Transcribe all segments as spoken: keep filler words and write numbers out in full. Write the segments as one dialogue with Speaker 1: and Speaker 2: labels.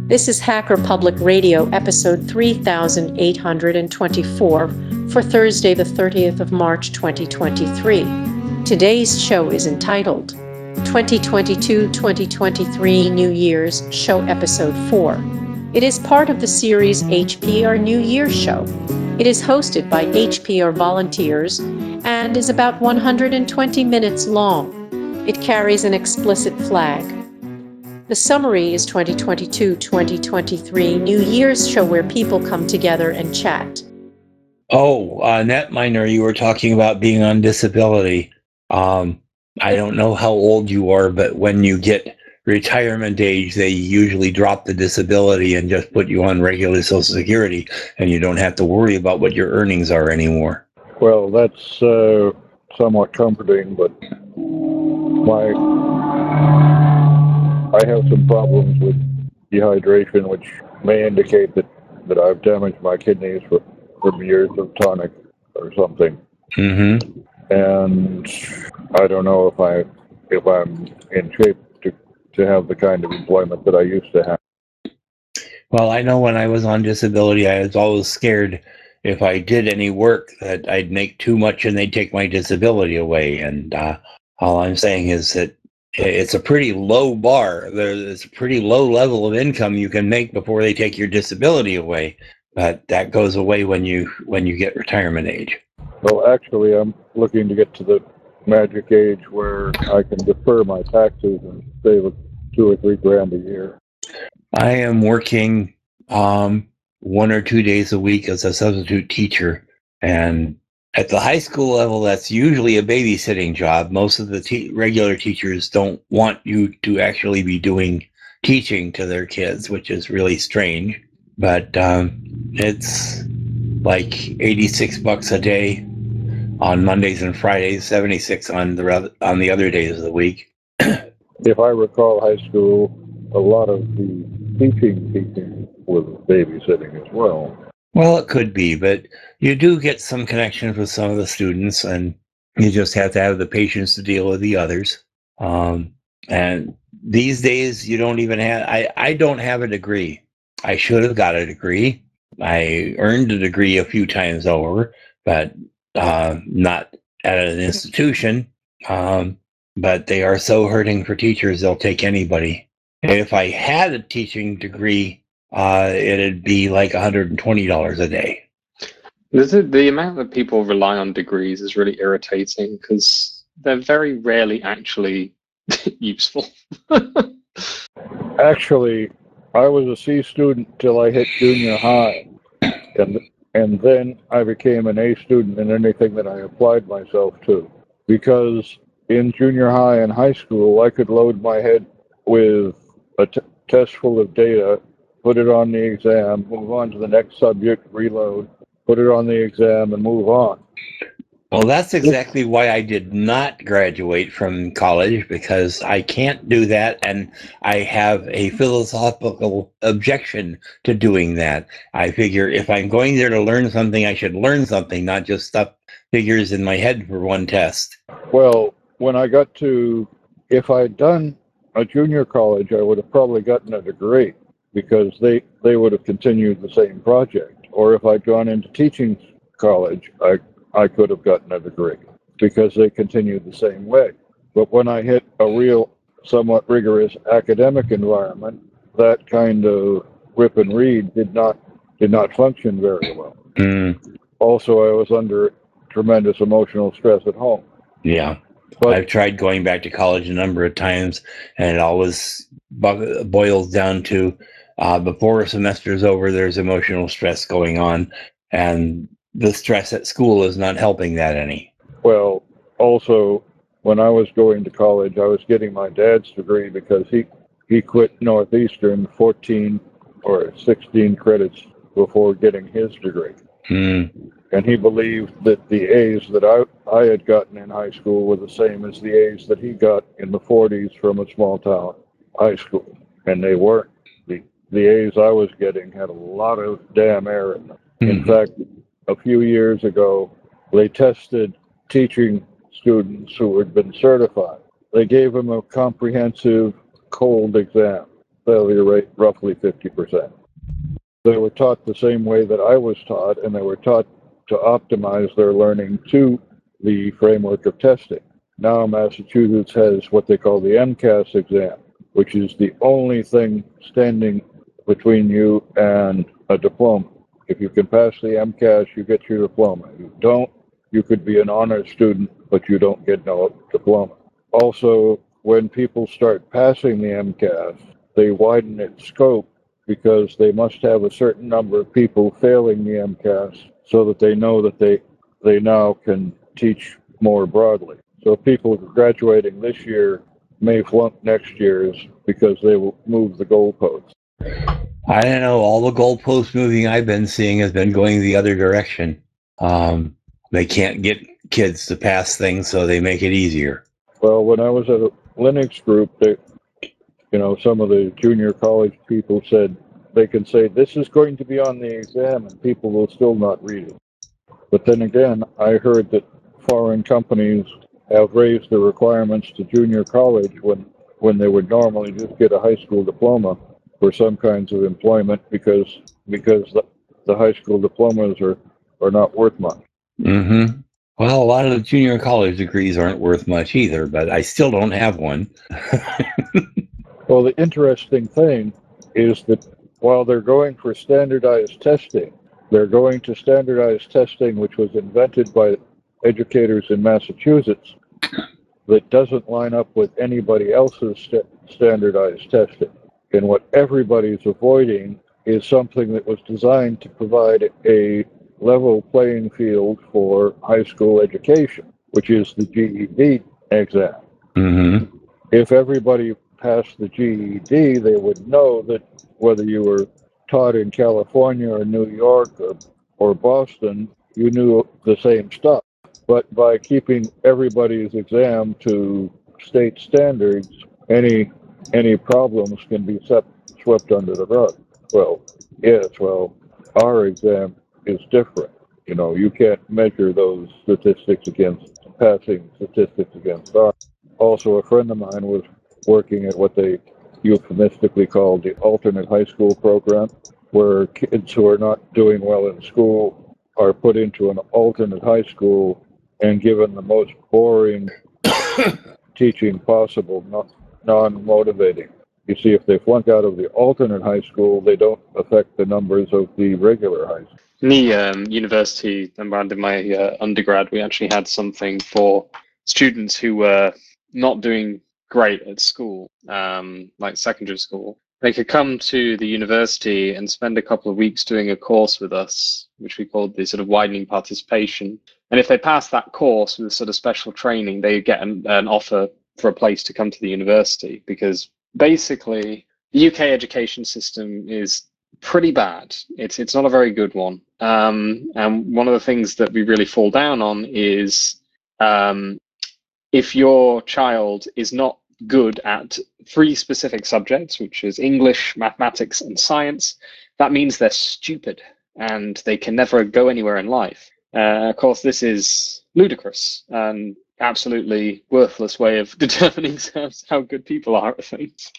Speaker 1: This is Hacker Public Radio, episode three thousand eight hundred twenty-four, for Thursday, the thirtieth of March, twenty twenty-three. Today's show is entitled twenty twenty-two twenty twenty-three New Year's Show Episode four. It is part of the series H P R New Year Show. It is hosted by H P R volunteers and is about one hundred twenty minutes long. It carries an explicit flag. The summary is twenty twenty-two twenty twenty-three New Year's Show, where people come together and chat.
Speaker 2: Oh, uh, Netminer, you were talking about being on disability. Um, I don't know how old you are, but when you get retirement age, they usually drop the disability and just put you on regular Social Security, and you don't have to worry about what your earnings are anymore.
Speaker 3: Well, that's uh, somewhat comforting, but my I have some problems with dehydration, which may indicate that, that I've damaged my kidneys for, from years of tonic or something.
Speaker 2: Mm-hmm.
Speaker 3: And I don't know if I if I'm in shape to to have the kind of employment that I used to have.
Speaker 2: Well, I know when I was on disability, I was always scared if I did any work that I'd make too much and they'd take my disability away. And uh, all I'm saying is that it's a pretty low bar. There's a pretty low level of income you can make before they take your disability away. But that goes away when you when you get retirement age.
Speaker 3: Well, actually, I'm looking to get to the magic age where I can defer my taxes and save two or three grand a year.
Speaker 2: I am working um, one or two days a week as a substitute teacher, and at the high school level, that's usually a babysitting job. Most of the te- regular teachers don't want you to actually be doing teaching to their kids, which is really strange. But um, it's like eighty-six bucks a day on Mondays and Fridays, seventy-six on the on the other days of the week.
Speaker 3: If I recall, high school, a lot of the teaching teaching was babysitting as well.
Speaker 2: Well, it could be, but you do get some connections with some of the students, and you just have to have the patience to deal with the others. Um, and these days, you don't even have, I, I don't have a degree. I should have got a degree. I earned a degree a few times over, but uh, not at an institution. Um, but they are so hurting for teachers, they'll take anybody. And if I had a teaching degree, Uh, it'd be like one hundred twenty dollars a day.
Speaker 4: There's a, the amount that people rely on degrees is really irritating because they're very rarely actually useful.
Speaker 3: Actually, I was a C student till I hit junior high, and and then I became an A student in anything that I applied myself to. Because in junior high and high school, I could load my head with a t- test full of data, put it on the exam, move on to the next subject, reload, put it on the exam, and move on.
Speaker 2: Well, that's exactly why I did not graduate from college, because I can't do that, and I have a philosophical objection to doing that. I figure if I'm going there to learn something, I should learn something, not just stuff figures in my head for one test.
Speaker 3: Well, when I got to, if I'd done a junior college, I would have probably gotten a degree, because they, they would have continued the same project. Or if I'd gone into teaching college, I I could have gotten a degree, because they continued the same way. But when I hit a real, somewhat rigorous academic environment, that kind of rip and read did not did not function very well.
Speaker 2: Mm.
Speaker 3: Also, I was under tremendous emotional stress at home.
Speaker 2: Yeah.
Speaker 3: But
Speaker 2: I've tried going back to college a number of times, and it always bo- boils down to uh, before a semester is over, there's emotional stress going on, and the stress at school is not helping that any.
Speaker 3: Well, also, when I was going to college, I was getting my dad's degree because he, he quit Northeastern fourteen or sixteen credits before getting his degree.
Speaker 2: Mm.
Speaker 3: And he believed that the A's that I, I had gotten in high school were the same as the A's that he got in the forties from a small town high school. And they weren't. The, the A's I was getting had a lot of damn error in them. Mm-hmm. In fact, a few years ago, they tested teaching students who had been certified. They gave them a comprehensive cold exam. failure rate roughly fifty percent. They were taught the same way that I was taught, and they were taught to optimize their learning to the framework of testing. Now Massachusetts has what they call the MCAS exam, which is the only thing standing between you and a diploma. If you can pass the MCAS, you get your diploma. If you don't, you could be an honors student, but you don't get no diploma. Also, when people start passing the MCAS, they widen its scope because they must have a certain number of people failing the MCAS so that they know that they, they now can teach more broadly. So people graduating this year may flunk next year's because they will move the goalposts.
Speaker 2: I don't know. All the goalpost moving I've been seeing has been going the other direction. Um, they can't get kids to pass things, so they make it easier.
Speaker 3: Well, when I was at a Linux group, they, you know, some of the junior college people said they can say this is going to be on the exam, and people will still not read it. But then again, I heard that foreign companies have raised the requirements to junior college when, when they would normally just get a high school diploma for some kinds of employment because because the, the high school diplomas are, are not worth much.
Speaker 2: Mm-hmm. Well, a lot of the junior college degrees aren't worth much either, but I still don't have one.
Speaker 3: Well, the interesting thing is that while they're going for standardized testing, they're going to standardized testing, which was invented by educators in Massachusetts, that doesn't line up with anybody else's st- standardized testing. And what everybody's avoiding is something that was designed to provide a level playing field for high school education, which is the G E D exam.
Speaker 2: Mm-hmm.
Speaker 3: If everybody passed the G E D, they would know that whether you were taught in California or New York or, or Boston, you knew the same stuff. But by keeping everybody's exam to state standards, any any problems can be swept, swept under the rug. Well, yes, well, our exam is different. You know, you can't measure those statistics against passing statistics against ours. Also, a friend of mine was working at what they euphemistically called the alternate high school program, where kids who are not doing well in school are put into an alternate high school and given the most boring teaching possible, not non-motivating. You see, if they flunk out of the alternate high school, they don't affect the numbers of the regular high school.
Speaker 4: In the um, university, when I did my uh, undergrad, we actually had something for students who were not doing great at school, um, like secondary school. They could come to the university and spend a couple of weeks doing a course with us, which we called the sort of widening participation. And if they passed that course with sort of special training, they get an, an offer for a place to come to the university, because basically the U K education system is pretty bad. It's it's not a very good one. Um, and one of the things that we really fall down on is um, if your child is not good at three specific subjects, which is English, mathematics, and science, that means they're stupid and they can never go anywhere in life. Uh, of course, this is ludicrous and absolutely worthless way of determining how good people are at things.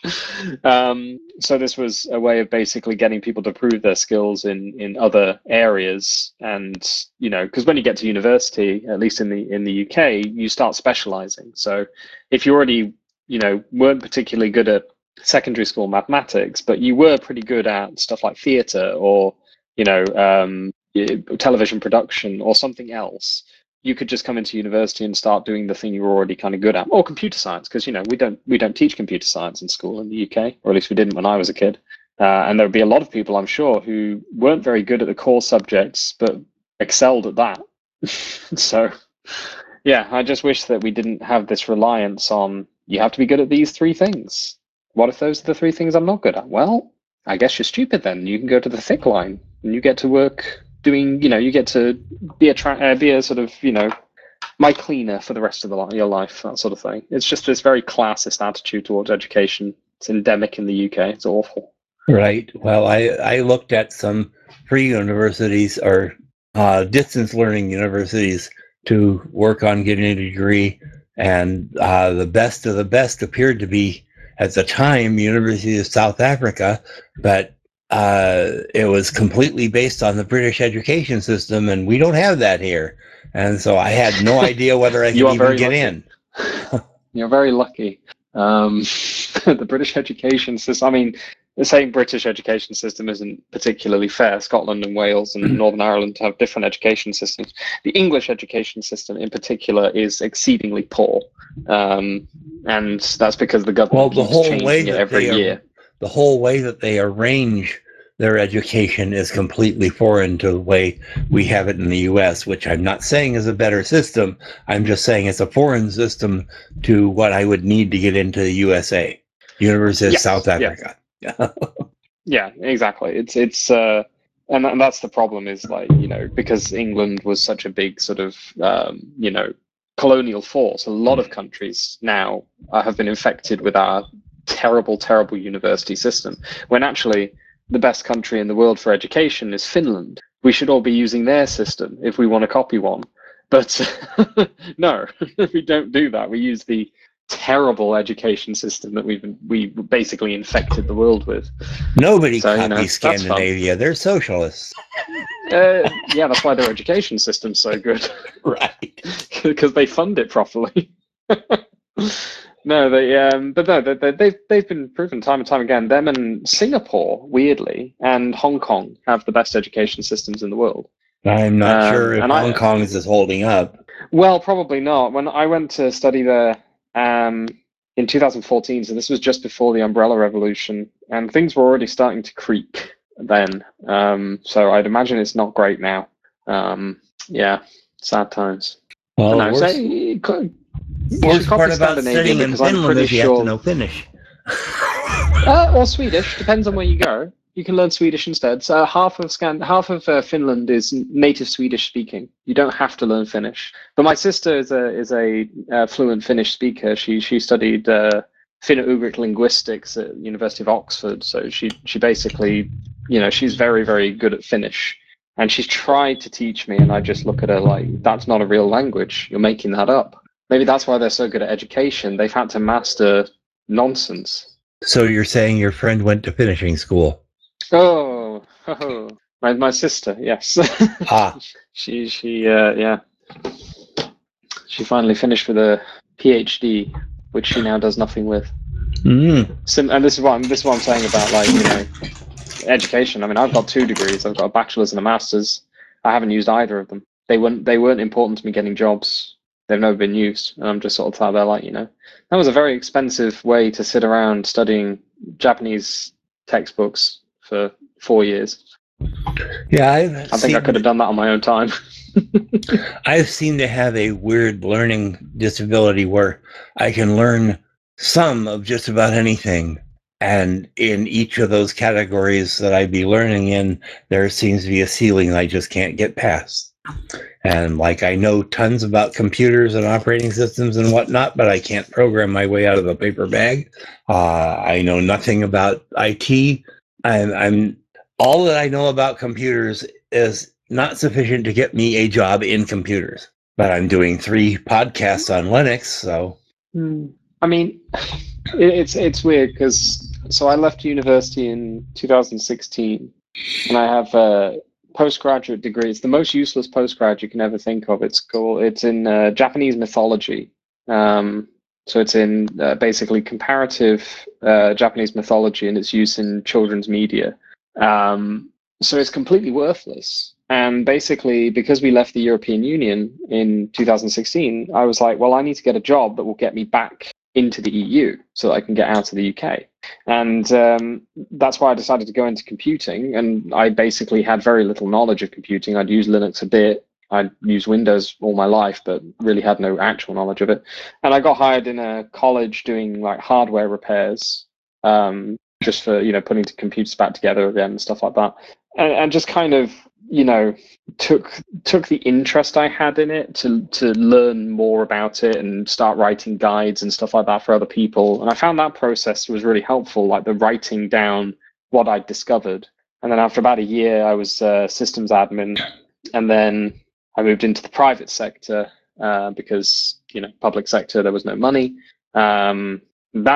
Speaker 4: Um, so this was a way of basically getting people to prove their skills in, in other areas. And, you know, because when you get to university, at least in the in the U K, you start specializing. So if you already, you know, weren't particularly good at secondary school mathematics, but you were pretty good at stuff like theater or, you know, um, television production or something else, you could just come into university and start doing the thing you were already kind of good at, or computer science, because you know we don't we don't teach computer science in school in the U K, or at least we didn't when I was a kid. Uh, and there would be a lot of people, I'm sure, who weren't very good at the core subjects but excelled at that. So, yeah, I just wish that we didn't have this reliance on you have to be good at these three things. What if those are the three things I'm not good at? Well, I guess you're stupid then. You can go to the thick line and you get to work doing, you know, you get to be a tra- uh, be a sort of, you know, my cleaner for the rest of the li- your life, that sort of thing. It's just this very classist attitude towards education. It's endemic in the U K. It's awful.
Speaker 2: Right. Well, I, I looked at some free universities or uh, distance learning universities to work on getting a degree, and uh, the best of the best appeared to be at the time, University of South Africa, but uh, it was completely based on the British education system, and we don't have that here. And so I had no idea whether I
Speaker 4: You
Speaker 2: could
Speaker 4: are
Speaker 2: even
Speaker 4: very
Speaker 2: get
Speaker 4: lucky.
Speaker 2: in.
Speaker 4: You're very lucky. Um, the British education system, I mean, the same British education system isn't particularly fair. Scotland and Wales and Northern Ireland have different education systems. The English education system in particular is exceedingly poor. Um, and that's because the government
Speaker 2: Well, the
Speaker 4: keeps
Speaker 2: whole
Speaker 4: changing
Speaker 2: way
Speaker 4: it
Speaker 2: that
Speaker 4: every
Speaker 2: they
Speaker 4: year.
Speaker 2: are, the whole way that they arrange their education is completely foreign to the way we have it in the U S, which I'm not saying is a better system. I'm just saying it's a foreign system to what I would need to get into the U S A, University of
Speaker 4: Yes,
Speaker 2: South
Speaker 4: yeah.
Speaker 2: Africa.
Speaker 4: Yeah, exactly. It's it's uh, and, and that's the problem is like, you know, because England was such a big sort of um, you know, colonial force. A lot of countries now uh, have been infected with our terrible, terrible university system. When actually the best country in the world for education is Finland. We should all be using their system if we want to copy one. But no, we don't do that. We use the terrible education system that we've we basically infected the world with.
Speaker 2: Nobody
Speaker 4: So, you know,
Speaker 2: copies
Speaker 4: that's fun.
Speaker 2: Scandinavia. They're socialists.
Speaker 4: Uh, yeah, that's why their education system's so good.
Speaker 2: Right.
Speaker 4: Because they fund it properly. No, they um, but no, they, they, they've they've been proven time and time again. Them and Singapore, weirdly, and Hong Kong have the best education systems in the world.
Speaker 2: I'm not
Speaker 4: Um,
Speaker 2: sure if
Speaker 4: and I-
Speaker 2: Hong Kong's is holding up.
Speaker 4: Well, probably not. When I went to study there um, in two thousand fourteen, so this was just before the Umbrella Revolution, and things were already starting to creak then. Um, so I'd imagine it's not great now. Um, yeah, sad times.
Speaker 2: Well,
Speaker 4: no,
Speaker 2: the
Speaker 4: so
Speaker 2: worst,
Speaker 4: you could- you should
Speaker 2: worst
Speaker 4: copy
Speaker 2: part about
Speaker 4: Scandinavia
Speaker 2: studying in
Speaker 4: because I'm
Speaker 2: Finland
Speaker 4: pretty
Speaker 2: is you have
Speaker 4: sure.
Speaker 2: to know Finnish.
Speaker 4: Uh, or Swedish, depends on where you go. You can learn Swedish instead. So half of Scan- half of uh, Finland is native Swedish speaking. You don't have to learn Finnish. But my sister is a is a uh, fluent Finnish speaker. She she studied uh, Finno-Ugric linguistics at University of Oxford. So she she basically, you know, she's very very good at Finnish. And she's tried to teach me, and I just look at her like, that's not a real language. You're making that up. Maybe that's why they're so good at education. They've had to master nonsense.
Speaker 2: So you're saying your friend went to finishing school?
Speaker 4: Oh, oh. my my sister, yes.
Speaker 2: Ah.
Speaker 4: she she uh, yeah. She finally finished with a PhD, which she now does nothing with.
Speaker 2: Mm.
Speaker 4: Sim- and this is what I'm this is what I'm saying about, like, you know, education. I mean, I've got two degrees. I've got a bachelor's and a master's. I haven't used either of them. They weren't they weren't important to me getting jobs. They've never been used. And I'm just sort of sat there like, you know, that was a very expensive way to sit around studying Japanese textbooks for four years.
Speaker 2: Yeah, I've
Speaker 4: I think I could have done that on my own time.
Speaker 2: I seem to have a weird learning disability where I can learn some of just about anything. And in each of those categories that I'd be learning in, there seems to be a ceiling I just can't get past. And like, I know tons about computers and operating systems and whatnot, but I can't program my way out of a paper bag. Uh, I know nothing about I T. I'm, I'm all that I know about computers is not sufficient to get me a job in computers. But I'm doing three podcasts on Linux, so.
Speaker 4: I mean, it's it's weird because so I left university in two thousand sixteen, and I have a postgraduate degree. It's the most useless postgrad you can ever think of. It's called it's in uh, Japanese mythology. Um, so it's in uh, basically comparative uh, Japanese mythology and its use in children's media. Um, so it's completely worthless. And basically, because we left the European Union in two thousand sixteen, I was like, well, I need to get a job that will get me back into the E U so that I can get out of the U K. And um, that's why I decided to go into computing. And I basically had very little knowledge of computing. I'd used Linux a bit. I'd used Windows all my life, but really had no actual knowledge of it. And I got hired in a college doing like hardware repairs, um, just for, you know, putting the computers back together again and stuff like that. And, and just kind of, you know, took took the interest I had in it to to learn more about it and start writing guides and stuff like that for other people. And I found that process was really helpful, like the writing down what I'd discovered. And then after about a year, I was uh, systems admin, and then I moved into the private sector uh, because, you know, public sector, there was no money. Um, that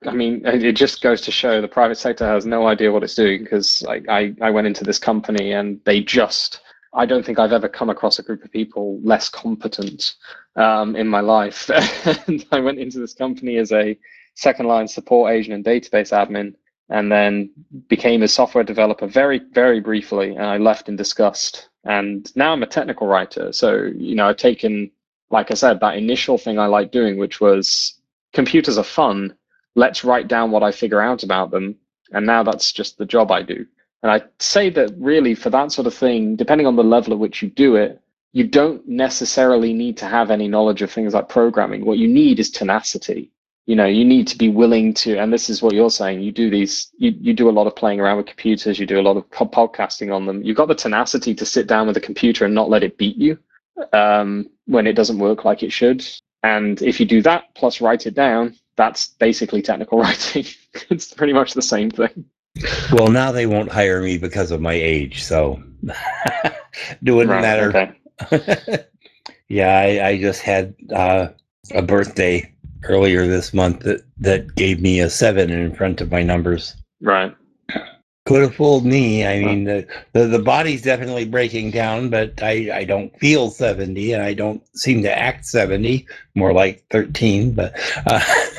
Speaker 4: I mean, it it just goes to show the private sector has no idea what it's doing, because like I, I went into this company and they just, I don't think I've ever come across a group of people less competent um, in my life. And I went into this company as a second line support agent and database admin, and then became a software developer very, very briefly. And I left in disgust. And now I'm a technical writer. So, you know, I've taken, like I said, that initial thing I liked doing, which was computers are fun. Let's write down what I figure out about them. And now that's just the job I do. And I say that really for that sort of thing, depending on the level at which you do it, you don't necessarily need to have any knowledge of things like programming. What you need is tenacity. You know, you need to be willing to, and this is what you're saying, you do these, you, you do a lot of playing around with computers, you do a lot of podcasting on them. You've got the tenacity to sit down with a computer and not let it beat you um, when it doesn't work like it should. And if you do that, plus write it down, that's basically technical writing. It's pretty much the same thing.
Speaker 2: Well, now they won't hire me because of my age, so it wouldn't
Speaker 4: Right,
Speaker 2: matter.
Speaker 4: okay.
Speaker 2: Yeah, I, I just had uh, a birthday earlier this month that, that gave me a seven in front of my numbers.
Speaker 4: Right.
Speaker 2: Could have fooled me. I mean, the, the, the body's definitely breaking down, but I, I don't feel seventy, and I don't seem to act seventy, more like thirteen, but... Uh,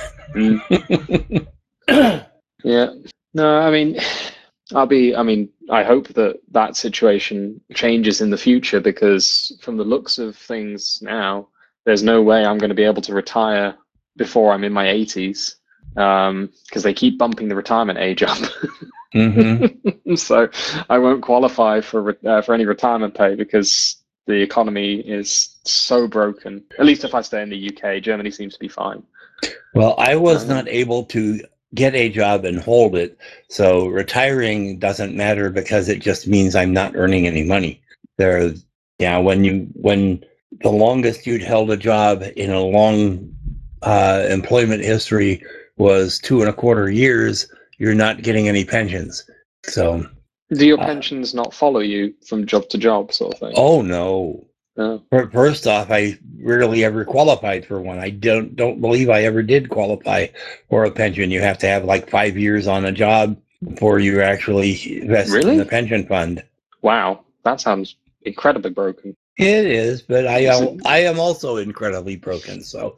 Speaker 4: Mm. Yeah. No, I mean, I'll be, I mean, I hope that that situation changes in the future, because from the looks of things now, there's no way I'm going to be able to retire before I'm in my eighties, um, because they keep bumping the retirement age up. Mm-hmm. So I won't qualify for uh, for any retirement pay, because the economy is so broken. At least if I stay in the U K, Germany seems to be fine.
Speaker 2: Well, I was
Speaker 4: Um,
Speaker 2: not able to get a job and hold it, so retiring doesn't matter because it just means I'm not earning any money. There, yeah, when you when the longest you'd held a job in a long uh, employment history was two and a quarter years, you're not getting any pensions. So,
Speaker 4: do your
Speaker 2: uh,
Speaker 4: pensions not follow you from job to job, sort of thing?
Speaker 2: oh no.
Speaker 4: No.
Speaker 2: First off, I rarely ever qualified for one. I don't don't believe I ever did qualify for a pension. You have to have like five years on a job before you actually invest
Speaker 4: Really?
Speaker 2: in the pension fund.
Speaker 4: Wow, that sounds incredibly broken.
Speaker 2: It is, but I
Speaker 4: Is
Speaker 2: am
Speaker 4: it-
Speaker 2: I am also incredibly broken. So,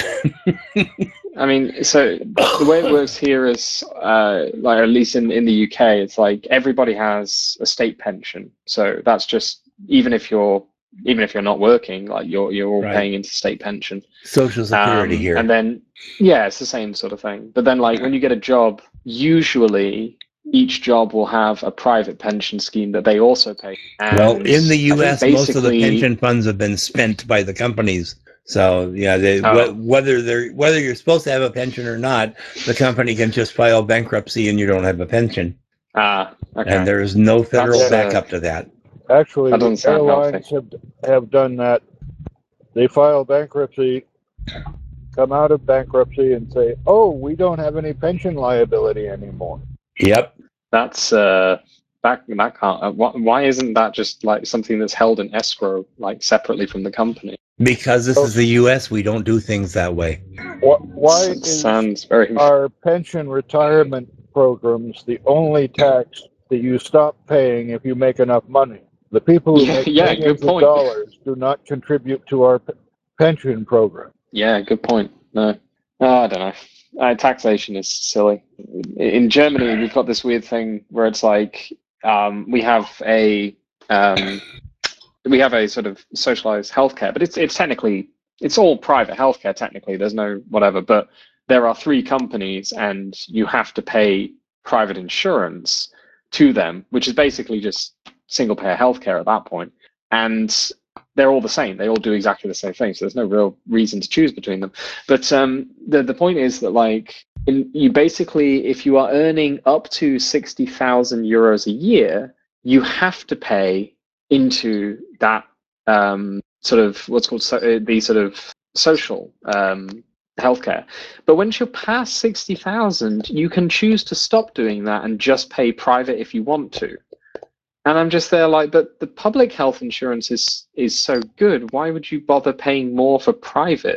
Speaker 4: I mean, so the way it works here is, uh, like at least in, in the U K, it's like everybody has a state pension. So that's just, even if you're even if you're not working, like you're you're all
Speaker 2: Right.
Speaker 4: paying into state pension.
Speaker 2: Social Security
Speaker 4: Um,
Speaker 2: here.
Speaker 4: And then, yeah, it's the same sort of thing. But then, like, when you get a job, usually each job will have a private pension scheme that they also pay. And
Speaker 2: well, in the
Speaker 4: I
Speaker 2: U
Speaker 4: think
Speaker 2: S, most of the
Speaker 4: basically-
Speaker 2: pension funds have been spent by the companies. So, yeah, they,
Speaker 4: Oh.
Speaker 2: wh- whether they're whether you're supposed to have a pension or not, the company can just file bankruptcy and you don't have a pension.
Speaker 4: Ah, okay.
Speaker 2: And there's no federal
Speaker 4: That's, uh,
Speaker 2: backup to that.
Speaker 3: Actually,
Speaker 4: That
Speaker 3: the
Speaker 4: doesn't sound
Speaker 3: airlines have have done that. They file bankruptcy, come out of bankruptcy, and say, "Oh, we don't have any pension liability anymore."
Speaker 2: Yep.
Speaker 4: That's uh, that that can't. Uh, why, why isn't that just like something that's held in escrow, like separately from the company?
Speaker 2: Because this is the U S, we don't do things that way.
Speaker 3: Wh- Why
Speaker 4: S-
Speaker 3: is
Speaker 4: sounds very.
Speaker 3: our pension retirement programs the only tax that you stop paying if you make enough money? The people who
Speaker 4: Yeah,
Speaker 3: make
Speaker 4: yeah,
Speaker 3: millions
Speaker 4: good point.
Speaker 3: of dollars do not contribute to our p- pension program.
Speaker 4: Yeah, good point. No, oh, I don't know. Uh, taxation is silly. In Germany, we've got this weird thing where it's like um, we have a um, we have a sort of socialized healthcare, but it's it's technically it's all private healthcare. Technically, there's no whatever, but there are three companies, and you have to pay private insurance to them, which is basically just single payer healthcare at that point. And they're all the same. They all do exactly the same thing. So there's no real reason to choose between them. But um, the, the point is that, like, in, you basically, if you are earning up to sixty thousand euros a year, you have to pay into that um, sort of what's called so, uh, the sort of social um, healthcare. But once you're past sixty thousand, you can choose to stop doing that and just pay private if you want to. And I'm just there like, but the public health insurance is is so good. Why would you bother paying more for private?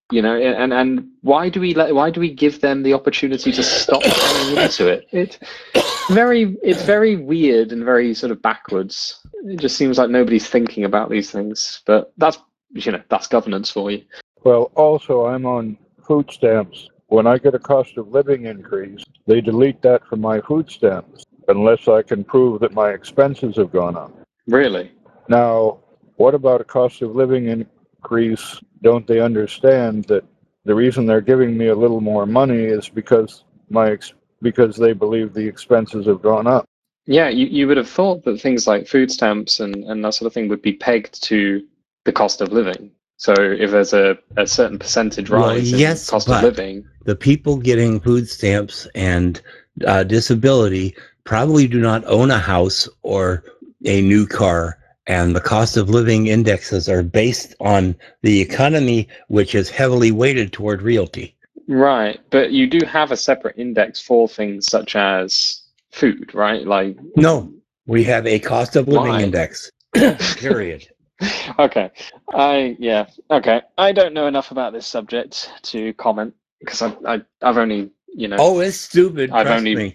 Speaker 4: You know, and and why do we let why do we give them the opportunity to stop paying into it? It very it's very weird and very sort of backwards. It just seems like nobody's thinking about these things. But that's you know that's governance for you.
Speaker 3: Well, also, I'm on food stamps. When I get a cost of living increase, they delete that from my food stamps unless I can prove that my expenses have gone up.
Speaker 4: Really?
Speaker 3: Now, what about a cost of living increase? Don't they understand that the reason they're giving me a little more money is because my ex- because they believe the expenses have gone up?
Speaker 4: Yeah, you, you would have thought that things like food stamps and, and that sort of thing would be pegged to the cost of living. So if there's a, a certain percentage rise
Speaker 2: Well, yes,
Speaker 4: in cost
Speaker 2: but
Speaker 4: of living,
Speaker 2: the people getting food stamps and uh, disability probably do not own a house or a new car. And the cost of living indexes are based on the economy, which is heavily weighted toward realty.
Speaker 4: right? But you do have a separate index for things such as food, right? Like
Speaker 2: No, we have a cost of living
Speaker 4: Why?
Speaker 2: index, period.
Speaker 4: okay, I yeah okay. I don't know enough about this subject to comment because I, I I've only you know
Speaker 2: Oh, it's stupid.
Speaker 4: I've
Speaker 2: Trust
Speaker 4: only
Speaker 2: me.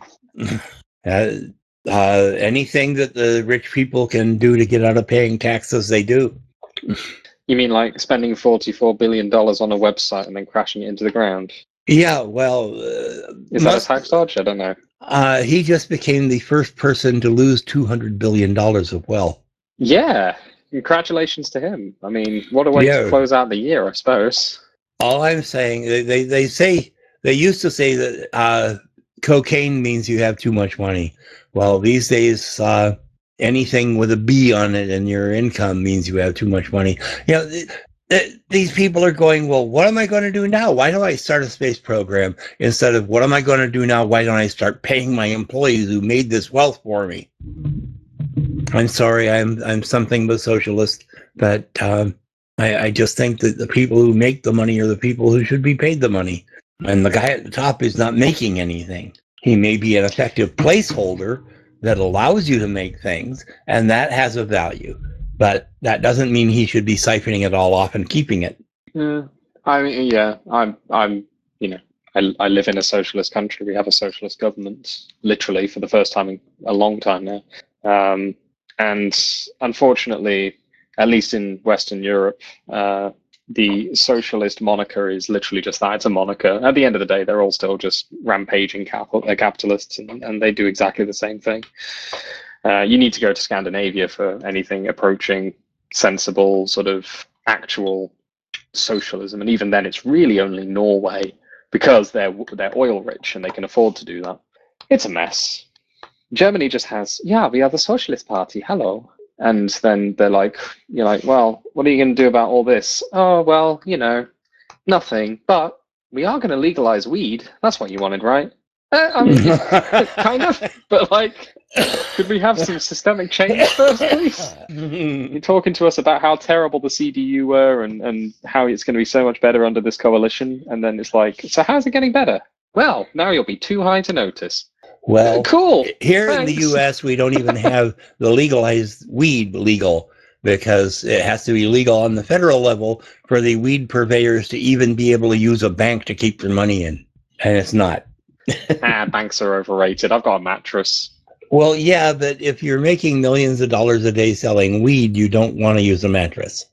Speaker 2: uh, uh, anything that the rich people can do to get out of paying taxes, they do.
Speaker 4: You mean like spending forty-four billion dollars on a website and then crashing it into the ground?
Speaker 2: Yeah, well, uh,
Speaker 4: Is
Speaker 2: Musk,
Speaker 4: that a tax dodge? I don't know.
Speaker 2: uh, he just became the first person to lose two hundred billion dollars of wealth.
Speaker 4: Yeah, congratulations to him. I mean, what a way
Speaker 2: Yeah.
Speaker 4: to close out the year, I suppose.
Speaker 2: All I'm saying, they, they, they say, they used to say that uh, cocaine means you have too much money. Well, these days, uh, anything with a B on it and your income means you have too much money. You know, th- th- these people are going, well, what am I going to do now? Why don't I start a space program instead of what am I going to do now? Why don't I start paying my employees who made this wealth for me? I'm sorry, I'm I'm something but socialist, but um, I, I just think that the people who make the money are the people who should be paid the money. And the guy at the top is not making anything. He may be an effective placeholder that allows you to make things, and that has a value. But that doesn't mean he should be siphoning it all off and keeping it.
Speaker 4: Yeah, I mean, yeah, I'm, I'm, you know, I, I live in a socialist country. We have a socialist government, literally for the first time in a long time now. Um, and unfortunately, at least in Western Europe, uh, the socialist moniker is literally just that. It's a moniker. At the end of the day, they're all still just rampaging capital, uh, capitalists, and, and they do exactly the same thing. Uh, you need to go to Scandinavia for anything approaching sensible, sort of actual socialism, and even then, it's really only Norway because they're they're oil rich and they can afford to do that. It's a mess. Germany just has, yeah, we are the Socialist Party. Hello. And then they're like, you're like, well, what are you going to do about all this? Oh, well, you know, nothing. But we are going to legalize weed. That's what you wanted, right? Uh, I mean, kind of. But like, could we have some systemic change first, please? You're talking to us about how terrible the C D U were and, and how it's going to be so much better under this coalition. And then it's like, so how's it getting better? Well, now you'll be too high to notice.
Speaker 2: Well,
Speaker 4: cool.
Speaker 2: Here
Speaker 4: Thanks.
Speaker 2: in the U S, we don't even have the legalized weed legal because it has to be legal on the federal level for the weed purveyors to even be able to use a bank to keep their money in. And it's not.
Speaker 4: ah, banks are overrated. I've got a mattress.
Speaker 2: Well, yeah, but if you're making millions of dollars a day selling weed, you don't want to use a mattress.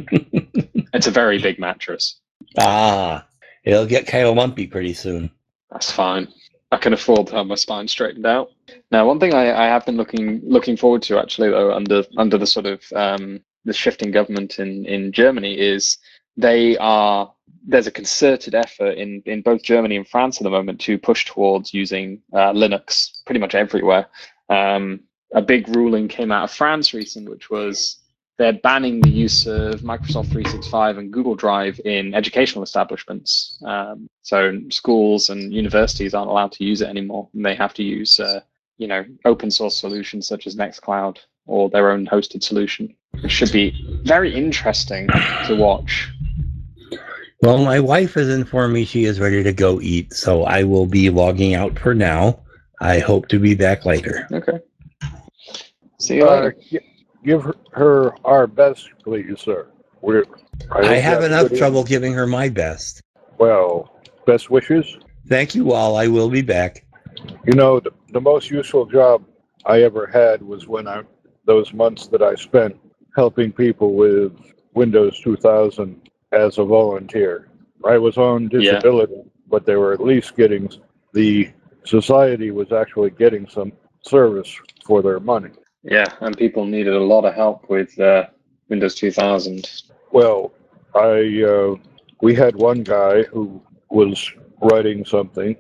Speaker 4: It's a very big mattress.
Speaker 2: Ah, it'll get kind of lumpy pretty soon.
Speaker 4: That's fine. I can afford to have my spine straightened out. Now, one thing I, I have been looking looking forward to actually, though, under under the sort of um, the shifting government in, in Germany is they are there's a concerted effort in, in both Germany and France at the moment to push towards using uh, Linux pretty much everywhere. Um, a big ruling came out of France recently, which was they're banning the use of Microsoft three sixty-five and Google Drive in educational establishments. Um, so schools and universities aren't allowed to use it anymore. And they have to use, uh, you know, open source solutions such as Nextcloud or their own hosted solution. It should be very interesting to watch.
Speaker 2: Well, my wife has informed me she is ready to go eat, so I will be logging out for now. I hope to be back later.
Speaker 4: Okay. See you
Speaker 3: Uh,
Speaker 4: later.
Speaker 3: gi- give her, her our best, please, sir. We're, I,
Speaker 2: I
Speaker 3: hope you
Speaker 2: have
Speaker 3: a
Speaker 2: enough
Speaker 3: good
Speaker 2: trouble
Speaker 3: evening.
Speaker 2: giving her my best.
Speaker 3: Well, best wishes.
Speaker 2: Thank you all. I will be back.
Speaker 3: You know, the, the most useful job I ever had was when I, those months that I spent helping people with Windows two thousand as a volunteer. I was on disability, yeah. But they were at least getting, the society was actually getting some service for their money.
Speaker 4: Yeah, and people needed a lot of help with uh, Windows two thousand.
Speaker 3: Well, I uh, we had one guy who was writing something,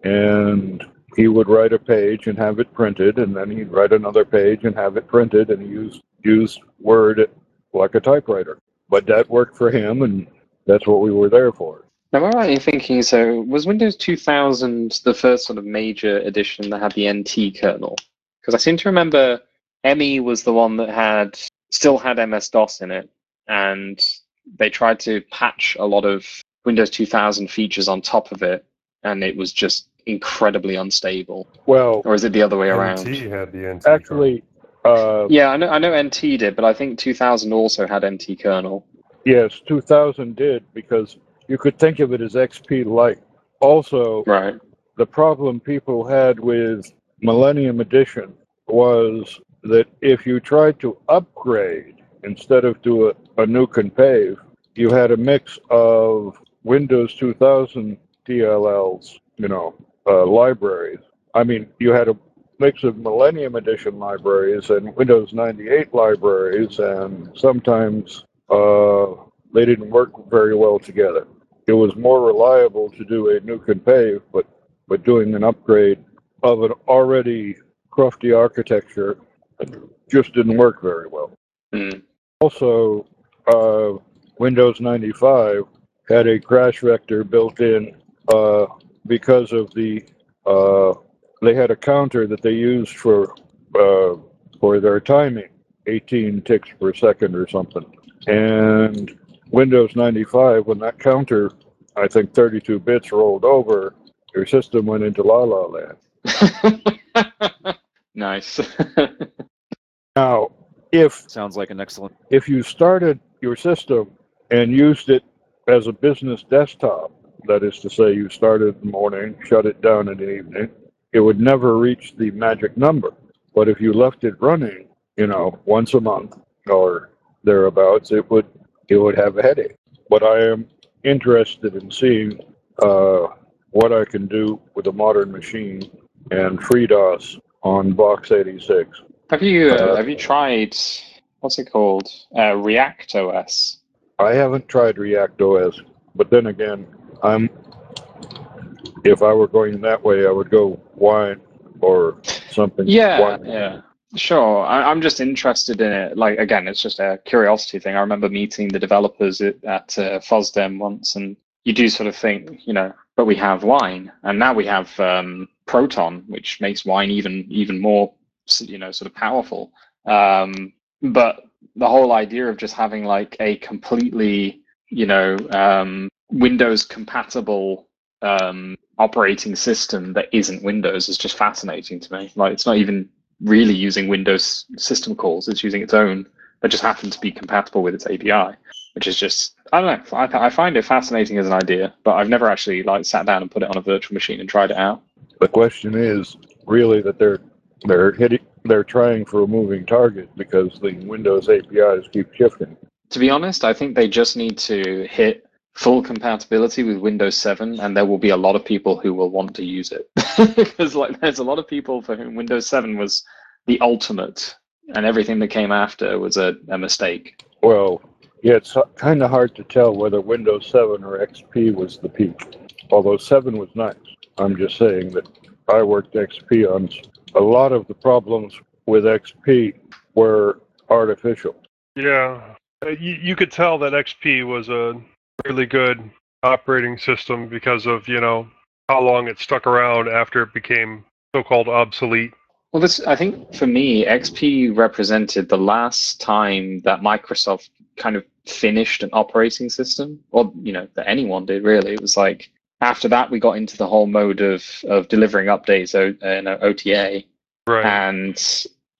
Speaker 3: and he would write a page and have it printed, and then he'd write another page and have it printed, and he used used Word like a typewriter. But that worked for him, and that's what we were there for.
Speaker 4: Am I right in thinking, so was Windows two thousand the first sort of major edition that had the N T kernel? Because I seem to remember M E was the one that had still had M S DOS in it, and they tried to patch a lot of Windows two thousand features on top of it, and it was just incredibly unstable.
Speaker 3: Well,
Speaker 4: or is it the other way around?
Speaker 5: N T had the N T
Speaker 3: actually, uh,
Speaker 4: yeah, I know. I know N T did, but I think two thousand also had N T kernel.
Speaker 3: Yes, two thousand did, because you could think of it as X P Lite. Also,
Speaker 4: right.
Speaker 3: The problem people had with Millennium Edition was that if you tried to upgrade instead of do a, a nuke and pave, you had a mix of Windows two thousand D L Ls, you know, uh, libraries. I mean, you had a mix of Millennium Edition libraries and Windows ninety-eight libraries, and sometimes uh, they didn't work very well together. It was more reliable to do a nuke and pave, but, but doing an upgrade of an already crufty architecture just didn't work very well.
Speaker 4: Mm.
Speaker 3: Also, uh, Windows ninety-five had a crash vector built in uh, because of the, uh, they had a counter that they used for, uh, for their timing, eighteen ticks per second or something. And Windows ninety-five, when that counter, I think thirty-two bits rolled over, your system went into La La Land.
Speaker 4: Nice.
Speaker 3: Now, if
Speaker 6: sounds like an excellent.
Speaker 3: If you started your system and used it as a business desktop, that is to say, you started in the morning, shut it down in the evening, it would never reach the magic number. But if you left it running, you know, once a month or thereabouts, it would it would have a headache. But I am interested in seeing uh, what I can do with a modern machine and FreeDOS on Box eighty-six.
Speaker 4: Have you uh, have you tried, what's it called, uh, React O S?
Speaker 3: I haven't tried React O S, but then again, I'm if I were going that way, I would go Wine or something.
Speaker 4: Yeah,
Speaker 3: Wine.
Speaker 4: yeah. Sure. I, I'm just interested in it. Like, again, it's just a curiosity thing. I remember meeting the developers at, at uh, FOSDEM once, and you do sort of think, you know, but we have Wine, and now we have um, Proton, which makes Wine even even more, you know, sort of powerful. Um, but the whole idea of just having like a completely, you know, um, Windows compatible um, operating system that isn't Windows is just fascinating to me. Like, it's not even really using Windows system calls; it's using its own that just happen to be compatible with its A P I, which is just, I don't know. I, I find it fascinating as an idea, but I've never actually like sat down and put it on a virtual machine and tried it out.
Speaker 3: The question is really that they're they're hitting they're trying for a moving target because the Windows A P Is keep shifting.
Speaker 4: To be honest, I think they just need to hit full compatibility with Windows seven, and there will be a lot of people who will want to use it. Because like, there's a lot of people for whom Windows seven was the ultimate, and everything that came after was a, a mistake.
Speaker 3: Well, yeah, it's kind of hard to tell whether Windows seven or X P was the peak, although seven was nice. I'm just saying that I worked X P on a lot of the problems with X P were artificial.
Speaker 5: Yeah, you, you could tell that X P was a really good operating system because of, you know, how long it stuck around after it became so-called obsolete.
Speaker 4: Well, this, I think for me, X P represented the last time that Microsoft kind of finished an operating system, or, you know, that anyone did really. It was like, after that, we got into the whole mode of, of delivering updates in O T A.
Speaker 5: Right.
Speaker 4: And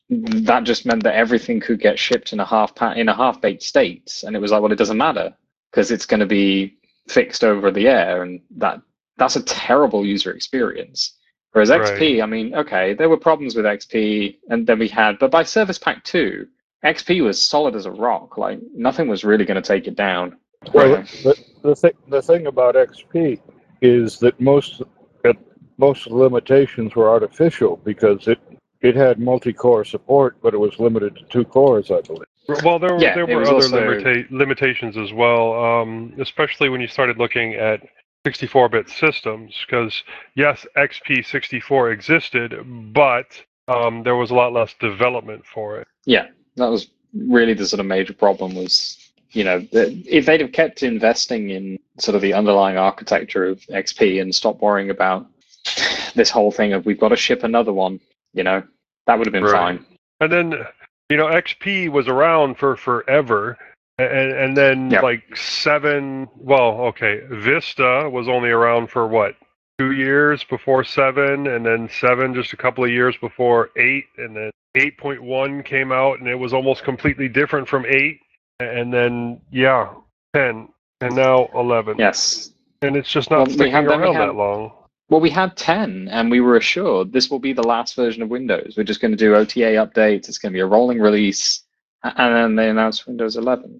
Speaker 4: that just meant that everything could get shipped in a half pa- in a half baked state, and it was like, well, it doesn't matter because it's going to be fixed over the air, and that that's a terrible user experience. Whereas
Speaker 5: Right.
Speaker 4: X P, I mean, okay, there were problems with X P, and then we had, but by Service Pack two, X P was solid as a rock. Like nothing was really going to take it down.
Speaker 3: Well, the the, th- the thing about X P is that most uh, most of the limitations were artificial because it it had multi-core support, but it was limited to two cores, I believe.
Speaker 5: Well, there were
Speaker 4: Yeah,
Speaker 5: there
Speaker 4: it
Speaker 5: were
Speaker 4: was
Speaker 5: other
Speaker 4: also-
Speaker 5: limita- limitations as well, um, especially when you started looking at sixty-four bit systems. Because yes, X P sixty-four existed, but um, there was a lot less development for it.
Speaker 4: Yeah, that was really the sort of major problem was, you know, that if they'd have kept investing in sort of the underlying architecture of X P and stopped worrying about this whole thing of we've got to ship another one, you know, that would have been
Speaker 5: Right.
Speaker 4: fine.
Speaker 5: And then, you know, X P was around for forever. And, and then
Speaker 4: Yeah.
Speaker 5: like seven, well, okay, Vista was only around for what, two years before seven, and then seven just a couple of years before eight, and then eight point one came out, and it was almost completely different from eight, and then, yeah, ten, and now eleven.
Speaker 4: Yes.
Speaker 5: And it's just not
Speaker 4: Well, we
Speaker 5: sticking
Speaker 4: had- then we
Speaker 5: around
Speaker 4: had-
Speaker 5: that long.
Speaker 4: Well, we had ten, and we were assured this will be the last version of Windows. We're just going to do O T A updates. It's going to be a rolling release. And then they announced Windows eleven.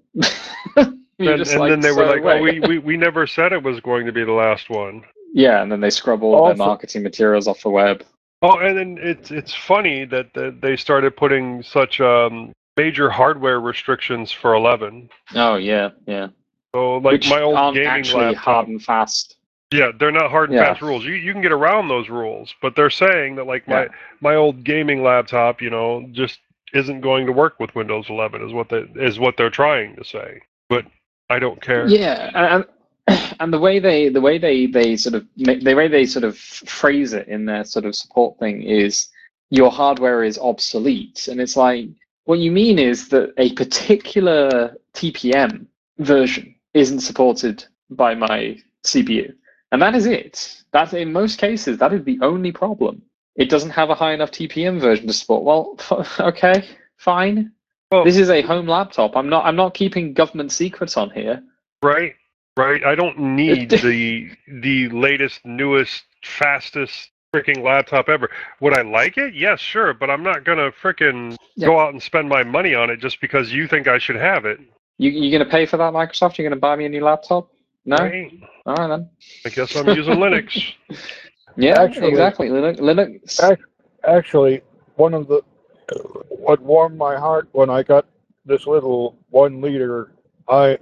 Speaker 4: You're
Speaker 5: And,
Speaker 4: just
Speaker 5: and
Speaker 4: like,
Speaker 5: then they were
Speaker 4: so
Speaker 5: like,
Speaker 4: wait.
Speaker 5: oh, we, we, we never said it was going to be the last one.
Speaker 4: Yeah, and then they scrub all of their
Speaker 3: Also-
Speaker 4: marketing materials off the web.
Speaker 5: Oh, and then it's it's funny that, that they started putting such um, major hardware restrictions for eleven.
Speaker 4: Oh, yeah, yeah.
Speaker 5: So, like
Speaker 4: Which
Speaker 5: my old
Speaker 4: aren't
Speaker 5: gaming
Speaker 4: actually
Speaker 5: laptop.
Speaker 4: hard and fast.
Speaker 5: Yeah, they're not hard and
Speaker 4: Yeah.
Speaker 5: fast rules. You you can get around those rules, but they're saying that like my
Speaker 4: Yeah.
Speaker 5: my old gaming laptop, you know, just isn't going to work with Windows eleven. Is what they is what they're trying to say. But I don't care.
Speaker 4: Yeah, and and the way they the way they they sort of ma- the way they sort of phrase it in their sort of support thing is your hardware is obsolete, and it's like what you mean is that a particular T P M version isn't supported by my C P U, and that is it. That in most cases that is the only problem. It doesn't have a high enough T P M version to support. Well, f- okay, fine.
Speaker 5: Well,
Speaker 4: This is a home laptop. I'm not I'm not keeping government secrets on here.
Speaker 5: right, right. I don't need the the latest, newest, fastest freaking laptop ever. Would I like it? Yes, sure, but I'm not gonna freaking
Speaker 4: Yeah.
Speaker 5: go out and spend my money on it just because you think I should have it.
Speaker 4: You you gonna pay for that, Microsoft? You're gonna buy me a new laptop? No.
Speaker 5: Right?
Speaker 4: All right then.
Speaker 5: I guess I'm using Linux.
Speaker 4: Yeah,
Speaker 3: Actually-
Speaker 4: exactly. Linux. Linux.
Speaker 3: Ac- Actually, one of the what warmed my heart when I got this little one liter i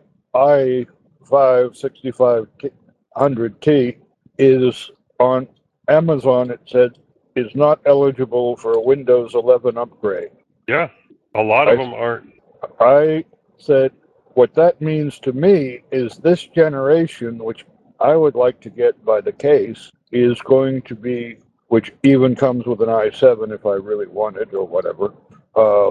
Speaker 3: i five sixty-five hundred T is on Amazon. It said is not eligible for a Windows eleven upgrade.
Speaker 5: Yeah, a lot of
Speaker 3: I-
Speaker 5: them aren't.
Speaker 3: I said, what that means to me is this generation, which I would like to get by the case, is going to be, which even comes with an i seven if I really want it or whatever, uh,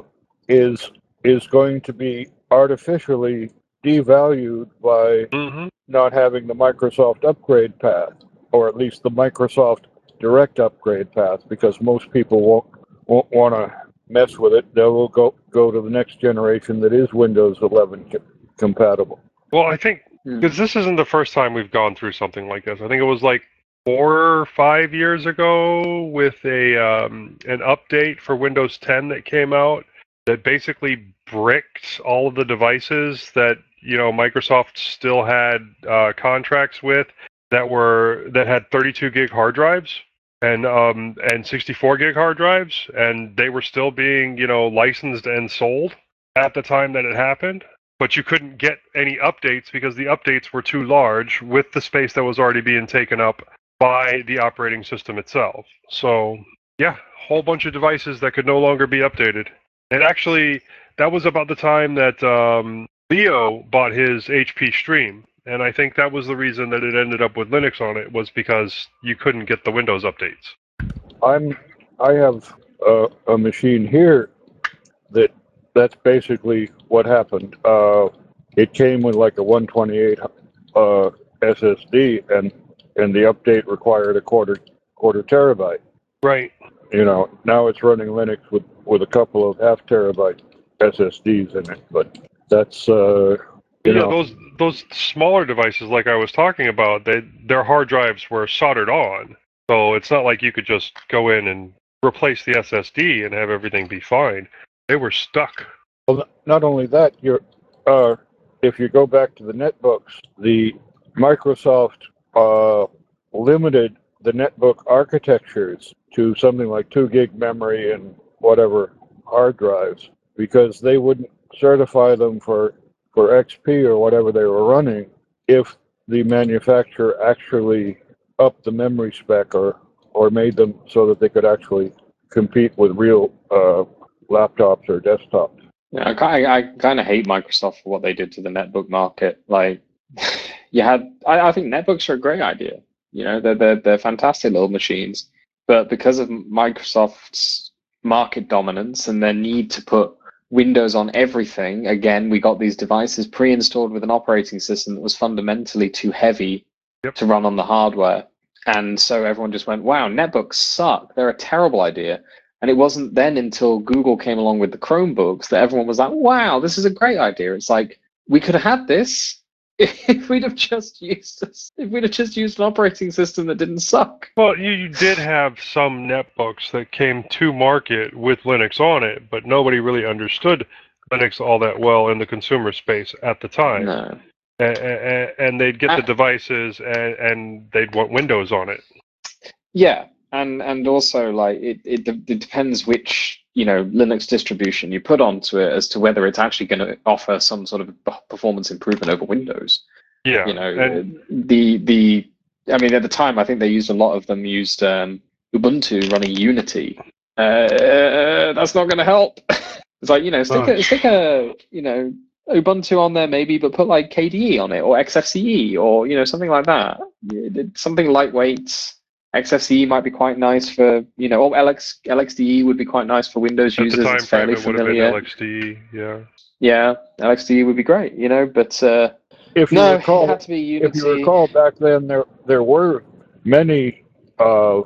Speaker 3: is is going to be artificially devalued by
Speaker 5: hmm
Speaker 3: not having the Microsoft upgrade path, or at least the Microsoft direct upgrade path, because most people won't won't want to mess with it. They will go go to the next generation that is Windows eleven co- compatible.
Speaker 5: Well, I think
Speaker 4: Hmm.
Speaker 5: because this isn't the first time we've gone through something like this. I think it was like four or five years ago with a um, an update for Windows ten that came out that basically bricked all of the devices that you know Microsoft still had uh, contracts with that were that had thirty-two gig hard drives and um, and sixty-four gig hard drives, and they were still being you know licensed and sold at the time that it happened. But you couldn't get any updates because the updates were too large with the space that was already being taken up by the operating system itself. So, yeah, whole bunch of devices that could no longer be updated. And actually, that was about the time that um, Leo bought his H P Stream. And I think that was the reason that it ended up with Linux on it, was because you couldn't get the Windows updates.
Speaker 3: I'm I have a, a machine here that that's basically what happened. Uh, it came with like a one twenty-eight uh, S S D, and and the update required a quarter quarter terabyte.
Speaker 5: Right.
Speaker 3: you know, now it's running Linux with, with a couple of half terabyte S S Ds in it. But that's, uh, you
Speaker 5: yeah,
Speaker 3: know,
Speaker 5: those those smaller devices, like I was talking about, they their hard drives were soldered on, so it's not like you could just go in and replace the S S D and have everything be fine. They were stuck.
Speaker 3: well, not only that, you're, uh, if you go back to the netbooks, the Microsoft uh, limited the netbook architectures to something like two gig memory and whatever hard drives because they wouldn't certify them for, for X P or whatever they were running if the manufacturer actually upped the memory spec or, or made them so that they could actually compete with real uh, laptops or desktops.
Speaker 4: Yeah, I, ki- I kind of hate Microsoft for what they did to the netbook market. Like, you had, I, I think netbooks are a great idea. You know, they're, they're, they're fantastic little machines. But because of Microsoft's market dominance and their need to put Windows on everything, again, we got these devices pre-installed with an operating system that was fundamentally too heavy
Speaker 5: Yep.
Speaker 4: to run on the hardware. And so everyone just went, wow, netbooks suck. They're a terrible idea. And it wasn't then until Google came along with the Chromebooks that everyone was like, wow, this is a great idea. It's like, we could have had this if we'd have just used this, if we'd have just used an operating system that didn't suck.
Speaker 5: Well, you, you did have some netbooks that came to market with Linux on it, but nobody really understood Linux all that well in the consumer space at the time.
Speaker 4: No.
Speaker 5: And, and, and they'd get the
Speaker 4: Ah.
Speaker 5: devices and, and they'd want Windows on it.
Speaker 4: Yeah. And and also, like, it, it, it depends which, you know, Linux distribution you put onto it as to whether it's actually going to offer some sort of performance improvement over Windows.
Speaker 5: Yeah.
Speaker 4: You know,
Speaker 5: and,
Speaker 4: the the I mean, at the time, I think they used a lot of them used um, Ubuntu running Unity. Uh, that's not going to help. It's like, you know, stick
Speaker 5: Oh.
Speaker 4: a stick a you know Ubuntu on there maybe, but put like K D E on it or X F C E or you know something like that. Something lightweight. X F C E might be quite nice for, you know, or L X, L X D E would be quite nice for Windows
Speaker 5: at
Speaker 4: users.
Speaker 5: the time
Speaker 4: It's
Speaker 5: frame,
Speaker 4: fairly
Speaker 5: it would have been
Speaker 4: familiar.
Speaker 5: L X D E, yeah.
Speaker 4: Yeah, L X D E would be great, you know, but uh,
Speaker 3: If you
Speaker 4: no,
Speaker 3: recall,
Speaker 4: it had to be Unity.
Speaker 3: if you recall back then, there there were many uh,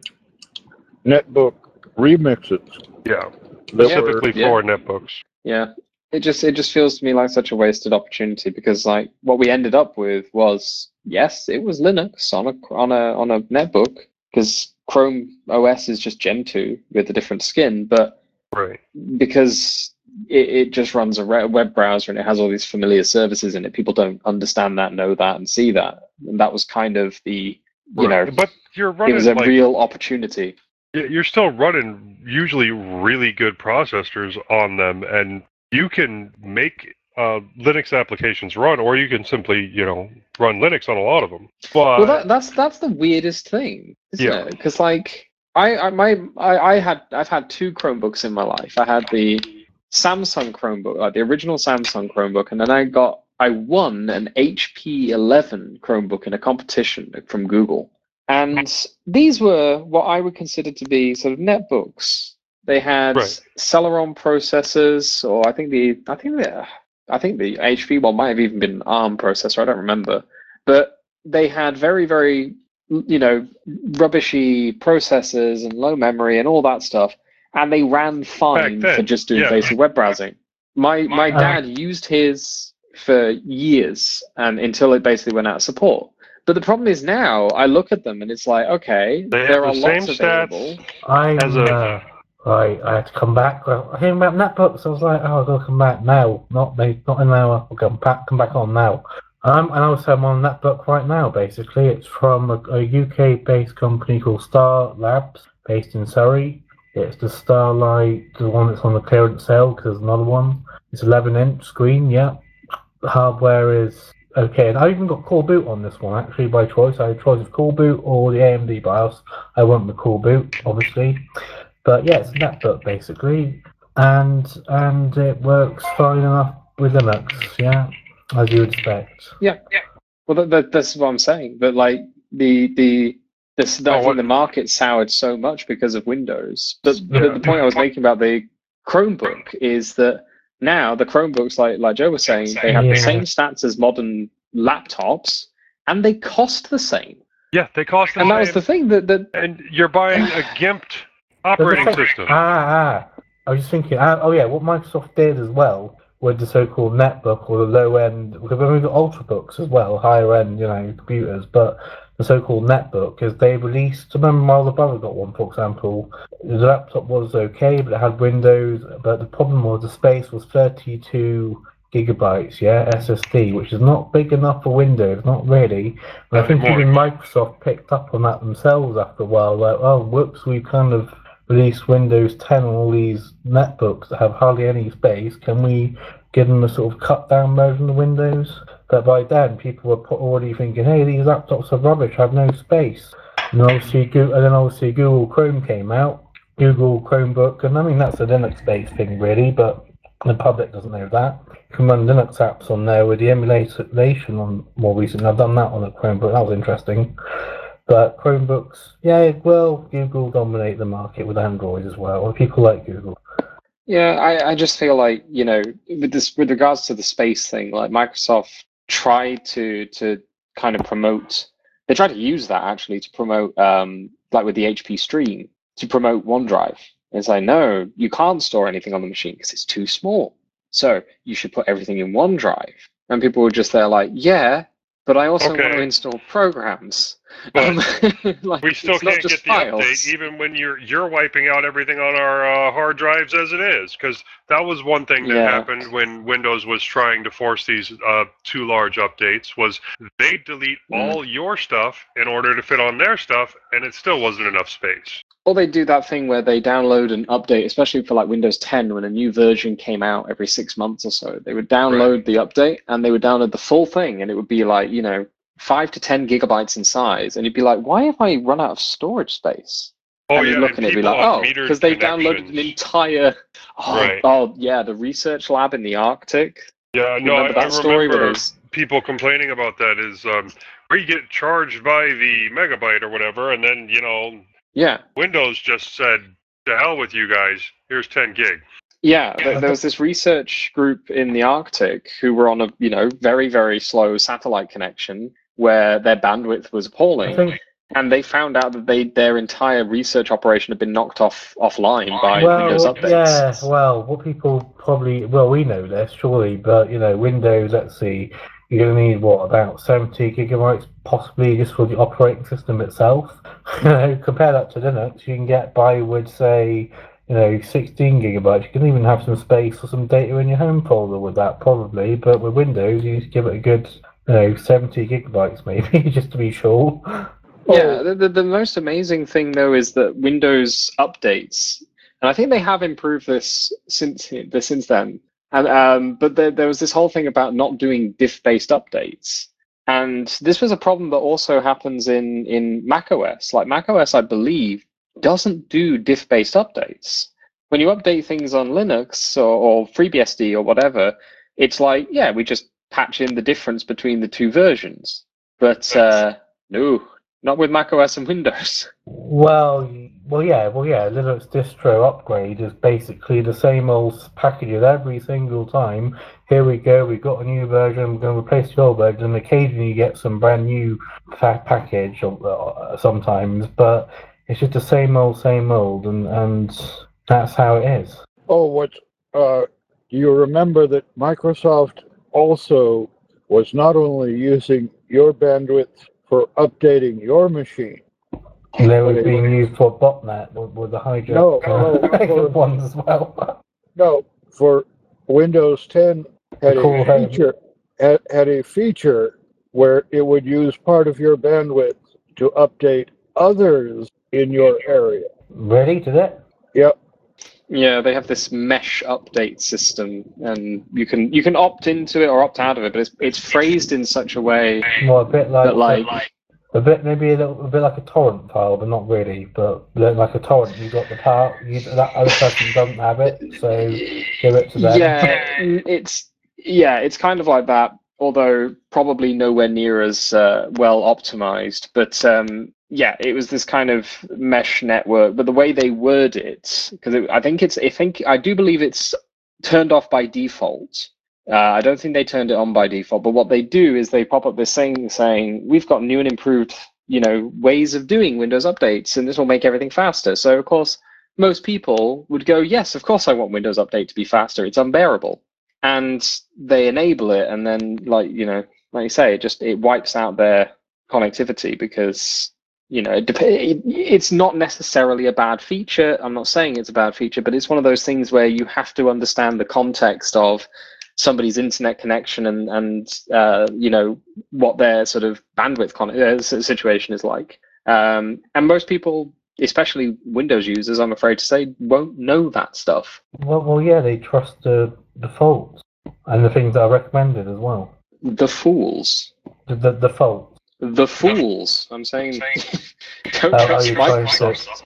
Speaker 3: netbook remixes.
Speaker 5: Yeah,
Speaker 3: that
Speaker 5: specifically
Speaker 3: were,
Speaker 4: yeah.
Speaker 5: for netbooks.
Speaker 4: Yeah, it just it just feels to me like such a wasted opportunity because like what we ended up with was yes, it was Linux on a on a on a netbook because Chrome O S is just Gen two with a different skin, but
Speaker 5: Right.
Speaker 4: because it, it just runs a re- web browser and it has all these familiar services in it, people don't understand that, know that, and see that, and that was kind of the you
Speaker 5: Right.
Speaker 4: know
Speaker 5: But you're
Speaker 4: it
Speaker 5: running
Speaker 4: was a
Speaker 5: like
Speaker 4: real opportunity.
Speaker 5: you're still running usually really good processors on them, and you can make uh, Linux applications run, or you can simply, you know, run Linux on a lot of them. But
Speaker 4: Well, that, that's that's the weirdest thing, isn't
Speaker 5: Yeah.
Speaker 4: it? Because like I, I my I, I had I've had two Chromebooks in my life. I had the Samsung Chromebook, like the original Samsung Chromebook, and then I got I won an H P eleven Chromebook in a competition from Google. And these were what I would consider to be sort of netbooks. They had
Speaker 5: Right.
Speaker 4: Celeron processors, or I think the I think the I think the H P one might have even been an ARM processor. I don't remember, but they had very very you know rubbishy processors and low memory and all that stuff, and they ran fine
Speaker 5: then,
Speaker 4: for just doing
Speaker 5: yeah.
Speaker 4: basic web browsing. My my
Speaker 6: Uh,
Speaker 4: dad used his for years, and until it basically went out of support. But the problem is now I look at them and it's like, okay,
Speaker 5: They have
Speaker 4: there
Speaker 5: the
Speaker 4: are lots
Speaker 5: same
Speaker 4: available.
Speaker 5: stats.
Speaker 6: I'm,
Speaker 5: As a-
Speaker 6: uh, right, I had to come back. Well, I hear about netbooks. I was like, oh, I've got to come back now. Not they, not an hour. I'll come back, come back on now. Um, and also I'm on a netbook right now, basically. It's from a, a U K-based company called Star Labs, based in Surrey. It's the Starlight, the one that's on the clearance sale, because there's another one. It's eleven inch screen, yeah. The hardware is okay, and I even got Core Boot on this one, actually, by choice. I had a choice of Core Boot or the A M D BIOS. I went with Core Boot, obviously. But yeah, it's a netbook, basically. And and it works fine enough with Linux, yeah, as you would expect.
Speaker 4: Yeah, yeah. Well, that, that, that's what I'm saying. But like the the this,
Speaker 5: Oh,
Speaker 4: I think
Speaker 5: what-
Speaker 4: the market soured so much because of Windows. But
Speaker 5: Yeah.
Speaker 4: the, the point I was making about the Chromebook is that now the Chromebooks, like like Joe was saying, they have the
Speaker 6: Yeah.
Speaker 4: same stats as modern laptops, and they cost the same.
Speaker 5: Yeah, they cost the
Speaker 4: And that was
Speaker 5: same.
Speaker 4: the thing that that
Speaker 5: And you're buying a gimped Operating
Speaker 6: But the thing-
Speaker 5: system.
Speaker 6: Ah, ah. I was just thinking, ah, oh yeah, what Microsoft did as well with the so-called netbook or the low-end, because we've got ultrabooks as well, higher-end, you know, computers, but the so-called netbook is they released, remember my older brother got one, for example, the laptop was okay, but it had Windows, but the problem was the space was thirty-two gigabytes, yeah, S S D, which is not big enough for Windows, not really. And I think
Speaker 5: Anymore.
Speaker 6: even Microsoft picked up on that themselves after a while, like, oh, whoops, we kind of released Windows ten on all these netbooks that have hardly any space. Can we give them a sort of cut down version of Windows? But by then, people were already thinking, hey, these laptops are rubbish, have no space. And obviously, Google, and then obviously Google Chrome came out, Google Chromebook, and I mean, that's a Linux-based thing, really, but the public doesn't know that. You can run Linux apps on there with the emulation on more recently. I've done that on a Chromebook, that was interesting. But Chromebooks, yeah, well, Google dominate the market with Android as well, and people like Google.
Speaker 4: Yeah, I, I just feel like, you know, with this, with regards to the space thing, like Microsoft tried to to kind of promote, they tried to use that actually to promote, um, like with the H P Stream, to promote OneDrive. It's like, no, you can't store anything on the machine because it's too small. So you should put everything in OneDrive. And people were just there like, yeah, but I also
Speaker 5: Okay.
Speaker 4: want to install programs.
Speaker 5: But
Speaker 4: Um, like,
Speaker 5: we still
Speaker 4: it's not
Speaker 5: can't
Speaker 4: just
Speaker 5: get the
Speaker 4: files.
Speaker 5: update, even when you're you're wiping out everything on our uh, hard drives as it is, because that was one thing that
Speaker 4: Yeah.
Speaker 5: happened when Windows was trying to force these uh, too large updates. Was they delete
Speaker 4: Mm.
Speaker 5: all your stuff in order to fit on their stuff, and it still wasn't enough space.
Speaker 4: Or they do that thing where they download an update, especially for like Windows ten, when a new version came out every six months or so. They would download the update and they would download the full thing, and it would be like, you know, five to ten gigabytes in size, and you'd be like, why have I run out of storage space?
Speaker 5: Oh
Speaker 4: and
Speaker 5: yeah,
Speaker 4: you'd look
Speaker 5: and
Speaker 4: and it'd be
Speaker 5: people
Speaker 4: like,
Speaker 5: on
Speaker 4: oh,
Speaker 5: metered
Speaker 4: because they downloaded an
Speaker 5: connections.
Speaker 4: entire. Oh,
Speaker 5: Right.
Speaker 4: oh, yeah, the research lab in the Arctic.
Speaker 5: Yeah,
Speaker 4: You
Speaker 5: no, I,
Speaker 4: remember that
Speaker 5: I
Speaker 4: story where
Speaker 5: remember
Speaker 4: there's
Speaker 5: people complaining about that. Is um, where you get charged by the megabyte or whatever, and then you know
Speaker 4: yeah.
Speaker 5: Windows just said, "To hell with you guys. Here's ten gig."
Speaker 4: Yeah, there, there was this research group in the Arctic who were on a, you know, very, very slow satellite connection where their bandwidth was
Speaker 6: I
Speaker 4: appalling,
Speaker 6: think,
Speaker 4: and they found out that they their entire research operation had been knocked off offline by
Speaker 6: well,
Speaker 4: Windows updates.
Speaker 6: yeah, well, what people probably, well, we know this, surely, but, you know, Windows, let's see, you're going to need, what, about seventy gigabytes, possibly just for the operating system itself. You know, compare that to Linux, you can get by with, say, you know, sixteen gigabytes. You can even have some space or some data in your home folder with that, probably. But with Windows, you need to give it a good, you know, seventy gigabytes maybe, just to be sure.
Speaker 4: Yeah, the, the, the most amazing thing, though, is that Windows updates, and I think they have improved this since the since then. And um, but there, there was this whole thing about not doing diff-based updates, and this was a problem that also happens in in macOS. Like macOS, I believe, doesn't do diff-based updates. When you update things on Linux or, or FreeBSD or whatever, it's like, yeah, we just patch in the difference between the two versions. But uh, no. Not with macOS and Windows.
Speaker 6: Well, well, yeah, well, yeah. Linux distro upgrade is basically the same old packages every single time. Here we go. We've got a new version. We're going to replace the old version. And occasionally, you get some brand new pa- package uh, sometimes, but it's just the same old, same old, and and that's how it is.
Speaker 3: Oh, what? Uh, do you remember that Microsoft also was not only using your bandwidth for updating your machine?
Speaker 6: They were being used for botnet with, with the hijack
Speaker 3: No,
Speaker 6: uh,
Speaker 3: no,
Speaker 6: ones as well.
Speaker 3: No, for Windows ten had
Speaker 6: Cool,
Speaker 3: a
Speaker 6: hey.
Speaker 3: feature had, had a feature where it would use part of your bandwidth to update others in your area.
Speaker 6: Ready to it?
Speaker 3: Yep.
Speaker 4: Yeah, they have this mesh update system, and you can you can opt into it or opt out of it, but it's it's phrased in such a way
Speaker 6: Well, a bit like,
Speaker 4: that like
Speaker 6: a bit maybe a little a bit like a torrent file, but not really. But like a torrent, you got the part. You, that other person doesn't have it, so give it to them.
Speaker 4: yeah, it's yeah, it's kind of like that. Although probably nowhere near as uh, well optimized, but um, yeah, it was this kind of mesh network. But the way they word it, because I think it's, I think I do believe it's turned off by default. Uh, I don't think they turned it on by default. But what they do is they pop up this thing saying, "We've got new and improved, you know, ways of doing Windows updates, and this will make everything faster." So of course, most people would go, yes, of course I want Windows Update to be faster. It's unbearable. And they enable it, and then, like, you know, like you say, it just it wipes out their connectivity because, you know, it, it, it's not necessarily a bad feature. I'm not saying it's a bad feature, but it's one of those things where you have to understand the context of somebody's internet connection and, and uh, you know, what their sort of bandwidth con uh, situation is like. Um, and most people, especially Windows users, I'm afraid to say, won't know that stuff.
Speaker 6: Well, well, yeah, they trust the defaults and the things that are recommended as well.
Speaker 4: The fools.
Speaker 6: The, the defaults.
Speaker 4: The fools. I'm saying, don't
Speaker 6: Uh,
Speaker 4: trust
Speaker 6: are you trying
Speaker 4: Microsoft.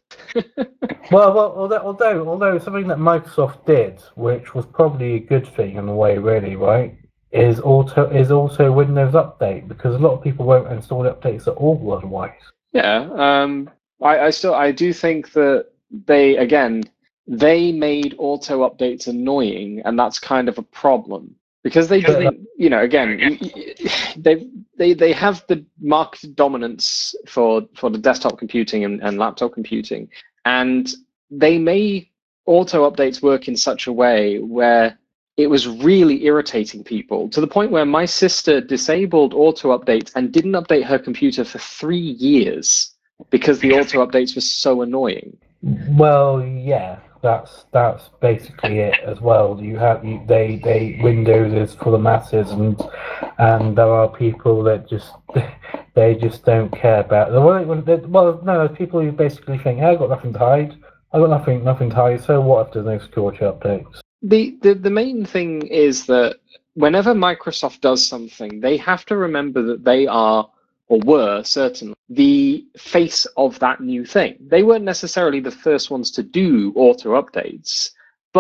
Speaker 6: Well, well, although, although, although something that Microsoft did, which was probably a good thing in a way, really, right, is auto is also Windows Update, because a lot of people won't install updates at all otherwise.
Speaker 4: Yeah, um, I, I still I do think that they again they made auto updates annoying, and that's kind of a problem because they didn't. You know, again, they they they have the market dominance for for the desktop computing and, and laptop computing, and they made auto updates work in such a way where it was really irritating people, to the point where my sister disabled auto updates and didn't update her computer for three years because the auto updates were so annoying.
Speaker 6: Well, yeah, that's that's basically it as well. You have you, they they Windows is for the masses, and and there are people that just they just don't care about. Well, well no, there's people who basically think, hey, I've got nothing to hide. I've got nothing nothing to hide. So what if there's no security updates?
Speaker 4: The, the the main thing is that whenever Microsoft does something, they have to remember that they are, or were certainly, the face of that new thing. They weren't necessarily the first ones to do auto updates,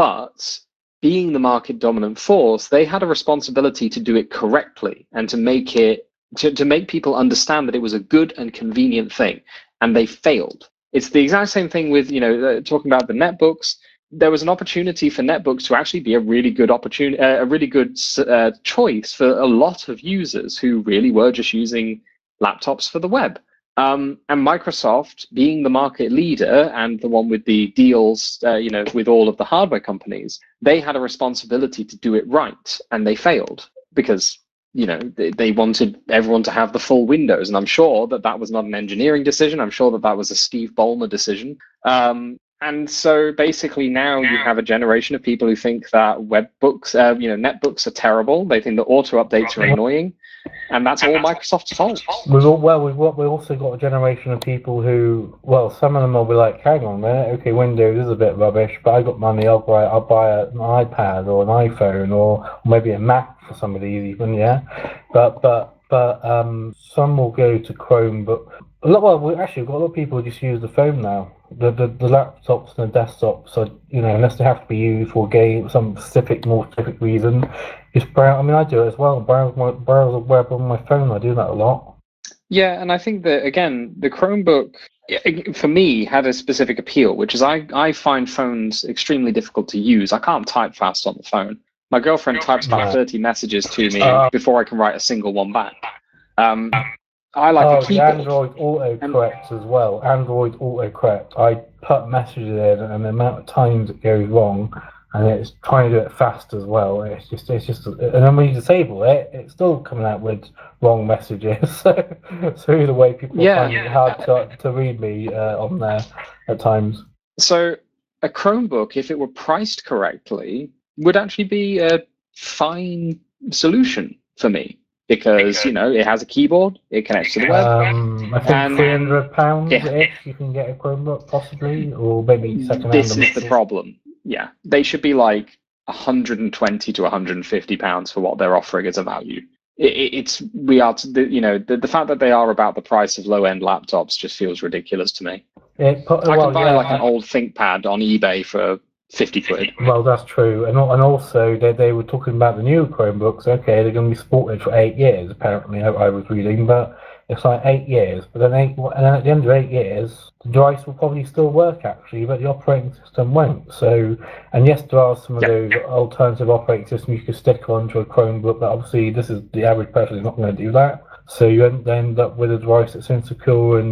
Speaker 4: but being the market dominant force, they had a responsibility to do it correctly and to make it to, to make people understand that it was a good and convenient thing, and they failed. It's the exact same thing with, you know, uh, talking about the netbooks. There was an opportunity for netbooks to actually be a really good opportunity, uh, a really good uh, choice for a lot of users who really were just using laptops for the web. Um, and Microsoft, being the market leader and the one with the deals, uh, you know, with all of the hardware companies, they had a responsibility to do it right, and they failed because, you know, they, they wanted everyone to have the full Windows. And I'm sure that that was not an engineering decision. I'm sure that that was a Steve Ballmer decision. Um, And so basically now you have a generation of people who think that web books, uh, you know, netbooks are terrible. They think that auto updates are annoying, and that's all Microsoft's fault.
Speaker 6: We've all, well, we've, we also got a generation of people who, well, some of them will be like, hang on a minute, okay, Windows is a bit rubbish, but I got money, I'll buy, I'll buy an iPad or an iPhone or maybe a Mac for somebody even, yeah. But but but um, some will go to Chrome, but a lot. Well, we actually got a lot of people who just use the phone now. The, the the laptops and the desktops are, you know, unless they have to be used for game, some specific, more specific reason, just browse. I mean, I do it as well. Browse my browse the web on my phone. I do that a lot.
Speaker 4: Yeah, and I think that again, the Chromebook for me had a specific appeal, which is I I find phones extremely difficult to use. I can't type fast on the phone. My girlfriend types about
Speaker 6: Yeah.
Speaker 4: thirty messages to me
Speaker 6: Uh,
Speaker 4: before I can write a single one back. Um, I like
Speaker 6: oh,
Speaker 4: a
Speaker 6: the
Speaker 4: keyboard.
Speaker 6: Android autocorrect as well. Android autocorrect. I put messages in, and the amount of times it goes wrong, and it's trying to do it fast as well. It's just, it's just, and then when you disable it, it's still coming out with wrong messages. so, so either way, people
Speaker 4: Yeah.
Speaker 6: find it hard to, to read me uh, on there at times.
Speaker 4: So a Chromebook, if it were priced correctly, would actually be a fine solution for me because, you know, it has a keyboard, it connects to the web.
Speaker 6: Um, I think
Speaker 4: And-
Speaker 6: three hundred pounds
Speaker 4: Yeah.
Speaker 6: ish you can get a Chromebook possibly, or maybe second
Speaker 4: This
Speaker 6: hand.
Speaker 4: is the problem. Yeah, they should be like one hundred twenty to one hundred fifty pounds for what they're offering as a value. It, it, it's we are, to, the, you know, the, the fact that they are about the price of low end laptops just feels ridiculous to me.
Speaker 6: It put,
Speaker 4: I
Speaker 6: well,
Speaker 4: can buy
Speaker 6: yeah,
Speaker 4: like an old ThinkPad on eBay for fifty quid.
Speaker 6: Well, that's true, and al- and also they they were talking about the new Chromebooks. Okay, they're going to be supported for eight years. Apparently, I, I was reading, but it's like eight years. But then eight, and then at the end of eight years, the device will probably still work actually, but the operating system won't. So, and yes, there are some of
Speaker 4: Yep.
Speaker 6: those alternative operating systems you could stick onto a Chromebook, but obviously this is the average person is not going to do that. So you end, end up with a device that's insecure and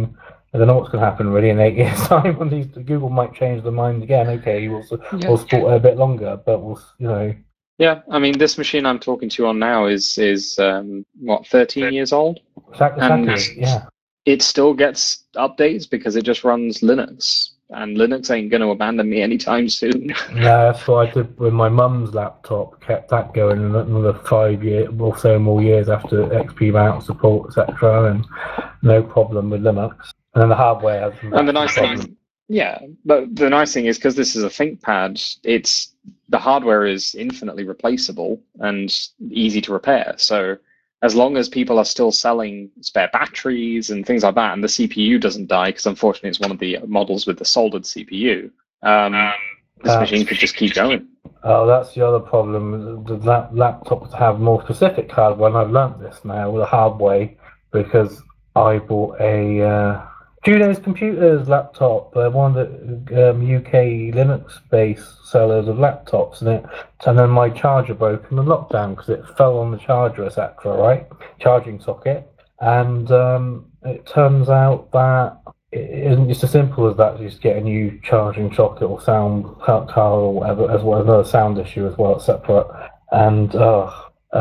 Speaker 6: I don't know what's going to happen really in eight years' time. When these Google might change their mind again. Okay, we'll
Speaker 4: Yeah.
Speaker 6: we'll support it a bit longer, but we'll you know.
Speaker 4: Yeah, I mean, this machine I'm talking to you on now is is um, what thirteen years old,
Speaker 6: Exactly.
Speaker 4: and
Speaker 6: exactly yeah.
Speaker 4: it still gets updates because it just runs Linux, and Linux ain't going to abandon me anytime soon.
Speaker 6: No, that's what I did with my mum's laptop. Kept that going another five years or so more years after X P mount support, et cetera. And no problem with Linux. And then the hardware has some
Speaker 4: And the nice
Speaker 6: problems.
Speaker 4: thing, yeah, but the nice thing is because this is a ThinkPad, it's the hardware is infinitely replaceable and easy to repair. So as long as people are still selling spare batteries and things like that, and the C P U doesn't die, because unfortunately it's one of the models with the soldered C P U, um, this
Speaker 6: Uh,
Speaker 4: machine could just keep going.
Speaker 6: Oh, that's the other problem. The lap- laptops have more specific hardware, and I've learnt this now the hard way because I bought a uh, Juno's Computers laptop, uh, one of the um, U K Linux-based sellers of laptops, and it, and then my charger broke in the lockdown because it fell on the charger, et cetera. Right, charging socket, and um, it turns out that it isn't just as simple as that. You just get a new charging socket or sound card or whatever, as well as another sound issue as well, separate. And uh,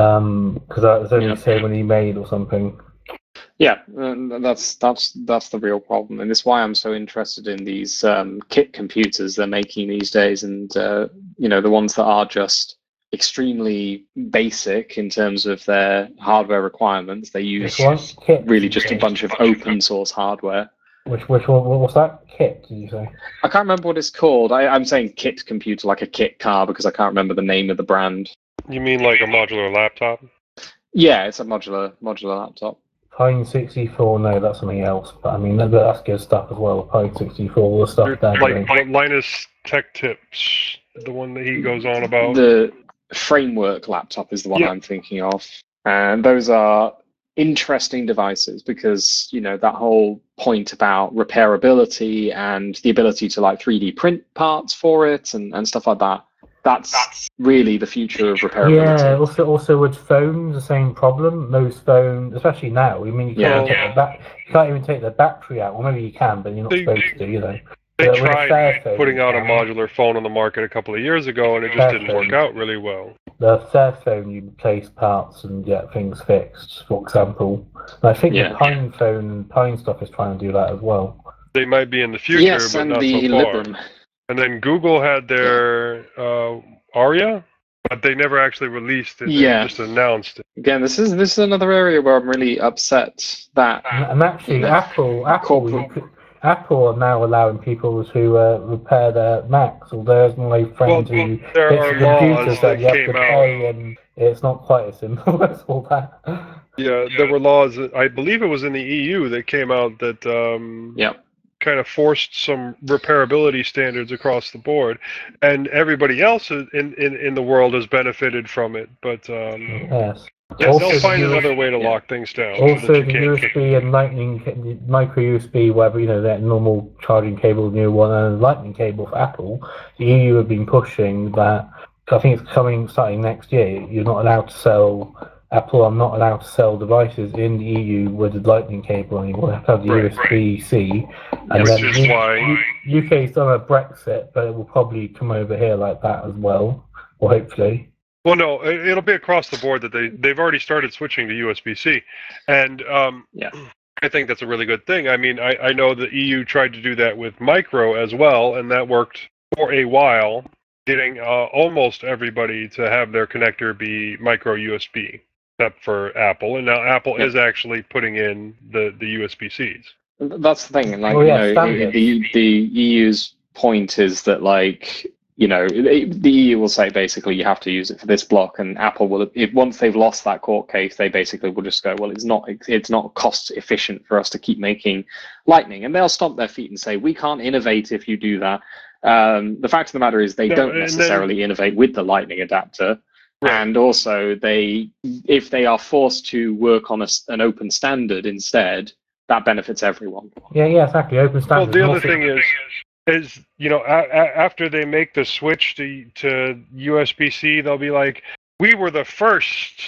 Speaker 6: um, because there's only
Speaker 4: Yeah.
Speaker 6: so many made or something.
Speaker 4: Yeah, and that's that's that's the real problem, and it's why I'm so interested in these um, kit computers they're making these days, and uh, you know the ones that are just extremely basic in terms of their hardware requirements. They use
Speaker 6: Which one? Kit.
Speaker 4: really just a bunch of open source hardware.
Speaker 6: Which which one? What was that? Kit? Did you say?
Speaker 4: I can't remember what it's called. I, I'm saying kit computer, like a kit car, because I can't remember the name of the brand.
Speaker 5: You mean like a modular laptop?
Speaker 4: Yeah, it's a modular modular laptop.
Speaker 6: Pine sixty-four, no, that's something else. But I mean, that- that's good stuff as well. Pine sixty-four, all the stuff they're doing.
Speaker 5: Like, like Linus Tech Tips, the one that he goes on about.
Speaker 4: The framework laptop is the one
Speaker 5: Yeah.
Speaker 4: I'm thinking of, and those are interesting devices because you know that whole point about repairability and the ability to like three D print parts for it and, and stuff like that. That's really the future of repairability.
Speaker 6: Yeah, also also with phones, the same problem. Most phones, especially now, I mean, you can't,
Speaker 4: Yeah.
Speaker 6: take the ba- you can't even take the battery out. Well, maybe you can, but you're not
Speaker 5: They-
Speaker 6: supposed to, you know.
Speaker 5: They
Speaker 6: But with a
Speaker 5: tried
Speaker 6: Fairphone,
Speaker 5: putting out a
Speaker 6: you can.
Speaker 5: modular phone on the market a couple of years ago, and it just didn't work out really well.
Speaker 6: The Fairphone, you replace parts and get things fixed, for example. And I think
Speaker 4: Yeah.
Speaker 6: the Pine phone and Pine stuff is trying to do that as well.
Speaker 5: They might be in the future,
Speaker 4: Yes,
Speaker 5: but
Speaker 4: and
Speaker 5: not
Speaker 4: the
Speaker 5: so far.
Speaker 4: Librem.
Speaker 5: And then Google had their uh, Aria, but they never actually released it.
Speaker 4: Yeah.
Speaker 5: They just announced it.
Speaker 4: Again, this is this is another area where I'm really upset that
Speaker 6: And, and actually,
Speaker 4: Yeah.
Speaker 6: Apple, Apple, you
Speaker 4: Corporate-
Speaker 6: could, Apple are now allowing people to uh, repair their Macs. Or there's my
Speaker 5: Well,
Speaker 6: friend
Speaker 5: well,
Speaker 6: who
Speaker 5: there
Speaker 6: fixes
Speaker 5: are
Speaker 6: computers
Speaker 5: laws
Speaker 6: that
Speaker 5: that
Speaker 6: you have
Speaker 5: came
Speaker 6: to
Speaker 5: out.
Speaker 6: pay, and it's not quite as simple as all that.
Speaker 5: Yeah, there were laws. That, I believe it was in the E U that came out that um,
Speaker 4: yeah.
Speaker 5: kind of forced some repairability standards across the board, and everybody else in in, in the world has benefited from it. But um,
Speaker 6: Yes.
Speaker 5: yeah,
Speaker 6: Also,
Speaker 5: they'll find
Speaker 6: the U S
Speaker 5: another way to
Speaker 4: yeah.
Speaker 5: lock things down. so
Speaker 6: Also,
Speaker 5: that
Speaker 6: the
Speaker 5: you
Speaker 6: U
Speaker 5: can't
Speaker 6: S B and Lightning, micro U S B, whatever, you know, that normal charging cable, the new one, and Lightning cable for Apple, the E U have been pushing that. I think it's coming starting next year. You're not allowed to sell. Apple are not allowed to sell devices in the E U with a Lightning cable anymore. They have to have the
Speaker 5: Right,
Speaker 6: U S B C. And
Speaker 5: Which
Speaker 6: then
Speaker 5: is
Speaker 6: U-
Speaker 5: why-
Speaker 6: U- U K's done a Brexit, but it will probably come over here like that as well, or hopefully.
Speaker 5: Well, no, it- it'll be across the board that they they've already started switching to U S B C, and um,
Speaker 4: Yeah.
Speaker 5: I think that's a really good thing. I mean, I, I know the E U tried to do that with micro as well, and that worked for a while, getting uh, almost everybody to have their connector be micro U S B, except for Apple, and now Apple
Speaker 4: Yeah.
Speaker 5: is actually putting in the the U S B Cs.
Speaker 4: That's the thing, and like
Speaker 6: Oh, yeah,
Speaker 4: you know,
Speaker 6: standards.
Speaker 4: the the E U's point is that like you know the the E U will say basically you have to use it for this block, and Apple will if once they've lost that court case, they basically will just go, well, it's not it's not cost efficient for us to keep making Lightning, and they'll stomp their feet and say we can't innovate if you do that. Um, the fact of the matter is they
Speaker 5: No,
Speaker 4: don't
Speaker 5: and then-
Speaker 4: necessarily innovate with the Lightning adapter.
Speaker 5: Right.
Speaker 4: And also, they if they are forced to work on a s an open standard instead, that benefits everyone.
Speaker 6: Yeah, yeah, exactly. Open
Speaker 5: Well,
Speaker 6: standards.
Speaker 5: the
Speaker 6: and
Speaker 5: other
Speaker 6: also-
Speaker 5: thing is, is you know, a, a, after they make the switch to to U S B C, they'll be like, "We were the first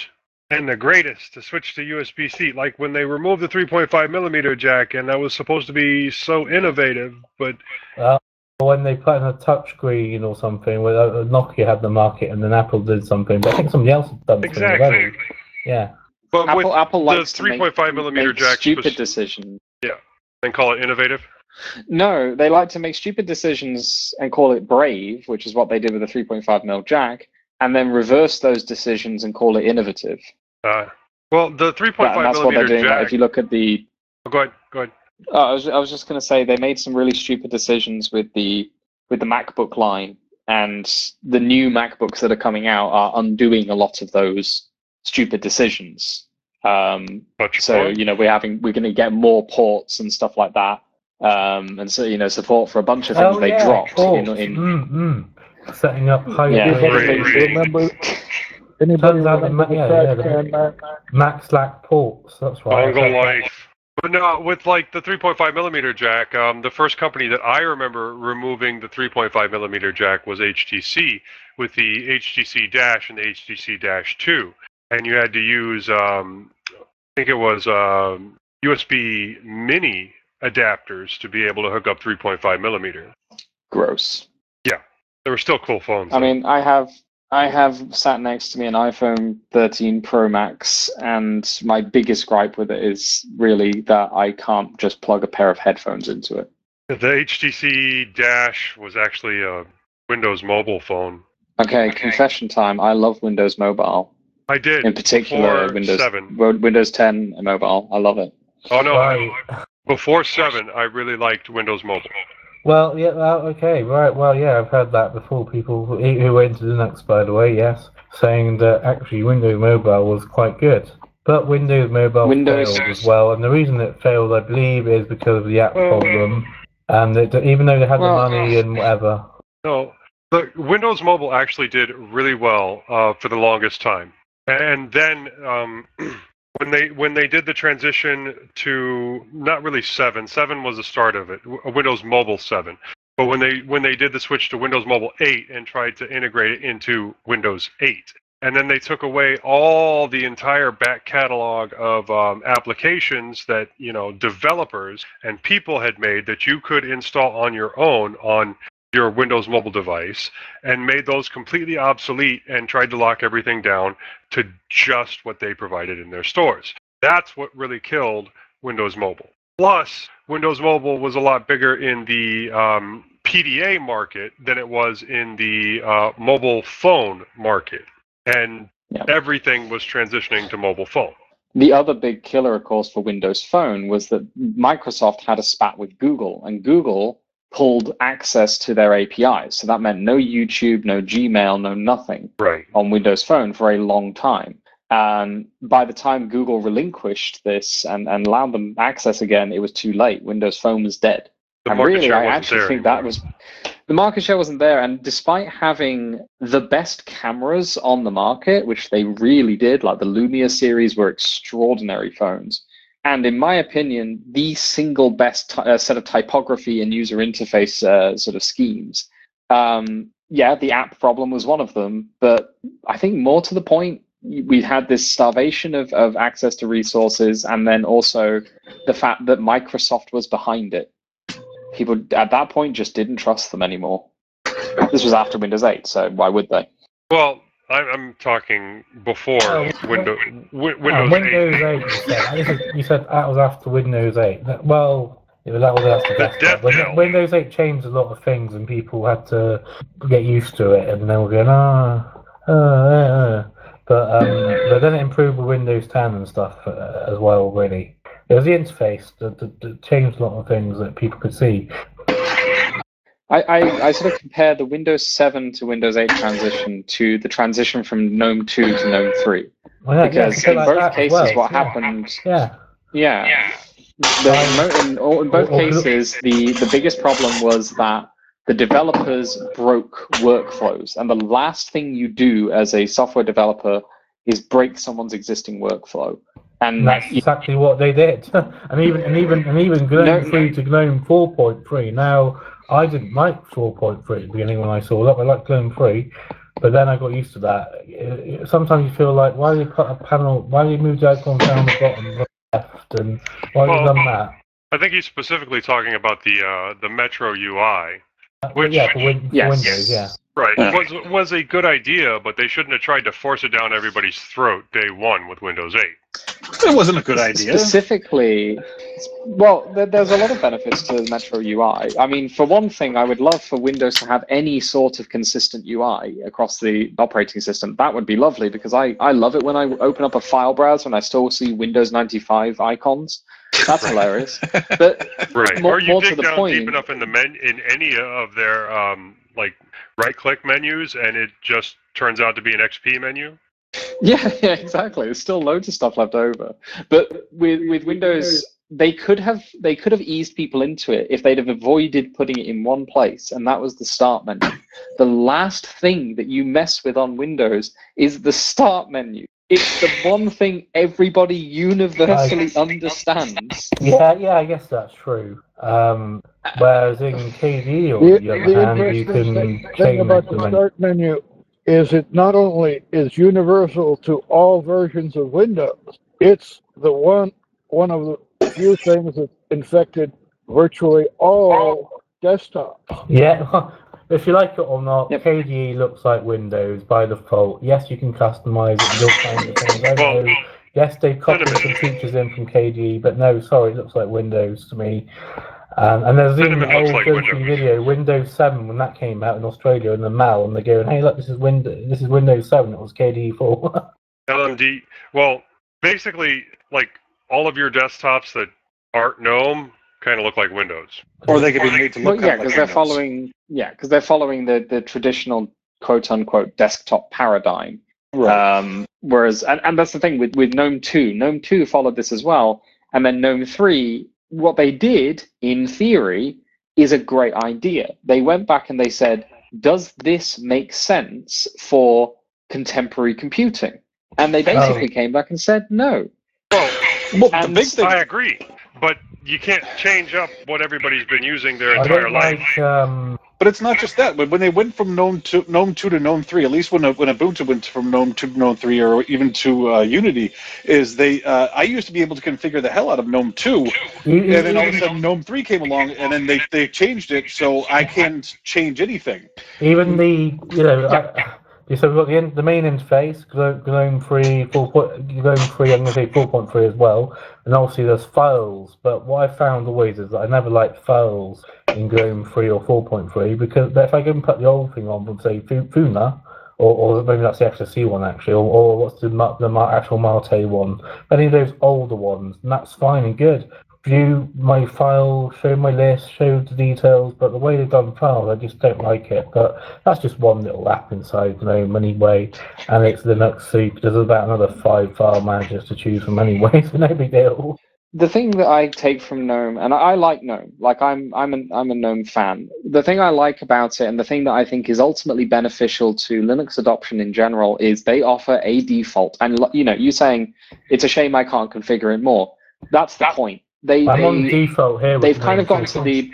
Speaker 5: and the greatest to switch to U S B C. Like when they removed the three point five millimeter jack, and that was supposed to be so innovative, but
Speaker 6: Uh, when they put in a touchscreen or something, where uh, Nokia had the market and then Apple did something, but I think somebody else had done something
Speaker 5: exactly.
Speaker 6: already. Yeah.
Speaker 5: But
Speaker 4: Apple,
Speaker 5: with
Speaker 4: Apple
Speaker 5: the
Speaker 4: likes to
Speaker 5: three point five
Speaker 4: make,
Speaker 5: millimeter
Speaker 4: make
Speaker 5: jack,
Speaker 4: stupid
Speaker 5: spec-
Speaker 4: decisions.
Speaker 5: and call it innovative.
Speaker 4: No, they like to make stupid decisions and call it brave, which is what they did with the three point five mil jack, and then reverse those decisions and call it innovative.
Speaker 5: Uh, well, the three point
Speaker 4: That, and
Speaker 5: five
Speaker 4: that's what they're
Speaker 5: millimeter
Speaker 4: doing. Like,
Speaker 5: jack.
Speaker 4: if you look at the,
Speaker 5: Oh, go ahead. Go ahead.
Speaker 4: oh, I was I was just going to say they made some really stupid decisions with the with the MacBook line, and the new MacBooks that are coming out are undoing a lot of those stupid decisions. Um,
Speaker 5: Touch
Speaker 4: so
Speaker 5: point.
Speaker 4: you know we're having we're going to get more ports and stuff like that, um, and so you know support for a bunch of things
Speaker 6: Oh
Speaker 4: they
Speaker 6: yeah,
Speaker 4: dropped
Speaker 6: ports.
Speaker 4: in, in
Speaker 6: Mm, mm. Setting up high
Speaker 4: Yeah,
Speaker 6: grade
Speaker 5: great.
Speaker 3: Remember? Anybody
Speaker 6: Turns out
Speaker 3: remember
Speaker 6: the
Speaker 3: the
Speaker 6: Ma- yeah, yeah, the-
Speaker 3: trackpad Mac?
Speaker 6: Max Slack ports. That's right.
Speaker 5: Dongle life. But no, with like the three point five millimeter jack, um, the first company that I remember removing the three point five millimeter jack was H T C with the H T C Dash and the H T C Dash two, and you had to use, um, I think it was um, U S B mini adapters to be able to hook up three point five millimeter.
Speaker 4: gross.
Speaker 5: They were still cool phones.
Speaker 4: I
Speaker 5: though.
Speaker 4: mean, I have I have sat next to me an iPhone thirteen Pro Max, and my biggest gripe with it is really that I can't just plug a pair of headphones into it.
Speaker 5: the H T C Dash was actually a Windows mobile phone.
Speaker 4: Okay, confession time. I love Windows Mobile,
Speaker 5: I did.
Speaker 4: in particular
Speaker 5: before
Speaker 4: Windows
Speaker 5: seven.
Speaker 4: Wo- Windows ten Mobile. I love it.
Speaker 5: Oh no,
Speaker 6: Right.
Speaker 5: before seven, I really liked Windows Mobile.
Speaker 6: Well, yeah, well, okay, right, well, yeah, I've heard that before. People who, who went to Linux, by the way, yes, saying that actually Windows Mobile was quite good. But Windows Mobile
Speaker 4: Windows-
Speaker 6: failed as well, and the reason it failed, I believe, is because of the app problem. And it, even though they had
Speaker 4: Well,
Speaker 6: the money and whatever,
Speaker 5: No, the Windows Mobile actually did really well uh, for the longest time, and then um, when they when they did the transition to not really seven, seven was the start of it, w- Windows Mobile seven. But when they when they did the switch to Windows Mobile eight and tried to integrate it into Windows eight, and then they took away all the entire back catalog of um, applications that you know developers and people had made that you could install on your own on your Windows mobile device, and made those completely obsolete and tried to lock everything down to just what they provided in their stores. That's what really killed Windows Mobile. Plus, Windows Mobile was a lot bigger in the um, P D A market than it was in the uh, mobile phone market. And
Speaker 4: Yeah.
Speaker 5: everything was transitioning to mobile phone.
Speaker 4: The other big killer, of course, for Windows Phone was that Microsoft had a spat with Google, and Google pulled access to their A P Is. So that meant no YouTube, no Gmail, no nothing
Speaker 5: Right.
Speaker 4: on Windows Phone for a long time. And by the time Google relinquished this and, and allowed them access again, it was too late. Windows Phone was dead.
Speaker 5: The
Speaker 4: and
Speaker 5: market
Speaker 4: really,
Speaker 5: share
Speaker 4: I
Speaker 5: wasn't
Speaker 4: actually
Speaker 5: there
Speaker 4: think that
Speaker 5: anymore.
Speaker 4: was the market share wasn't there. And despite having the best cameras on the market, which they really did, like the Lumia series were extraordinary phones. And in my opinion, the single best ty- uh, set of typography and user interface uh, sort of schemes. Um, yeah, the app problem was one of them, but I think more to the point, we had this starvation of, of access to resources, and then also the fact that Microsoft was behind it. People at that point just didn't trust them anymore. This was after Windows eight, so why would they?
Speaker 5: Well, I- I'm talking before
Speaker 6: Oh,
Speaker 5: Windows
Speaker 6: oh,
Speaker 5: Windows
Speaker 6: Windows
Speaker 5: eight.
Speaker 6: eight, you said. You said, you said that was after Windows eight. That- Well, yeah, that was after
Speaker 5: The
Speaker 6: desktop.
Speaker 5: death
Speaker 6: When-
Speaker 5: knell.
Speaker 6: Windows eight changed a lot of things, and people had to get used to it, and they were going, ah, uh, uh, uh. But, um, but then it improved with Windows ten and stuff uh, as well, really. It was the interface that, that, that changed a lot of things that people could see.
Speaker 4: I, I, I sort of compare the Windows seven to Windows eight transition to the transition from GNOME two to GNOME three.
Speaker 6: Well, yeah,
Speaker 4: Because
Speaker 6: yeah,
Speaker 4: in
Speaker 6: like
Speaker 4: both
Speaker 6: that as
Speaker 4: cases,
Speaker 6: well,
Speaker 4: what
Speaker 6: yeah.
Speaker 4: happened,
Speaker 6: Yeah.
Speaker 4: yeah, the, in, all, in both
Speaker 6: Or- or-
Speaker 4: cases, the, the biggest problem was that the developers broke workflows. And the last thing you do as a software developer is break someone's existing workflow. And
Speaker 6: And that's exactly what they did. and even and even and even GNOME
Speaker 4: No, no.
Speaker 6: three to GNOME four point three. Now, I didn't like four point three at the beginning when I saw that. I liked GNOME three, But then I got used to that. It- it- Sometimes you feel like, why do you put a panel? Why do you move the icons down the bottom left? And why have you
Speaker 5: Well,
Speaker 6: done that?
Speaker 5: I think he's specifically talking about the uh, the Metro U I, which
Speaker 6: yeah, for, win- for
Speaker 4: Yes.
Speaker 6: Windows, yeah.
Speaker 5: right
Speaker 4: Yeah.
Speaker 5: was was a good idea, but they shouldn't have tried to force it down everybody's throat day one with Windows eight.
Speaker 7: It wasn't a good idea.
Speaker 4: Specifically, well, there, there's a lot of benefits to the Metro U I. I mean, for one thing, I would love for Windows to have any sort of consistent U I across the operating system. That would be lovely, because I, I love it when I open up a file browser and I still see Windows ninety-five icons. That's hilarious. But
Speaker 5: Right.
Speaker 4: more,
Speaker 5: or you
Speaker 4: more to
Speaker 5: dig
Speaker 4: the
Speaker 5: down
Speaker 4: point,
Speaker 5: deep enough in the men in any of their um, like right-click menus, and it just turns out to be an X P menu.
Speaker 4: yeah, yeah, exactly. There's still loads of stuff left over. But with with Windows, they could have they could have eased people into it if they'd have avoided putting it in one place, and that was the start menu. The last thing that you mess with on Windows is the start menu. It's the one thing everybody universally understands.
Speaker 6: Yeah, yeah, I guess that's true. Um, whereas in K D E, on
Speaker 3: The,
Speaker 6: the other
Speaker 3: the
Speaker 6: hand, you
Speaker 3: interesting
Speaker 6: can
Speaker 3: thing, thing
Speaker 6: change
Speaker 3: about
Speaker 6: the
Speaker 3: the
Speaker 6: menu.
Speaker 3: start menu is it not only is universal to all versions of Windows, it's the one one of the few things that infected virtually all desktops.
Speaker 6: Yeah, if you like it or not,
Speaker 4: Yep.
Speaker 6: K D E looks like Windows by default. Yes, you can customize it. You'll find the things. I
Speaker 5: Well,
Speaker 6: know. Yes, they copied
Speaker 5: Cinnamon.
Speaker 6: some features in from K D E, but no, sorry, it looks like Windows to me. Um, and there's even
Speaker 5: Cinnamon
Speaker 6: an
Speaker 5: looks
Speaker 6: old
Speaker 5: like
Speaker 6: joking
Speaker 5: Windows.
Speaker 6: video, Windows seven, when that came out in Australia in the mail, and they're going, "Hey, look, this is Windows. This is Windows seven. It was K D E four."
Speaker 5: L M D. Well, basically, like all of your desktops that aren't GNOME kind of look like Windows.
Speaker 7: Or they could be made to
Speaker 4: Well,
Speaker 7: look
Speaker 4: yeah,
Speaker 7: kind of
Speaker 4: because
Speaker 7: like
Speaker 4: they're
Speaker 7: Windows.
Speaker 4: following yeah, because they're following the the traditional quote unquote desktop paradigm.
Speaker 7: Right.
Speaker 4: Um, whereas, and, and that's the thing with, with GNOME two. GNOME two followed this as well. And then GNOME three, what they did, in theory, is a great idea. They went back and they said, does this make sense for contemporary computing? And they basically came back and said, no.
Speaker 7: well, well the
Speaker 4: and
Speaker 7: big thing.
Speaker 5: I agree, but you can't change up what everybody's been using their
Speaker 6: I
Speaker 5: entire
Speaker 6: don't
Speaker 5: life.
Speaker 6: like. Um,
Speaker 7: But it's not just that. When when they went from GNOME to GNOME two to GNOME three, at least when when Ubuntu went from GNOME to GNOME three, or even to uh, Unity, is they. Uh, I used to be able to configure the hell out of GNOME two,
Speaker 6: you,
Speaker 7: and then all of a sudden GNOME three came along, and then they they changed it, so I can't change anything.
Speaker 6: Even the, you know, I, so we've got the, in, the main interface, Gno- GNOME three, four point, GNOME three, I'm going to say four point three as well, and obviously there's files, but what I found always is that I never liked files in GNOME three or four point three, because if I go and put the old thing on, from say Funa, or, or maybe that's the X S C one actually, or, or what's the, the actual Mate one, any of those older ones, and that's fine and good. View my file, show my list, show the details, but the way they've done files, I just don't like it. But that's just one little app inside GNOME anyway, and it's Linux, so there's about another five file managers to choose from anyway, so no big deal.
Speaker 4: The thing that I take from GNOME, and I, I like GNOME, like I'm I'm an I'm a GNOME fan. The thing I like about it, and the thing that I think is ultimately beneficial to Linux adoption in general, is they offer a default. And you know, you saying it's a shame I can't configure it more. That's the point. They,
Speaker 6: I'm
Speaker 4: they,
Speaker 6: on default here.
Speaker 4: they've kind of gotten to the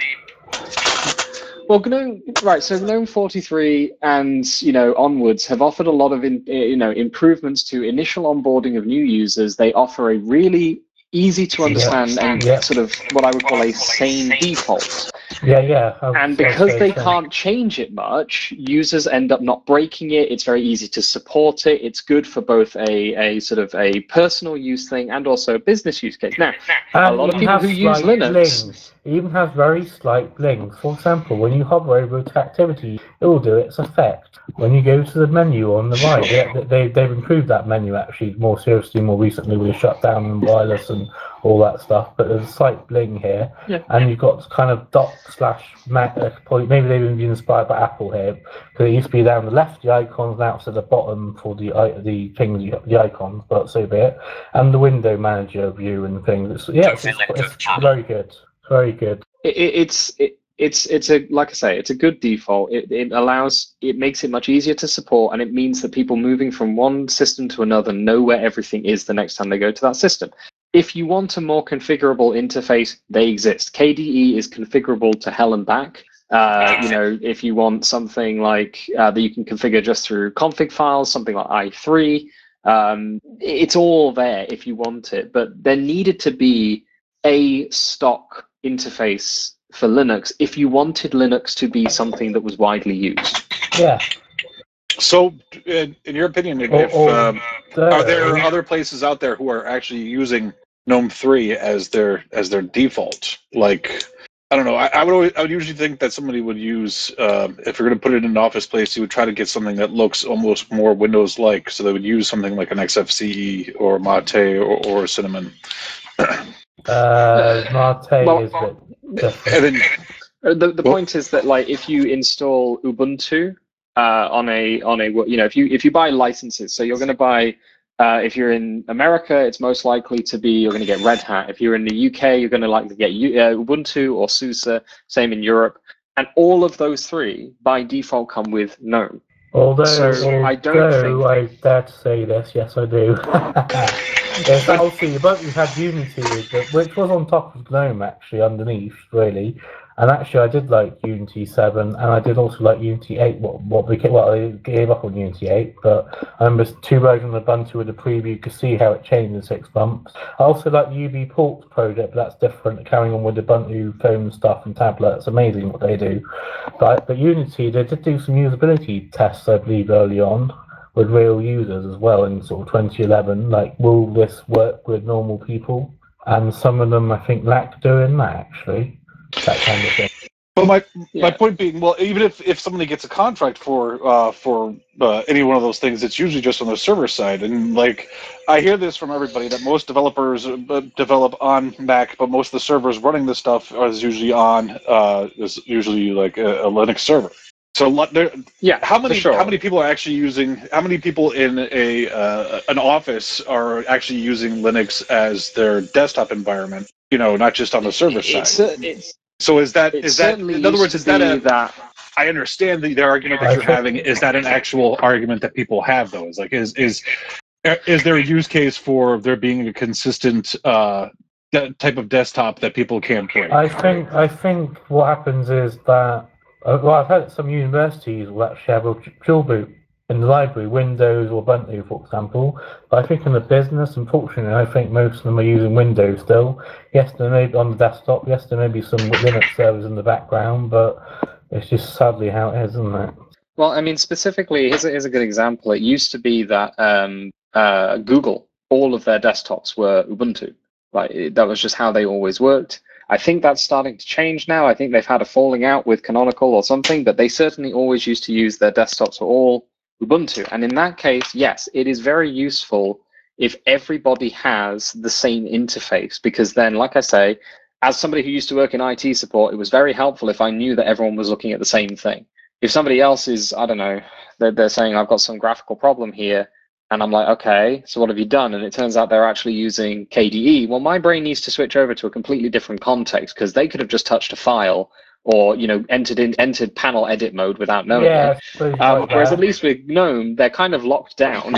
Speaker 4: well, GNOME, right? So GNOME forty-three and you know onwards have offered a lot of in, you know improvements to initial onboarding of new users. They offer a really easy to understand
Speaker 6: Yeah.
Speaker 4: and
Speaker 6: Yeah.
Speaker 4: sort of what I would call a sane default.
Speaker 6: Yeah, yeah. I'll,
Speaker 4: And
Speaker 6: I'll
Speaker 4: because
Speaker 6: say
Speaker 4: they
Speaker 6: so.
Speaker 4: can't change it much, users end up not breaking it. It's very easy to support it. It's good for both a, a sort of a personal use thing and also a business use case. Now, a
Speaker 6: And
Speaker 4: lot of
Speaker 6: it
Speaker 4: people
Speaker 6: has
Speaker 4: who use
Speaker 6: slight
Speaker 4: Linux,
Speaker 6: blings. It even has very slight blings. For example, when you hover over to activity, it will do its effect. When you go to the menu on the right, they, they, they've improved that menu actually more seriously, more recently with the shutdown and wireless and all that stuff. But there's a slight bling here,
Speaker 4: Yeah.
Speaker 6: and you've got kind of dot slash Mac. Uh, probably, maybe they've been inspired by Apple here, because it used to be down the left the icons, now it's at the bottom for the uh, the things, the icons. But so be it. And the window manager view and things. It's, yeah, it's, it's, it's very good. Very good.
Speaker 4: it, it, it's it, it's it's a like I say, it's a good default. It it allows it makes it much easier to support, and it means that people moving from one system to another know where everything is the next time they go to that system. If you want a more configurable interface, they exist. K D E is configurable to hell and back. Uh, you know, if you want something like uh, that you can configure just through config files, something like i three, um, it's all there if you want it. But there needed to be a stock interface for Linux if you wanted Linux to be something that was widely used.
Speaker 6: Yeah.
Speaker 7: So, in, in your opinion, if,
Speaker 6: Or- or
Speaker 7: um,
Speaker 6: the-
Speaker 7: are there other places out there who are actually using GNOME three as their as their default? Like, I don't know. I, I would always, I would usually think that somebody would use uh, if you're going to put it in an office place, you would try to get something that looks almost more Windows-like. So they would use something like an X F C E or Mate or, or Cinnamon.
Speaker 6: Uh, Mate
Speaker 4: Well,
Speaker 6: is a bit different.
Speaker 7: And then,
Speaker 4: Uh, The the
Speaker 7: Well-
Speaker 4: point is that like if you install Ubuntu uh, on a on a you know if you if you buy licenses, so you're going to buy uh, if you're in America, it's most likely to be you're going to get Red Hat. If you're in the U K, you're going to likely get U- uh, Ubuntu or SUSE. Same in Europe, and all of those three by default come with GNOME.
Speaker 6: Although,
Speaker 4: So, I don't
Speaker 6: although
Speaker 4: think-
Speaker 6: I dare to say this, yes I do. Yes, obviously, but we had Unity, which was on top of GNOME actually, underneath, really. And actually, I did like Unity seven, and I did also like Unity eight. What what became well, I gave up on Unity eight, but I remember two versions of Ubuntu with the preview. You could see how it changed in six months. I also like the U B Ports project, but that's different. Carrying on with Ubuntu phone stuff and tablet, it's amazing what they do. But but Unity, they did do some usability tests, I believe, early on with real users as well in sort of twenty eleven. Like, will this work with normal people? And some of them, I think, lacked doing that actually. That kind of thing.
Speaker 7: well, my
Speaker 4: Yeah.
Speaker 7: my point being, well, even if, if somebody gets a contract for uh, for uh, any one of those things, it's usually just on the server side. And like, I hear this from everybody that most developers uh, develop on Mac, but most of the servers running this stuff is usually on uh, is usually like a, a Linux server. So lo- there,
Speaker 4: Yeah,
Speaker 7: how many
Speaker 4: for sure.
Speaker 7: how many people are actually using? How many people in a uh, an office are actually using Linux as their desktop environment? You know, not just on the server side.
Speaker 4: It's, uh, it's,
Speaker 7: So is that
Speaker 4: it
Speaker 7: is that
Speaker 4: certainly
Speaker 7: in other words
Speaker 4: used
Speaker 7: is
Speaker 4: to
Speaker 7: that
Speaker 4: be
Speaker 7: a
Speaker 4: that
Speaker 7: I understand the, the argument that
Speaker 6: I
Speaker 7: you're
Speaker 6: think-
Speaker 7: having. Is that an actual argument that people have though? Is like is is is there a use case for there being a consistent uh, de- type of desktop that people can't break?
Speaker 6: I think I think what happens is that uh, well, I've had some universities will actually have a dual boot in the library, Windows or Ubuntu, for example. But I think in the business, unfortunately, I think most of them are using Windows still. Yes, there may be on the desktop. Yes, there may be some Linux servers in the background, but it's just sadly how it is, isn't it?
Speaker 4: Well, I mean, specifically, here's a, here's a good example. It used to be that um, uh, Google, all of their desktops were Ubuntu. Like it, that was just how they always worked. I think that's starting to change now. I think they've had a falling out with Canonical or something, but they certainly always used to use their desktops were all Ubuntu. And in that case, yes, it is very useful if everybody has the same interface, because then, like I say, as somebody who used to work in I T support, it was very helpful if I knew that everyone was looking at the same thing. If somebody else is, I don't know, they're, they're saying, I've got some graphical problem here, and I'm like, okay, so what have you done? And it turns out they're actually using K D E. Well, my brain needs to switch over to a completely different context, because they could have just touched a file or, you know, entered in entered panel edit mode without knowing
Speaker 6: Yeah,
Speaker 4: it.
Speaker 6: I suppose
Speaker 4: Um,
Speaker 6: like
Speaker 4: whereas
Speaker 6: that.
Speaker 4: at least with GNOME, they're kind of locked down.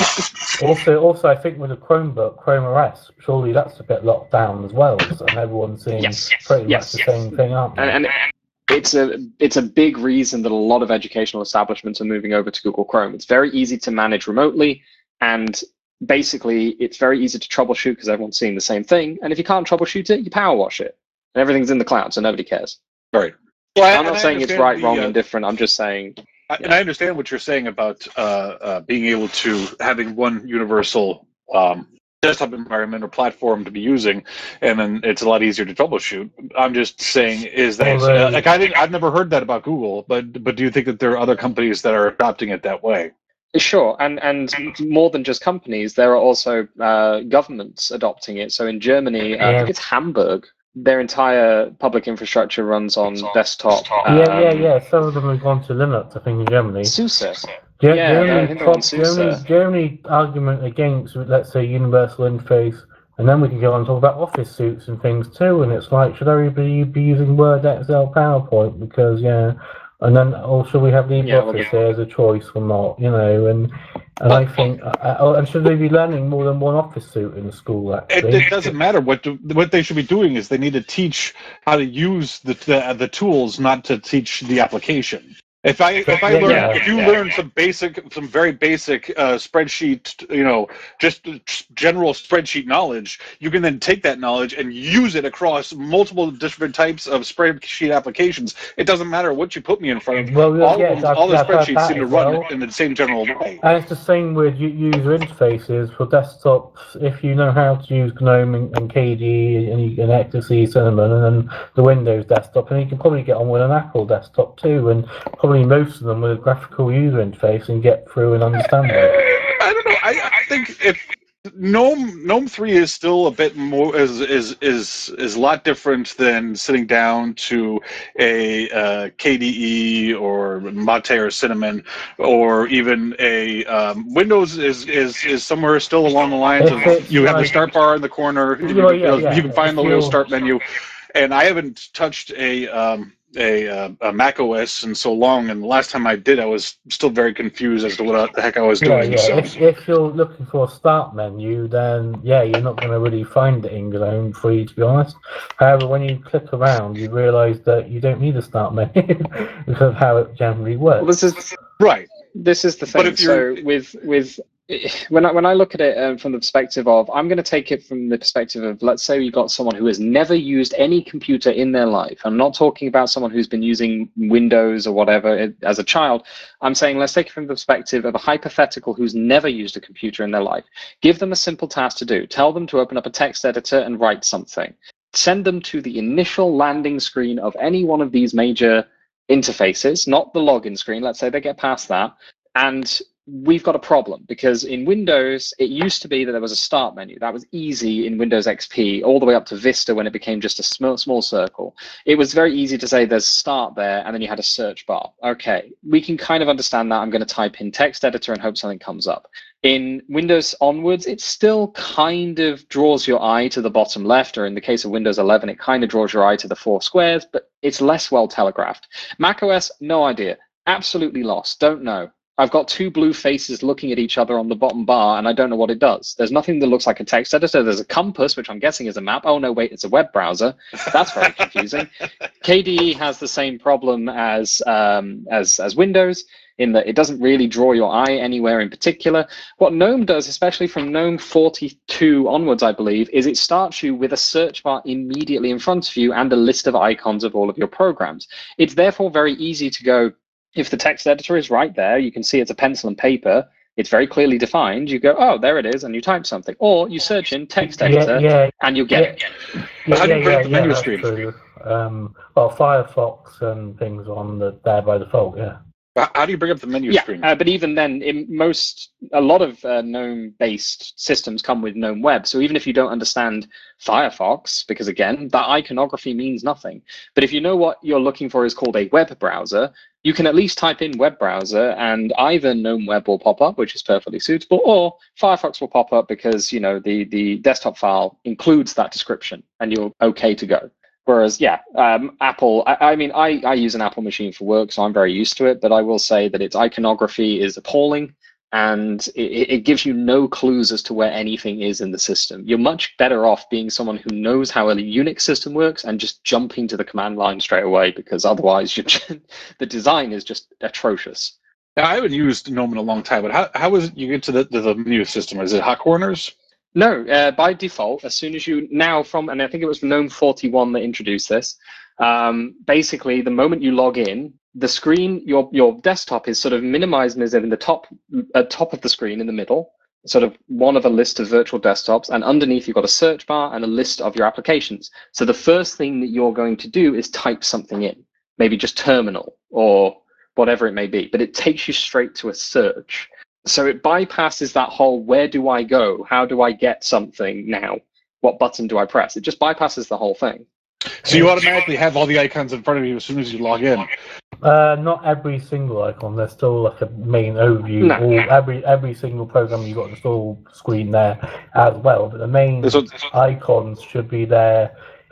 Speaker 6: Also, also, I think with a Chromebook, Chrome O S, surely that's a bit locked down as well, so and everyone's seeing
Speaker 4: Yes,
Speaker 6: pretty
Speaker 4: yes,
Speaker 6: much the same thing, aren't they?
Speaker 4: and, and it's a it's a big reason that a lot of educational establishments are moving over to Google Chrome. It's very easy to manage remotely, and basically it's very easy to troubleshoot because everyone's seeing the same thing. And if you can't troubleshoot it, you power wash it, and everything's in the cloud, so nobody cares.
Speaker 7: Right. Well, I-
Speaker 4: I'm
Speaker 7: and
Speaker 4: not
Speaker 7: I
Speaker 4: saying it's
Speaker 7: understand
Speaker 4: right,
Speaker 7: the,
Speaker 4: wrong,
Speaker 7: uh,
Speaker 4: and different. I'm just saying,
Speaker 7: I- And I understand what you're saying about uh, uh, being able to having one universal um, desktop environment or platform to be using, and then it's a lot easier to troubleshoot. I'm just saying, is that
Speaker 6: Although-
Speaker 7: uh, like I didn't? I've never heard that about Google, but but do you think that there are other companies that are adopting it that way?
Speaker 4: sure, and and more than just companies, there are also uh, governments adopting it. So in Germany, uh, I
Speaker 6: Yeah.
Speaker 4: think it's Hamburg. Their entire public infrastructure runs on desktop.
Speaker 6: yeah, yeah,
Speaker 4: um,
Speaker 6: yeah. Some of them have gone to Linux, I think, in Germany.
Speaker 4: SUSE.
Speaker 6: Ge-
Speaker 4: Yeah,
Speaker 6: Germany,
Speaker 4: I think they're
Speaker 6: prob-
Speaker 4: on SUSE.
Speaker 6: Germany, Germany argument against, let's say, universal interface, and then we can go on and talk about office suites and things too. And it's like, should everybody be using Word, Excel, PowerPoint? Because yeah, And then also we have LibreOffice
Speaker 4: Yeah, well, the-
Speaker 6: there as a choice or not, you know, and and I think, uh, oh, and should they be learning more than one Office suite in school?
Speaker 7: It,
Speaker 6: Actually,
Speaker 7: it doesn't matter. What do, what they should be doing is they need to teach how to use the the, the tools, not to teach the application. If I if I
Speaker 6: Yeah,
Speaker 7: learn
Speaker 6: yeah,
Speaker 7: if you
Speaker 4: yeah.
Speaker 7: learn some basic some very basic uh, spreadsheet, you know, just general spreadsheet knowledge, you can then take that knowledge and use it across multiple different types of spreadsheet applications. It doesn't matter what you put me in front of.
Speaker 6: well,
Speaker 7: All
Speaker 6: yeah,
Speaker 7: of them,
Speaker 6: I've-
Speaker 7: all the
Speaker 6: I've heard
Speaker 7: spreadsheets
Speaker 6: that
Speaker 7: seem to
Speaker 6: as
Speaker 7: run
Speaker 6: well.
Speaker 7: in the same general way.
Speaker 6: And it's the same with u- user interfaces for desktops. If you know how to use GNOME and, and K D E and, you- and Ecstasy, Cinnamon, and then the Windows desktop, and you can probably get on with an Apple desktop too, and probably most of them with a graphical user interface and get through and understand it.
Speaker 7: I don't know. I, I think if GNOME GNOME three is still a bit more is is is is a lot different than sitting down to a uh, K D E or Mate or Cinnamon, or even a um, Windows is, is is somewhere still along the lines
Speaker 6: If
Speaker 7: of
Speaker 6: it's
Speaker 7: you have the
Speaker 6: like-
Speaker 7: start bar in the corner. You,
Speaker 6: Well, yeah,
Speaker 7: you know,
Speaker 6: yeah.
Speaker 7: you can find
Speaker 6: If
Speaker 7: the little
Speaker 6: you're-
Speaker 7: start menu, and I haven't touched a. Um, a, uh, a Mac O S in so long, and the last time I did, I was still very confused as to what the heck I was
Speaker 6: Yeah,
Speaker 7: doing.
Speaker 6: yeah.
Speaker 7: So.
Speaker 6: If, if you're looking for a start menu, then yeah, you're not going to really find it in GNOME three, to be honest. However, when you click around, you realise that you don't need a start menu because of how it generally works.
Speaker 4: Well, this is
Speaker 7: Right.
Speaker 4: this is the
Speaker 7: But
Speaker 4: thing.
Speaker 7: if you're-
Speaker 4: So with with when I when I look at it um, from the perspective of, I'm going to take it from the perspective of, let's say you've got someone who has never used any computer in their life. I'm not talking about someone who's been using Windows or whatever as a child. I'm saying let's take it from the perspective of a hypothetical who's never used a computer in their life. Give them a simple task to do. Tell them to open up a text editor and write something. Send them to the initial landing screen of any one of these major interfaces, not the login screen. Let's say they get past that, and we've got a problem, because in Windows, it used to be that there was a start menu. That was easy in Windows X P, all the way up to Vista when it became just a small, small circle. It was very easy to say there's start there, and then you had a search bar. Okay, we can kind of understand that. I'm going to type in text editor and hope something comes up. In Windows onwards, it still kind of draws your eye to the bottom left, or in the case of Windows eleven, it kind of draws your eye to the four squares, but it's less well telegraphed. macOS, no idea. Absolutely lost. Don't know. I've got two blue faces looking at each other on the bottom bar, and I don't know what it does. There's nothing that looks like a text editor. There's a compass, which I'm guessing is a map. Oh, no, wait, it's a web browser. That's very confusing. K D E has the same problem as, um, as, as Windows, in that it doesn't really draw your eye anywhere in particular. What GNOME does, especially from GNOME forty-two onwards, I believe, is it starts you with a search bar immediately in front of you and a list of icons of all of your programs. It's therefore very easy to go, if the text editor is right there, you can see it's a pencil and paper, it's very clearly defined, you go, oh, there it is, and you type something. Or you search in text editor,
Speaker 6: yeah, yeah,
Speaker 4: and you get
Speaker 6: yeah,
Speaker 4: it.
Speaker 6: yeah,
Speaker 7: How do you
Speaker 6: yeah,
Speaker 7: bring
Speaker 6: yeah,
Speaker 7: up the
Speaker 6: yeah,
Speaker 7: menu
Speaker 6: that's
Speaker 7: screen?
Speaker 6: true. Um, well, Firefox and things on the there by default, yeah.
Speaker 7: How do you bring up the menu
Speaker 4: Yeah,
Speaker 7: screen?
Speaker 4: uh, but even then, in most, a lot of uh, GNOME-based systems come with GNOME Web. So even if you don't understand Firefox, because again, that iconography means nothing. But if you know what you're looking for is called a web browser, you can at least type in web browser, and either GNOME Web will pop up, which is perfectly suitable, or Firefox will pop up because you know the the desktop file includes that description, and you're okay to go. Whereas, yeah, um, Apple, I, I mean, I, I use an Apple machine for work, so I'm very used to it, but I will say that its iconography is appalling, and it, it gives you no clues as to where anything is in the system. You're much better off being someone who knows how a Unix system works and just jumping to the command line straight away, because otherwise you're just, the design is just atrocious.
Speaker 7: Now, I haven't used GNOME in a long time, but how, how is it you get to the, to the menu system? Is it hot corners?
Speaker 4: No, uh, by default, as soon as you now from, and I think it was GNOME forty-one that introduced this, um, basically the moment you log in, the screen, your your desktop is sort of minimized as in the top, uh, top of the screen in the middle, sort of one of a list of virtual desktops, and underneath you've got a search bar and a list of your applications. So the first thing that you're going to do is type something in, maybe just terminal or whatever it may be, but it takes you straight to a search. So it bypasses that whole, where do I go? How do I get something now? What button do I press? It just bypasses the whole thing.
Speaker 7: So you automatically have all the icons in front of you as soon as you log in.
Speaker 6: Uh, not every single icon. There's still like a main overview.
Speaker 4: No.
Speaker 6: All, every every single program you've got the full screen there as well. But the main
Speaker 7: So-
Speaker 6: icons should be there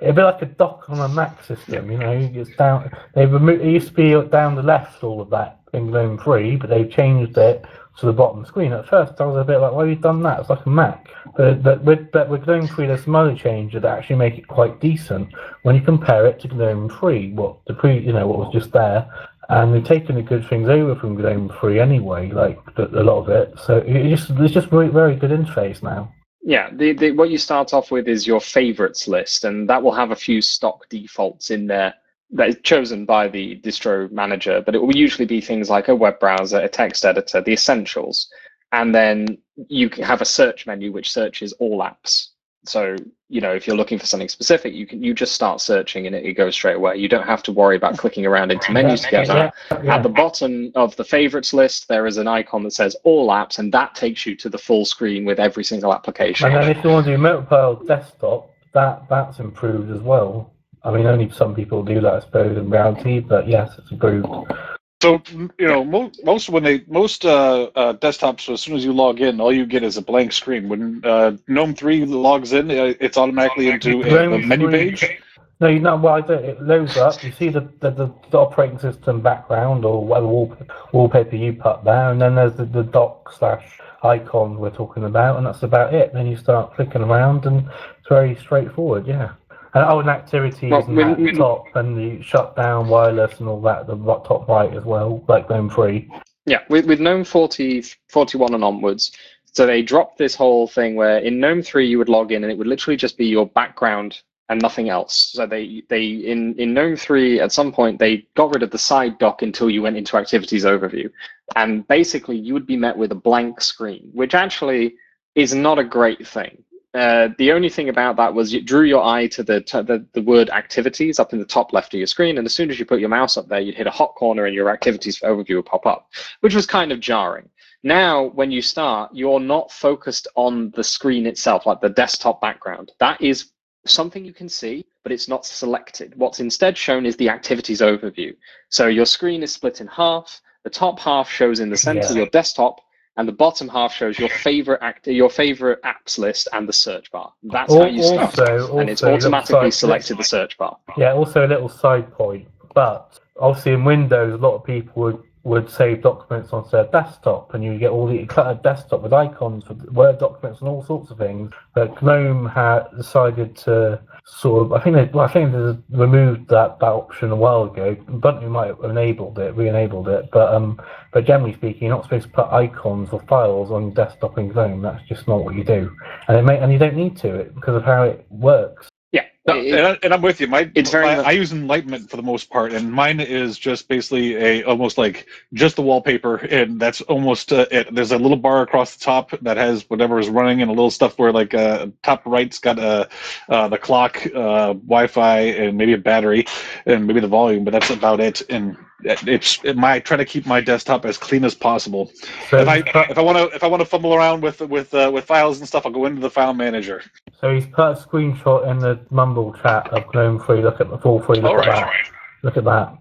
Speaker 6: it'd be like a dock on a Mac system, you know. It's down. They removed. It used to be down the left, all of that in GNOME three, but they've changed it to the bottom screen. At first, I was a bit like, "Why have you done that?" It's like a Mac. But but with but with GNOME three, there's some other changes that actually make it quite decent when you compare it to GNOME three. What the pre, you know, what was just there. And they've taken the good things over from GNOME three anyway, like the, a lot of it. So it just, it's just very, very good interface now.
Speaker 4: Yeah, the, the, what you start off with is your favorites list, and that will have a few stock defaults in there that is chosen by the distro manager, but it will usually be things like a web browser, a text editor, the essentials, and then you can have a search menu which searches all apps. So, you know, if you're looking for something specific, you can you just start searching and it, it goes straight away. You don't have to worry about clicking around into menus to get that.
Speaker 6: Yeah, yeah.
Speaker 4: At the bottom of the favorites list, there is an icon that says all apps, and that takes you to the full screen with every single application.
Speaker 6: And then if you want to do mobile desktop, that that's improved as well. I mean, only some people do that, I suppose, in reality, but yes, it's improved.
Speaker 7: So, you know, most, most when they most uh, uh, desktops, as soon as you log in, all you get is a blank screen. When uh, GNOME three logs in, uh, it's automatically into a, the menu page.
Speaker 6: No, you know, well, I don't, it loads up. You see the, the, the, the operating system background or whatever wallpaper, wallpaper you put there, and then there's the, the dock slash icon we're talking about, and that's about it. Then you start clicking around, and it's very straightforward, yeah. And oh, and activities
Speaker 4: Well,
Speaker 6: and
Speaker 4: we-
Speaker 6: that
Speaker 4: we-
Speaker 6: top, and the shutdown wireless and all that, the ro- top right as well, like GNOME three.
Speaker 4: Yeah, with, with GNOME forty, forty-one and onwards, so they dropped this whole thing where in GNOME three you would log in and it would literally just be your background and nothing else. So they they in, in GNOME three at some point they got rid of the side dock until you went into Activities Overview. And basically you would be met with a blank screen, which actually is not a great thing. Uh, the only thing about that was it drew your eye to the, to the the word activities up in the top left of your screen, and as soon as you put your mouse up there, you'd hit a hot corner and your activities overview would pop up, which was kind of jarring. Now, when you start, you're not focused on the screen itself, like the desktop background. That is something you can see, but it's not selected. What's instead shown is the activities overview. So your screen is split in half. The top half shows in the center
Speaker 6: Yeah.
Speaker 4: your desktop, and the bottom half shows your favorite act, your favorite apps list and the search bar. That's how you start,
Speaker 6: Also,
Speaker 4: and it's
Speaker 6: also,
Speaker 4: automatically
Speaker 6: looks like-
Speaker 4: selected the search bar.
Speaker 6: Yeah, also a little side point, but obviously in Windows, a lot of people would, would save documents onto their desktop, and you get all the cluttered desktop with icons, with Word documents, and all sorts of things. But GNOME had decided to sort of, I think they, well, I think they removed that, that option a while ago. Ubuntu might have enabled it, re-enabled it, but um, but generally speaking, you're not supposed to put icons or files on your desktop in GNOME. That's just not what you do, and it may, and you don't need to because of how it works.
Speaker 4: Yeah,
Speaker 7: No,
Speaker 4: it-
Speaker 7: and, I, and I'm with you. My,
Speaker 4: It's very
Speaker 7: my-
Speaker 4: much-
Speaker 7: I use Enlightenment for the most part, and mine is just basically a almost like just the wallpaper, and that's almost uh, it. There's a little bar across the top that has whatever is running, and a little stuff where like uh, top right's got uh, uh, the clock, uh, Wi-Fi, and maybe a battery, and maybe the volume, but that's about it. And it's it, my I try to keep my desktop as clean as possible.
Speaker 6: So,
Speaker 7: If I
Speaker 6: but-
Speaker 7: if I want to if I want to fumble around with with uh, with files and stuff, I'll go into the file manager.
Speaker 6: so he's put a screenshot in the Mumble chat of GNOME three. Look at the full three. Look
Speaker 7: All
Speaker 6: at
Speaker 7: right.
Speaker 6: that. Look at that.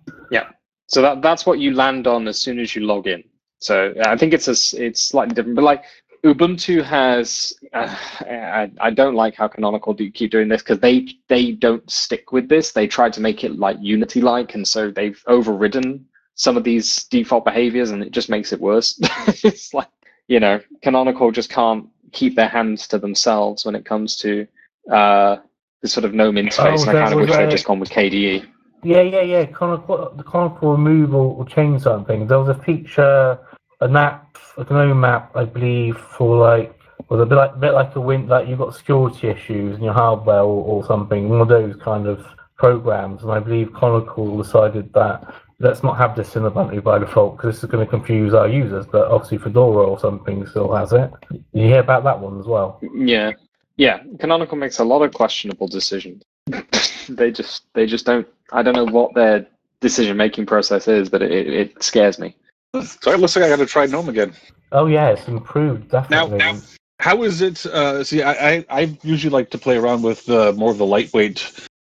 Speaker 4: So that that's what you land on as soon as you log in. So I think it's a, s- it's slightly different, but like Ubuntu has, uh, I, I don't like how Canonical do keep doing this because they they don't stick with this. They try to make it like Unity-like, and so they've overridden some of these default behaviors, and it just makes it worse. It's like, you know, Canonical just can't keep their hands to themselves when it comes to uh, the sort of GNOME interface.
Speaker 6: Oh,
Speaker 4: and I
Speaker 6: there
Speaker 4: kind of
Speaker 6: was
Speaker 4: wish they'd
Speaker 6: a-
Speaker 4: just gone with K D E.
Speaker 6: Yeah, yeah, yeah. Canonical, the Canonical removal will change something. There was a feature, an app, a GNOME app, I believe, for like, was a bit like, a bit like a win, like you've got security issues in your hardware or, or something. One of those kind of programs, and I believe Canonical decided that let's not have this in Ubuntu by default because this is going to confuse our users. But obviously, Fedora or something still has it. You hear about that one as well?
Speaker 4: Yeah, yeah. Canonical makes a lot of questionable decisions. they just, they just don't. I don't know what their decision-making process is, but it, it scares me.
Speaker 7: So it looks like I got to try GNOME again.
Speaker 6: Oh yeah, it's improved
Speaker 7: Now,
Speaker 6: definitely.
Speaker 7: now, how is it? Uh, see, I, I I usually like to play around with uh, more of the lightweight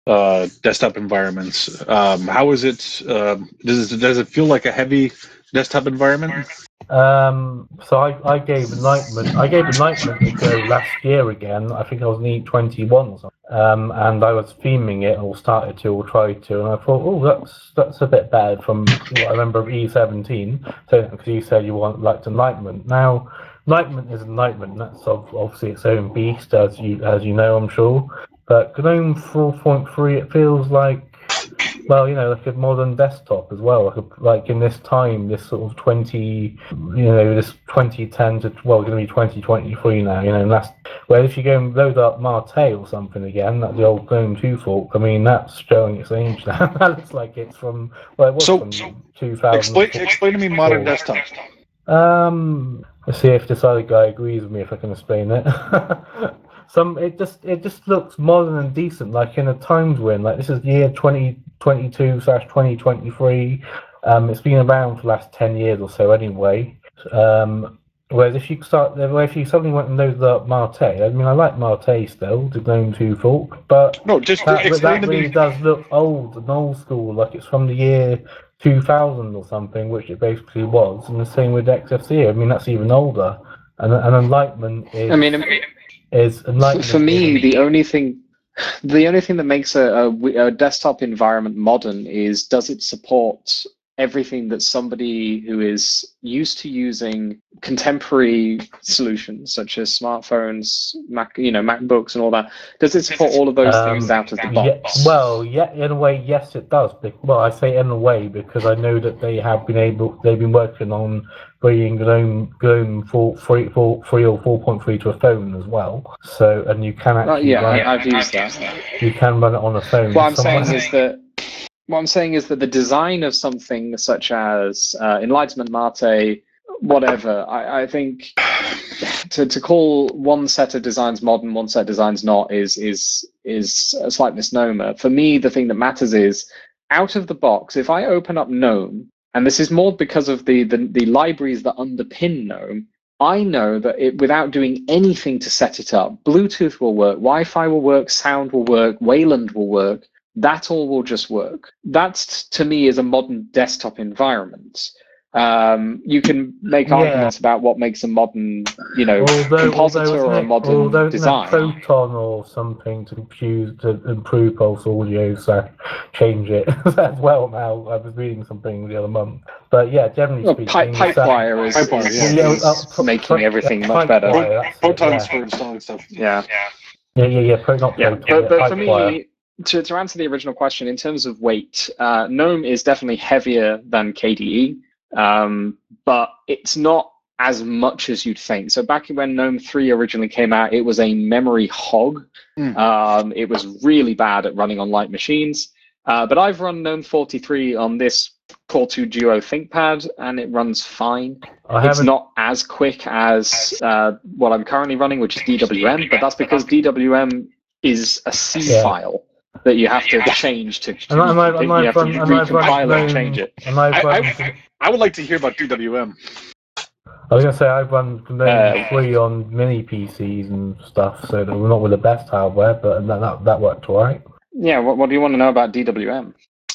Speaker 7: uh, desktop environments. Um, how is it? Um, does it, does it feel like a heavy desktop environment?
Speaker 6: Um, so I, I gave Enlightenment I gave Enlightenment a go last year again. I think I was in E twenty-one or something. Um, and I was theming it, or started to, or tried to, and I thought, oh, that's that's a bit bad from what I remember of E seventeen. So because you said you want liked Enlightenment. Now, Enlightenment is Enlightenment. That's obviously its own beast, as you as you know, I'm sure. But GNOME four point three, it feels like, well, you know, like a modern desktop as well. Like, a, like in this time, this sort of twenty, you know, this twenty ten to, well, going to be twenty twenty-three now, you know, and that's, well, if you go and load up Mate or something again, that's the old GNOME two fork, I mean, that's showing its age now. That looks like it's from, well, it was
Speaker 7: So,
Speaker 6: from
Speaker 7: so
Speaker 6: two thousand.
Speaker 7: explain, explain to me modern desktop.
Speaker 6: Um, let's see if this other guy agrees with me if I can explain it. Some it just it just looks modern and decent, like in a times we're in. Like this is the year twenty twenty-two slash twenty twenty-three. Um, it's been around for the last ten years or so anyway. Um, whereas if you start, if you suddenly went and loaded up Mate, I mean I like Mate still, the GNOME two fork, but
Speaker 7: No, just
Speaker 6: that,
Speaker 7: explain
Speaker 6: that
Speaker 7: to
Speaker 6: really
Speaker 7: me.
Speaker 6: does look old and old school, like it's from the year two thousand or something, which it basically was. And the same with X F C. I mean that's even older. And and Enlightenment is.
Speaker 4: I mean,
Speaker 6: is Enlightenment
Speaker 4: for me,
Speaker 6: is,
Speaker 4: the only thing, the only thing that makes a, a, a desktop environment modern is does it support everything that somebody who is used to using contemporary solutions such as smartphones, Mac, you know, MacBooks and all that. Does it support all of those
Speaker 6: um,
Speaker 4: things out of the
Speaker 6: yeah,
Speaker 4: box?
Speaker 6: well, yeah, in a way, yes, it does. Well, I say in a way because I know that they have been able, they've been working on bringing GNOME, GNOME four, three, four, three or four point three to a phone as well. So, and you can
Speaker 4: Uh,
Speaker 6: actually
Speaker 4: yeah,
Speaker 6: run,
Speaker 4: I, I've used that.
Speaker 6: you can run it on a phone.
Speaker 4: What I'm
Speaker 6: somewhere.
Speaker 4: saying is that what I'm saying is that the design of something such as uh, Enlightenment Mate, whatever, I, I think to, to call one set of designs modern, one set of designs not is is is a slight misnomer. For me, the thing that matters is out of the box. If I open up GNOME, and this is more because of the the, the libraries that underpin GNOME, I know that it, without doing anything to set it up, Bluetooth will work, Wi-Fi will work, sound will work, Wayland will work. That all will just work. That, to me, is a modern desktop environment. Um, you can make
Speaker 6: Yeah.
Speaker 4: arguments about what makes a modern, you know,
Speaker 6: Although,
Speaker 4: compositor
Speaker 6: although,
Speaker 4: or a
Speaker 6: isn't it-
Speaker 4: modern
Speaker 6: although isn't it
Speaker 4: design.
Speaker 6: Proton or something to use to improve Pulse Audio, so change it as well now. I was reading something the other month. But yeah, generally
Speaker 4: Well,
Speaker 6: speaking,
Speaker 4: Pi-
Speaker 6: it's, uh,
Speaker 4: Pipewire is,
Speaker 7: Pipewire,
Speaker 4: is,
Speaker 7: yeah.
Speaker 4: is
Speaker 6: Yeah, uh, pro-
Speaker 4: making
Speaker 6: pro-
Speaker 4: everything
Speaker 6: yeah,
Speaker 4: much better.
Speaker 6: Pipewire, that's it,
Speaker 7: Protons
Speaker 6: yeah.
Speaker 7: for installing stuff.
Speaker 4: Yeah.
Speaker 6: Yeah, yeah, yeah. Pro, not
Speaker 4: Yeah,
Speaker 6: Proton.
Speaker 4: but,
Speaker 6: yeah,
Speaker 4: but for
Speaker 6: Pipewire.
Speaker 4: me, to, to answer the original question, in terms of weight, uh, GNOME is definitely heavier than K D E, um, but it's not as much as you'd think. So back when GNOME three originally came out, it was a memory hog.
Speaker 7: Mm.
Speaker 4: Um, it was really bad at running on light machines. Uh, but I've run GNOME forty-three on this Core two Duo ThinkPad, and it runs fine.
Speaker 6: I
Speaker 4: It's
Speaker 6: haven't.
Speaker 4: not as quick as uh, what I'm currently running, which is D W M, but that's because D W M is a C
Speaker 6: Yeah.
Speaker 4: file that you have to change to,
Speaker 6: And I- and I- and
Speaker 4: you
Speaker 6: I've
Speaker 4: have to
Speaker 6: run- and I've run
Speaker 4: recompile it and
Speaker 6: GNOME-
Speaker 4: change it.
Speaker 6: And I've
Speaker 7: I,
Speaker 6: run,
Speaker 7: I, I would like to hear about D W M.
Speaker 6: I was gonna say I've run GNOME
Speaker 4: Uh,
Speaker 6: three on mini P Cs and stuff, so that we're not with the best hardware, but that that, that worked alright.
Speaker 4: Yeah, what, what do you want to know about D W M?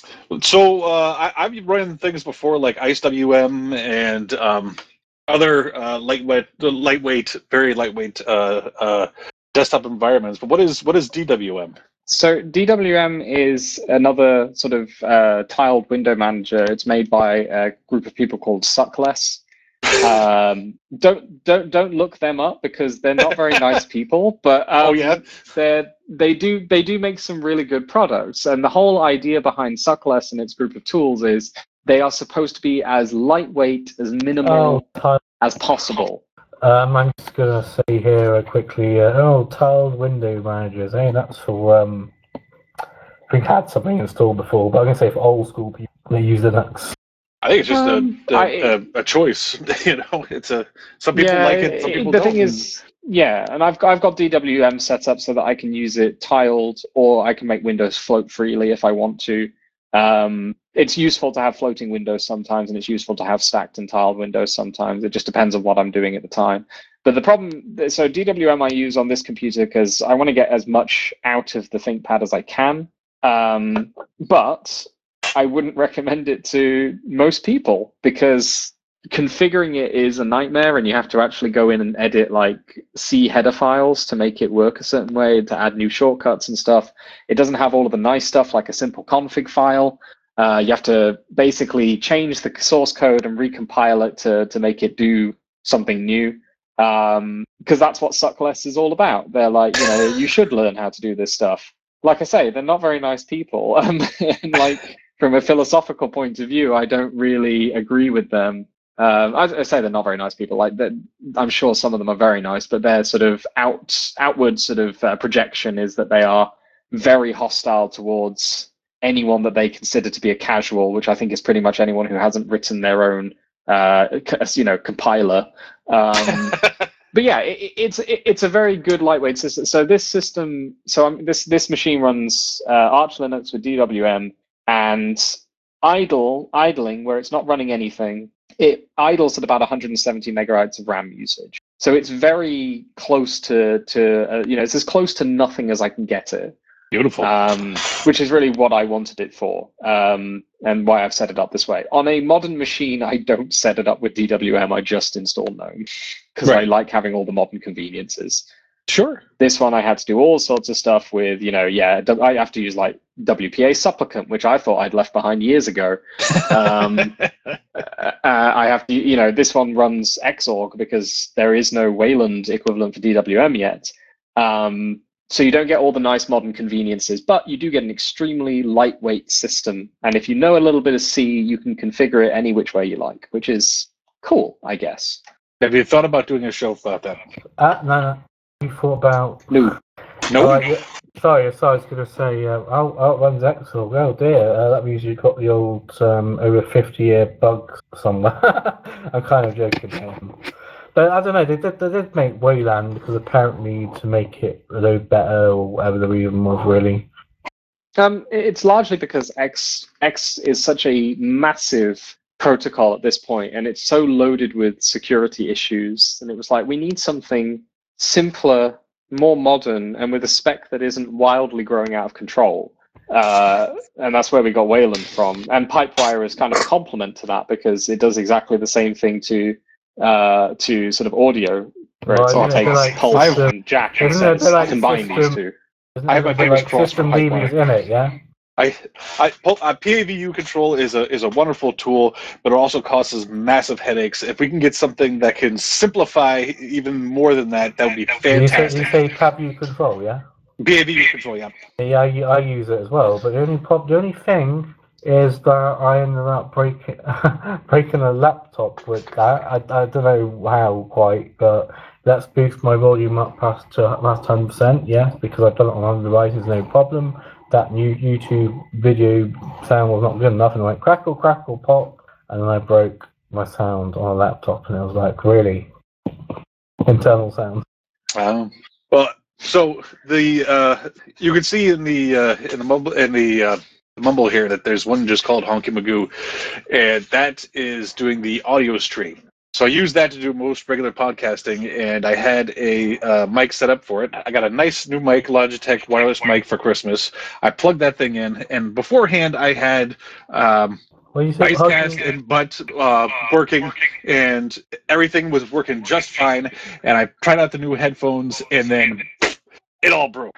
Speaker 7: So uh, I, I've run things before like I C W M and um, other uh, lightweight, lightweight, very lightweight uh, uh, desktop environments. But what is what is D W M?
Speaker 4: So D W M is another sort of uh, tiled window manager. It's made by a group of people called Suckless. Um, don't don't don't look them up because they're not very nice people. But um,
Speaker 7: Oh yeah,
Speaker 4: they they do they do make some really good products. And the whole idea behind Suckless and its group of tools is they are supposed to be as lightweight, as minimal
Speaker 6: Oh, tiled.
Speaker 4: as possible.
Speaker 6: Um, I'm just gonna say here uh, quickly. Uh, oh, tiled window managers. Hey, that's for um. I think I had something installed before, but I'm gonna say for old school people that use Linux.
Speaker 7: I think it's just
Speaker 4: Um,
Speaker 7: a, a,
Speaker 4: I-
Speaker 7: a a choice. You know, it's a some people
Speaker 4: yeah,
Speaker 7: like it, some people
Speaker 4: the
Speaker 7: don't.
Speaker 4: thing is, yeah, and I've got, I've got D W M set up so that I can use it tiled, or I can make windows float freely if I want to. Um, it's useful to have floating windows sometimes, and it's useful to have stacked and tiled windows sometimes. It just depends on what I'm doing at the time. But the problem, so D W M I use on this computer because I want to get as much out of the ThinkPad as I can. Um, but I wouldn't recommend it to most people because configuring it is a nightmare, and you have to actually go in and edit like C header files to make it work a certain way, to add new shortcuts and stuff. It doesn't have all of the nice stuff like a simple config file. Uh, you have to basically change the source code and recompile it to, to make it do something new. Um, because that's what Suckless is all about. They're like, you know, you should learn how to do this stuff. Like I say, they're not very nice people. Um, and like from a philosophical point of view, I don't really agree with them. Um, I, I say they're not very nice people. Like I'm sure some of them are very nice, but their sort of out outward sort of uh, projection is that they are very hostile towards anyone that they consider to be a casual, which I think is pretty much anyone who hasn't written their own, uh, you know, compiler. Um, but yeah, it, it's it, it's a very good lightweight system. So this system, so I'm, this this machine runs uh, Arch Linux with D W M, and idle idling where it's not running anything. It idles at about one hundred seventy megabytes of RAM usage. So it's very close to to uh, you know, it's as close to nothing as I can get it.
Speaker 7: Beautiful.
Speaker 4: Um, which is really what I wanted it for, um, and why I've set it up this way. On a modern machine, I don't set it up with D W M. I just install GNOME because
Speaker 7: Right.
Speaker 4: I like having all the modern conveniences.
Speaker 7: Sure.
Speaker 4: This one I had to do all sorts of stuff with, you know, yeah, I have to use like W P A supplicant, which I thought I'd left behind years ago. Um, uh, I have to, you know, this one runs Xorg because there is no Wayland equivalent for D W M yet. Um, So you don't get all the nice modern conveniences, but you do get an extremely lightweight system. And if you know a little bit of C, you can configure it any which way you like, which is cool, I guess.
Speaker 7: Have you thought about doing a show about that?
Speaker 6: Uh, no, no. You thought about...
Speaker 4: No.
Speaker 7: No.
Speaker 6: Uh, yeah, sorry, sorry, I was going to say, uh, out, outruns Xorg. Oh dear, uh, that means you've got the old um, over fifty-year bugs somewhere. I'm kind of joking. Um, But I don't know, they did, they did make Wayland because apparently to make it a little better or whatever the reason was really.
Speaker 4: Um, it's largely because X X is such a massive protocol at this point, and it's so loaded with security issues. And it was like, we need something simpler, more modern, and with a spec that isn't wildly growing out of control. Uh, and that's where we got Wayland from. And Pipewire is kind of a complement to that because it does exactly the same thing to uh, to sort of audio, where it
Speaker 6: Right,
Speaker 4: sort of
Speaker 6: yeah,
Speaker 4: takes
Speaker 6: like
Speaker 4: pulse
Speaker 6: system-
Speaker 4: and jack and
Speaker 6: isn't it a
Speaker 4: says,
Speaker 6: bit like
Speaker 4: combine these
Speaker 6: system-
Speaker 4: two.
Speaker 6: Isn't
Speaker 7: I have
Speaker 6: it
Speaker 7: my
Speaker 6: a bit
Speaker 7: fingers
Speaker 6: like
Speaker 7: crossed for
Speaker 6: system
Speaker 7: Pipewire.
Speaker 6: leaving in it, yeah?
Speaker 7: I, I, uh, P A V U control is a is a wonderful tool, but it also causes massive headaches. If we can get something that can simplify even more than that, that would be
Speaker 6: You say, you
Speaker 7: fantastic.
Speaker 6: say tab view control, yeah?
Speaker 7: P A V U control, yeah.
Speaker 6: Yeah, I, I use it as well, but the only prob- the only thing is that I ended up breaking breaking a laptop with that. I, I don't know how quite, but let's boost my volume up past to past one hundred percent, yes, because I've done it on other devices, no problem. That new YouTube video sound was not good enough, and I went crackle, crackle, pop, and then I broke my sound on a laptop, and it was like, really? Internal sound.
Speaker 7: Um, well, so the uh, you can see in the uh, in the mumble in the uh, mumble here that there's one just called Honky Magoo, and that is doing the audio stream. So I use that to do most regular podcasting, and I had a uh, mic set up for it. I got a nice new mic, Logitech wireless mic for Christmas. I plugged that thing in, and beforehand I had um,
Speaker 6: Well, you said
Speaker 7: Icecast and Butt uh, working, and everything was working just fine. And I tried out the new headphones, and then it all broke.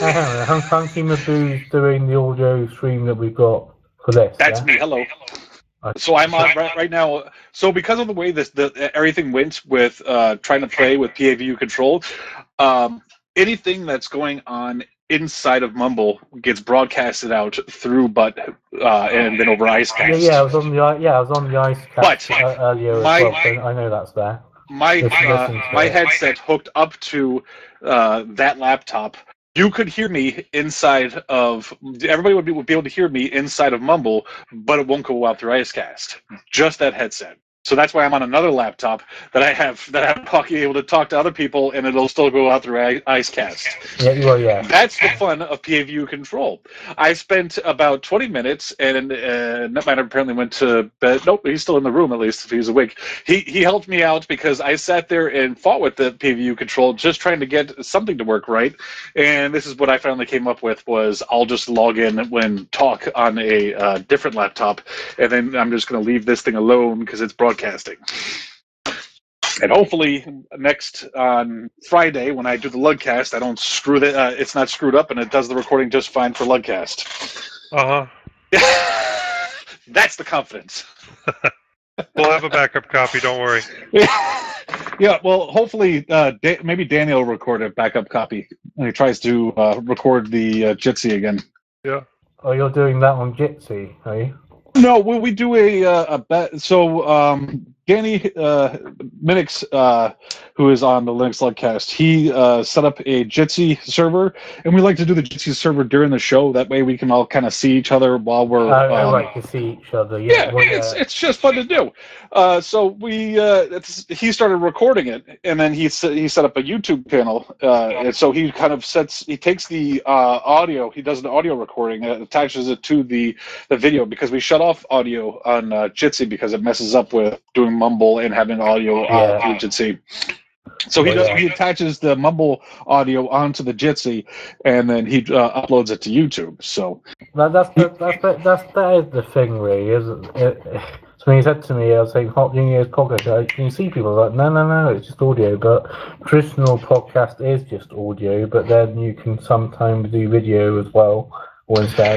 Speaker 6: Hunky Maboo's doing the audio stream that we've got for this.
Speaker 7: That's
Speaker 6: yeah?
Speaker 7: me. Hello.
Speaker 6: Okay.
Speaker 7: So I'm on right, right now. So because of the way this the everything went with uh, trying to play with P A V U control, um, anything that's going on inside of Mumble gets broadcasted out through Butt uh, and then over Icecast.
Speaker 6: Yeah, yeah, I was on the i- yeah, I was on the ice
Speaker 7: But
Speaker 6: uh, earlier as
Speaker 7: my-
Speaker 6: well. So I know that's there.
Speaker 7: My
Speaker 6: Listen-
Speaker 7: uh,
Speaker 6: listen to
Speaker 7: my
Speaker 6: it.
Speaker 7: headset hooked up to uh, that laptop. You could hear me inside of everybody would be, would be able to hear me inside of Mumble, but it won't go out through Icecast. Just that headset. So that's why I'm on another laptop that I have that I'm talking able to talk to other people, and it'll still go out through I- IceCast.
Speaker 6: Yeah, well, yeah.
Speaker 7: That's the fun of P A View Control. I spent about twenty minutes, and uh, Netminer apparently went to bed. Nope, he's still in the room, at least if he's awake. He he helped me out because I sat there and fought with the P A View Control, just trying to get something to work right. And this is what I finally came up with: was I'll just log in when talk on a uh, different laptop, and then I'm just going to leave this thing alone because it's broadcasting. And hopefully next on Friday when I do the Lugcast, I don't screw that. Uh, it's not screwed up, and it does the recording just fine for Lugcast.
Speaker 5: Uh
Speaker 7: huh. That's the confidence.
Speaker 5: We'll have a backup copy. Don't worry.
Speaker 7: Yeah. Well, hopefully, uh, da- maybe Daniel will record a backup copy when he tries to uh, record the uh, Jitsi again.
Speaker 5: Yeah.
Speaker 6: Oh, you're doing that on Jitsi, are you?
Speaker 7: No, we we do a uh, a bet. So um, Danny uh, Minix, uh, who is on the Linux Lugcast, he uh, set up a Jitsi server, and we like to do the Jitsi server during the show. That way, we can all kind of see each other while we're.
Speaker 6: Oh,
Speaker 7: um,
Speaker 6: right, to see each other. Yeah,
Speaker 7: Yeah,
Speaker 6: well,
Speaker 7: it's
Speaker 6: yeah.
Speaker 7: it's just fun to do. Uh, so we uh, it's, he started recording it, and then he s- he set up a YouTube channel. Uh, and so he kind of sets he takes the uh, audio, he does an audio recording, and attaches it to the the video because we shut off audio on uh, Jitsi because it messes up with doing mumble and having audio uh,
Speaker 6: Yeah.
Speaker 7: through Jitsi. So he
Speaker 6: Oh,
Speaker 7: does.
Speaker 6: yeah.
Speaker 7: He attaches the mumble audio onto the Jitsi, and then he uh, uploads it to YouTube. So
Speaker 6: That, that's the, that's the, that's that is the thing, really, isn't it? So when he said to me, I was saying, "Hot Junior's podcast, like, can you see people?" I was like, no, no, no, it's just audio. But traditional podcast is just audio, but then you can sometimes do video as well, or instead.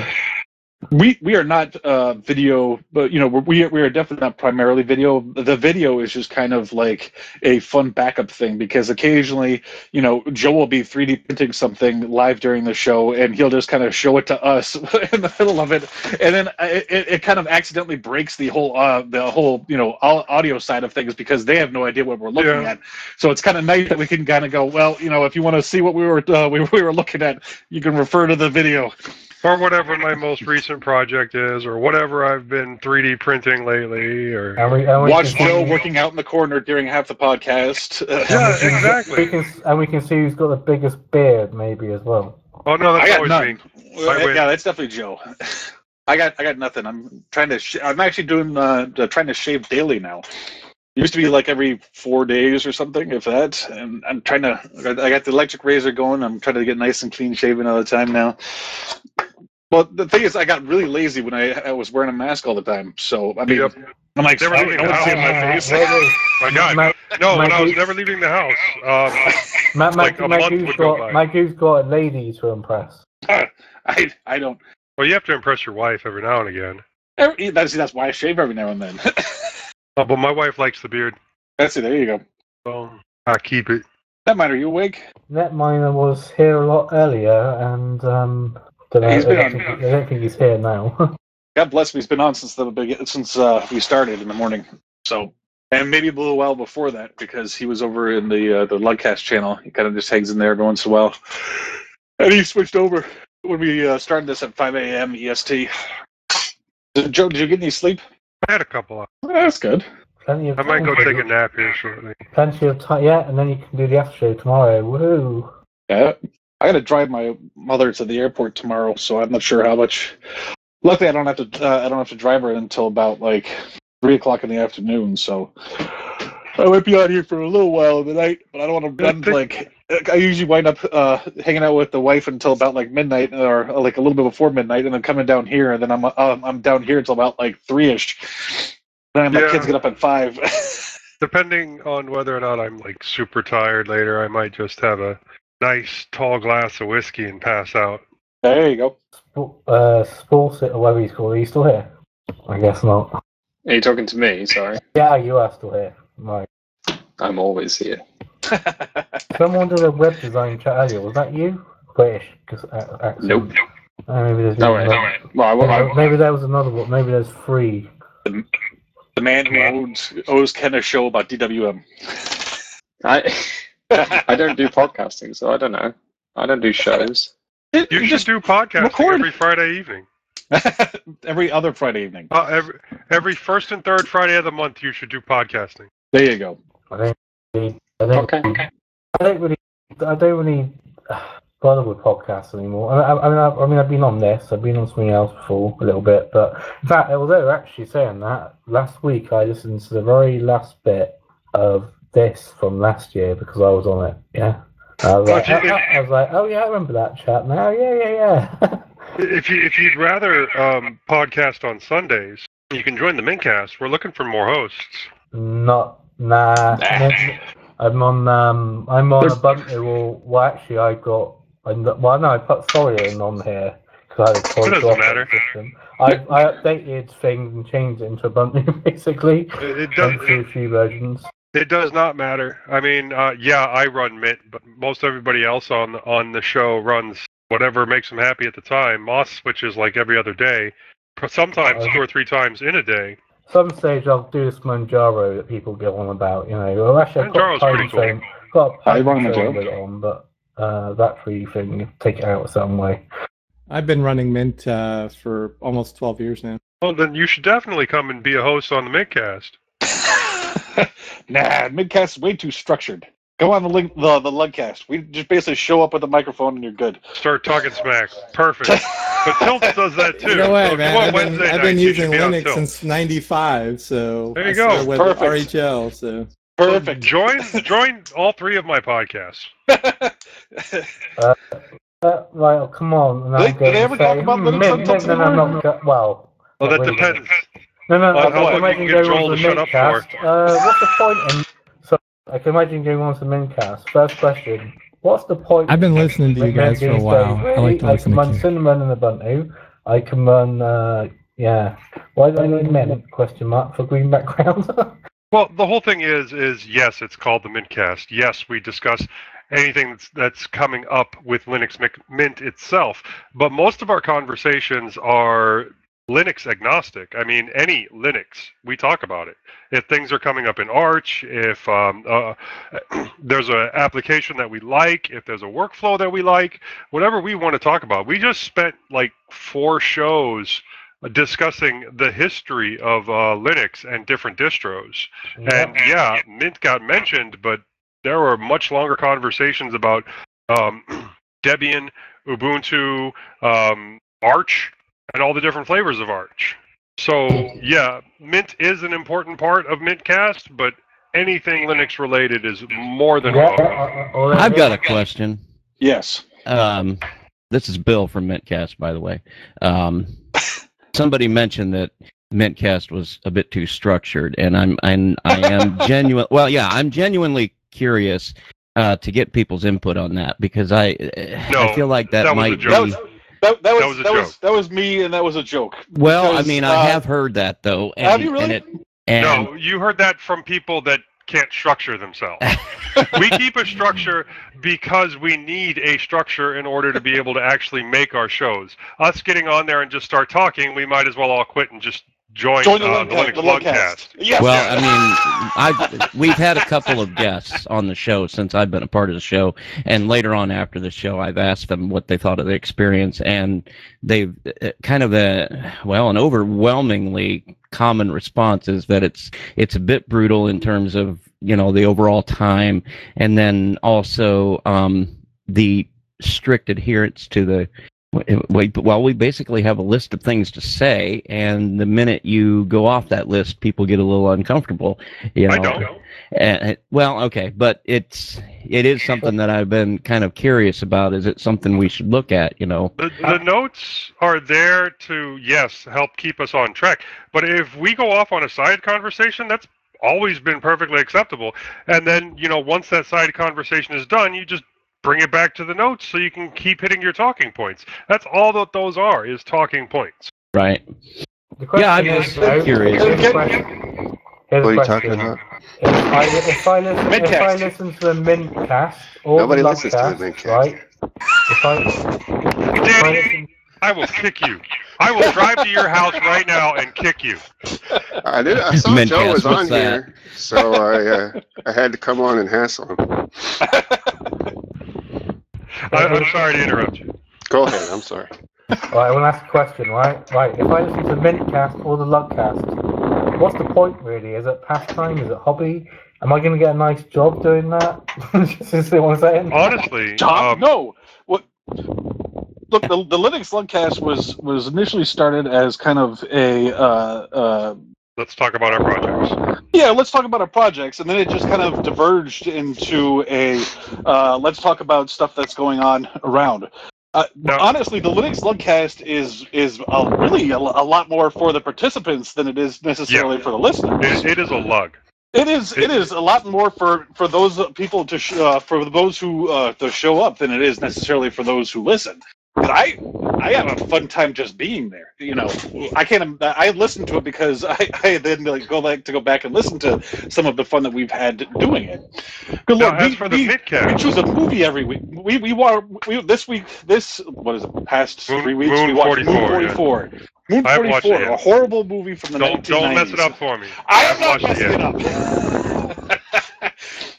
Speaker 7: We we are not uh, video, but you know we we are definitely not primarily video. The video is just kind of like a fun backup thing because occasionally, you know, Joe will be three D printing something live during the show, and he'll just kind of show it to us in the middle of it, and then it, it kind of accidentally breaks the whole uh, the whole you know audio side of things because they have no idea what we're looking
Speaker 5: Yeah.
Speaker 7: at. So it's kind of nice that we can kind of go, well, you know, if you want to see what we were uh, we, we were looking at, you can refer to the video.
Speaker 5: Or whatever my most recent project is, or whatever I've been three D printing lately, or
Speaker 6: And we, and we
Speaker 7: Watch
Speaker 6: can
Speaker 7: Joe
Speaker 6: see,
Speaker 7: working out in the corner during half the podcast.
Speaker 5: yeah,
Speaker 6: we can-
Speaker 5: exactly.
Speaker 6: We can, and we can see who's got the biggest beard, maybe as well.
Speaker 5: Oh no,
Speaker 7: I
Speaker 5: that's
Speaker 7: got
Speaker 5: always
Speaker 7: none.
Speaker 5: me. I win.
Speaker 7: Yeah, that's definitely Joe. I got I got nothing. I'm trying to. Sh- I'm actually doing uh, uh, trying to shave daily now. It used to be like every four days or something, if that. And I'm trying to. I got the electric razor going. I'm trying to get nice and clean shaven all the time now. Well, the thing is, I got really lazy when I, I was wearing a mask all the time. So I mean,
Speaker 5: Yep.
Speaker 7: I'm like,
Speaker 5: Never
Speaker 7: I
Speaker 5: leaving
Speaker 7: don't
Speaker 5: the
Speaker 7: see my
Speaker 5: house.
Speaker 7: face.
Speaker 6: Wait, wait.
Speaker 5: My God,
Speaker 6: Ma-
Speaker 5: no, when I was
Speaker 6: Maggie-
Speaker 5: never leaving the house. Um,
Speaker 6: Ma- Ma-
Speaker 5: Like a month
Speaker 6: Magu's
Speaker 5: would go
Speaker 6: got,
Speaker 5: by.
Speaker 6: Magu's got a lady to impress.
Speaker 7: I I don't.
Speaker 5: well, you have to impress your wife every now and again.
Speaker 7: Every, that's that's why I shave every now and then.
Speaker 5: Oh, but my wife likes the beard,
Speaker 7: That's it. There you go.
Speaker 5: so I keep it.
Speaker 7: That matter. You awake?
Speaker 6: Netminer was here a lot earlier, and um, don't know,
Speaker 7: He's
Speaker 6: I,
Speaker 7: been
Speaker 6: don't
Speaker 7: on-
Speaker 6: think, I don't think he's here now.
Speaker 7: God bless him. He's been on since the big, since uh, we started in the morning. So, and maybe a little while before that because he was over in the uh, the Lugcast channel. He kind of just hangs in there every once in a while. And he switched over when we uh, started this at five a.m. E S T. Did, Joe, did you get any sleep?
Speaker 5: I had a couple. Of,
Speaker 7: Well, that's good.
Speaker 6: Plenty of
Speaker 5: I might
Speaker 6: time
Speaker 5: go
Speaker 6: for
Speaker 5: take a
Speaker 6: it.
Speaker 5: nap here shortly.
Speaker 6: Plenty of time, yeah, and then you can do the after show tomorrow. Woohoo!
Speaker 7: Yeah, I got to drive my mother to the airport tomorrow, so I'm not sure how much. Luckily, I don't have to. Uh, I don't have to drive her until about like three o'clock in the afternoon. So I might be out here for a little while in the night, but I don't want to
Speaker 5: Yeah,
Speaker 7: run
Speaker 5: take-
Speaker 7: like. I usually wind up uh, hanging out with the wife until about like midnight, or uh, like a little bit before midnight, and then coming down here, and then I'm um, I'm down here until about like three ish. Then my
Speaker 5: Yeah.
Speaker 7: kids get up at five.
Speaker 5: Depending on whether or not I'm like super tired later, I might just have a nice tall glass of whiskey and pass out.
Speaker 7: There you go.
Speaker 6: Sp- Uh, Spulsit, or whatever he's called, are you still here? I guess not.
Speaker 4: Are you talking to me? Sorry.
Speaker 6: Yeah, you are still here. Right.
Speaker 4: I'm always here.
Speaker 6: Someone did a web design chat earlier. Was that you? British? Cause, uh, accent.
Speaker 4: Nope.
Speaker 6: Uh, maybe there's
Speaker 4: No way.
Speaker 6: another-
Speaker 4: No way. Well, I,
Speaker 6: Maybe,
Speaker 4: I,
Speaker 6: maybe there was another one. Maybe there's three.
Speaker 7: The man who owns owes Ken a show about D W M.
Speaker 4: I, I don't do podcasting, so I don't know. I don't do shows.
Speaker 5: You should do podcasting
Speaker 7: record.
Speaker 5: every Friday evening.
Speaker 7: Every other Friday evening.
Speaker 5: Uh, every every first and third Friday of the month, you should do podcasting.
Speaker 7: There you go.
Speaker 6: I don't really, I don't,
Speaker 4: Okay.
Speaker 6: really, I don't really, I don't really bother with podcasts anymore. I, I, I mean, I, I mean, I've been on this, I've been on something else before a little bit, but in fact, although actually saying that, last week I listened to the very last bit of this from last year because I was on it. Yeah, I was like,
Speaker 5: Well, if you-
Speaker 6: I, I was like, oh yeah, I remember that chat now. Yeah, yeah, yeah.
Speaker 5: If you if you'd rather um, podcast on Sundays, you can join the Mincast. We're looking for more hosts.
Speaker 6: Not nah. no, I'm on um I'm on Ubuntu. Or well, actually, I got well no, I put Thorium on here because I had a choice
Speaker 5: It doesn't
Speaker 6: operating
Speaker 5: matter.
Speaker 6: system. I I updated things and changed it into Ubuntu basically.
Speaker 5: It, it
Speaker 6: Went
Speaker 5: does
Speaker 6: through a few versions.
Speaker 5: it does not matter. I mean, uh, yeah, I run Mint, but most everybody else on on the show runs whatever makes them happy at the time. Moss switches like every other day, sometimes two or three times in a day.
Speaker 6: Some stage I'll do this Manjaro that people get on about. You know, well actually I've got a
Speaker 5: Manjaro's pretty
Speaker 6: Python
Speaker 5: cool.
Speaker 6: got a
Speaker 7: I run
Speaker 6: Python
Speaker 7: Manjaro.
Speaker 6: with it on, but uh, that free thing, take it out some way.
Speaker 8: I've been running Mint uh, for almost twelve years now.
Speaker 5: Well, then you should definitely come and be a host on the Mintcast.
Speaker 7: Nah, Midcast is way too structured. Go on the link, the the Lugcast. We just basically show up with the microphone and you're good.
Speaker 5: Start talking smack. Perfect. But Tilt does that too.
Speaker 8: You know
Speaker 5: So
Speaker 8: what,
Speaker 5: if
Speaker 8: man?
Speaker 5: you want
Speaker 8: I've been,
Speaker 5: Wednesday
Speaker 8: I've been
Speaker 5: nights, you
Speaker 8: using
Speaker 5: should be on
Speaker 8: Linux
Speaker 5: Tilt.
Speaker 8: since ninety-five, so
Speaker 5: There you
Speaker 8: I
Speaker 5: go.
Speaker 8: started with
Speaker 7: Perfect.
Speaker 8: R H L. So
Speaker 7: Perfect.
Speaker 5: Join join all three of my podcasts.
Speaker 6: Uh, right, oh, come on. And
Speaker 7: Do they-
Speaker 6: I'm
Speaker 7: do
Speaker 6: going
Speaker 7: they
Speaker 6: to
Speaker 7: ever
Speaker 6: say,
Speaker 7: talk about
Speaker 6: hmm,
Speaker 7: Linux
Speaker 6: Mint,
Speaker 7: on
Speaker 6: Mint,
Speaker 7: Tilt
Speaker 6: no, no,
Speaker 7: anymore?
Speaker 6: not go- well.
Speaker 5: Well,
Speaker 6: not
Speaker 5: that
Speaker 6: really.
Speaker 5: depends.
Speaker 6: No, no,
Speaker 5: on
Speaker 6: I
Speaker 5: how
Speaker 6: can
Speaker 5: long you
Speaker 6: imagine
Speaker 5: can get
Speaker 6: going
Speaker 5: Joel
Speaker 6: on
Speaker 5: to
Speaker 6: to
Speaker 5: shut up
Speaker 6: Mintcast. Uh, what's the point in... So, I can imagine going on to Mintcast. First question. What's the point...
Speaker 8: I've been listening to you
Speaker 6: Mint
Speaker 8: guys for a
Speaker 6: these
Speaker 8: while.
Speaker 6: days?
Speaker 8: I like to
Speaker 6: I
Speaker 8: listen
Speaker 6: can
Speaker 8: to
Speaker 6: run
Speaker 8: you.
Speaker 6: Cinnamon and Ubuntu. I can run, uh, yeah. Why do I need Mint? Question mark for green background.
Speaker 5: Well, the whole thing is, is yes, it's called the Mintcast. Yes, we discuss anything that's, that's coming up with Linux Mint itself. But most of our conversations are Linux agnostic. I mean, any Linux, we talk about it. If things are coming up in Arch, if um, uh, there's an application that we like, if there's a workflow that we like, whatever we want to talk about. We just spent like four shows discussing the history of uh, Linux and different distros. And yeah, Mint got mentioned, but there were much longer conversations about um, Debian, Ubuntu, um, Arch, and all the different flavors of Arch. So yeah, Mint is an important part of Mintcast, but anything Linux related is more than welcome.
Speaker 9: I've got a question.
Speaker 7: Yes.
Speaker 9: Um, this is Bill from Mintcast, by the way. Um, somebody mentioned that Mintcast was a bit too structured, and I'm, I'm I am genuine. Well, yeah, I'm genuinely curious uh, to get people's input on that because I
Speaker 5: No,
Speaker 9: I feel like that,
Speaker 5: that was a
Speaker 9: might
Speaker 5: joke.
Speaker 7: That
Speaker 9: be.
Speaker 7: was that, that was
Speaker 5: That was a
Speaker 7: that was
Speaker 5: joke.
Speaker 7: that was me, and that was a joke.
Speaker 9: Well,
Speaker 7: because,
Speaker 9: I mean,
Speaker 7: uh,
Speaker 9: I have heard that though. And,
Speaker 7: have you really?
Speaker 9: And it, and
Speaker 5: No, you heard that from people that can't structure themselves. We keep a structure because we need a structure in order to be able to actually make our shows. Us getting on there and just start talking, we might as well all quit and just join,
Speaker 7: Join the
Speaker 5: uh,
Speaker 7: Lugcast.
Speaker 5: the Linux
Speaker 7: The
Speaker 5: Lugcast.
Speaker 7: Lugcast. Yes.
Speaker 9: Well, I mean, I've we've had a couple of guests on the show since I've been a part of the show, and later on after the show, I've asked them what they thought of the experience, and they've uh, kind of a well, an overwhelmingly common response is that it's it's a bit brutal in terms of you know the overall time, and then also um, the strict adherence to the. We, well, we basically have a list of things to say, and the minute you go off that list, people get a little uncomfortable. You know?
Speaker 5: I don't.
Speaker 9: And, well, okay, but it's it is something that I've been kind of curious about. Is it something we should look at? You know,
Speaker 5: The, the notes are there to, yes, help keep us on track. But if we go off on a side conversation, that's always been perfectly acceptable. And then, you know, once that side conversation is done, you just bring it back to the notes so you can keep hitting your talking points. That's all that those are, is talking points.
Speaker 9: right?
Speaker 6: The question
Speaker 9: Yeah, I'm
Speaker 6: is,
Speaker 9: just
Speaker 6: though,
Speaker 9: curious.
Speaker 6: Here's the question. Here's
Speaker 10: What are
Speaker 6: the
Speaker 10: you
Speaker 6: question.
Speaker 10: talking about?
Speaker 6: If I, if I listen, if I
Speaker 7: Mintcast.
Speaker 6: listen to the Mintcast or
Speaker 10: Nobody
Speaker 6: the
Speaker 10: listens to the
Speaker 6: Lugcast,
Speaker 10: Mintcast.
Speaker 6: right? If I, if I
Speaker 5: Danny,
Speaker 6: listen,
Speaker 5: I will kick you. I will drive to your house right now and kick you.
Speaker 10: I did. I saw
Speaker 9: Mintcast,
Speaker 10: Joe was
Speaker 9: what's
Speaker 10: on
Speaker 9: that?
Speaker 10: here, so I uh, I had to come on and hassle him.
Speaker 5: I, I'm sorry to interrupt you.
Speaker 10: Go ahead. I'm sorry.
Speaker 6: Right, I want to ask a question, right? Right, if I listen to the Mintcast or the Lugcast, what's the point really? Is it pastime? Is it hobby? Am I going to get a nice job doing that? Is that what I'm saying?
Speaker 5: Honestly,
Speaker 7: Job?
Speaker 5: um,
Speaker 7: No. What? Look, the, the Linux Lugcast was was initially started as kind of a uh, uh,
Speaker 5: let's talk about our projects.
Speaker 7: yeah, let's talk about our projects, and then it just kind of diverged into a uh, let's talk about stuff that's going on around. Uh,
Speaker 5: No.
Speaker 7: Honestly, the Linux Lugcast is is uh, really a, a lot more for the participants than it is necessarily
Speaker 5: Yeah.
Speaker 7: for the listeners.
Speaker 5: It, it is a lug.
Speaker 7: It is. It is a lot more for, for those people to sh- uh, for those who uh, to show up than it is necessarily for those who listen. But I I have a fun time just being there. You know, I can't. I listen to it because I, I then like go like to go back and listen to some of the fun that we've had doing it. Good
Speaker 5: Now,
Speaker 7: Lord,
Speaker 5: as
Speaker 7: we,
Speaker 5: for the
Speaker 7: we,
Speaker 5: Midcast,
Speaker 7: we choose a movie every week. We we watch we this week this what is it past
Speaker 5: Moon-
Speaker 7: three weeks
Speaker 5: Moon
Speaker 7: we watched
Speaker 5: forty-four,
Speaker 7: Moon
Speaker 5: yeah.
Speaker 7: forty-four. Moon
Speaker 5: I haven't watched it
Speaker 7: forty-four,
Speaker 5: yet.
Speaker 7: a horrible movie from the
Speaker 5: don't
Speaker 7: nineteen nineties.
Speaker 5: don't mess it up for me.
Speaker 7: I
Speaker 5: I
Speaker 7: am not
Speaker 5: haven't watched
Speaker 7: messing
Speaker 5: it
Speaker 7: it up.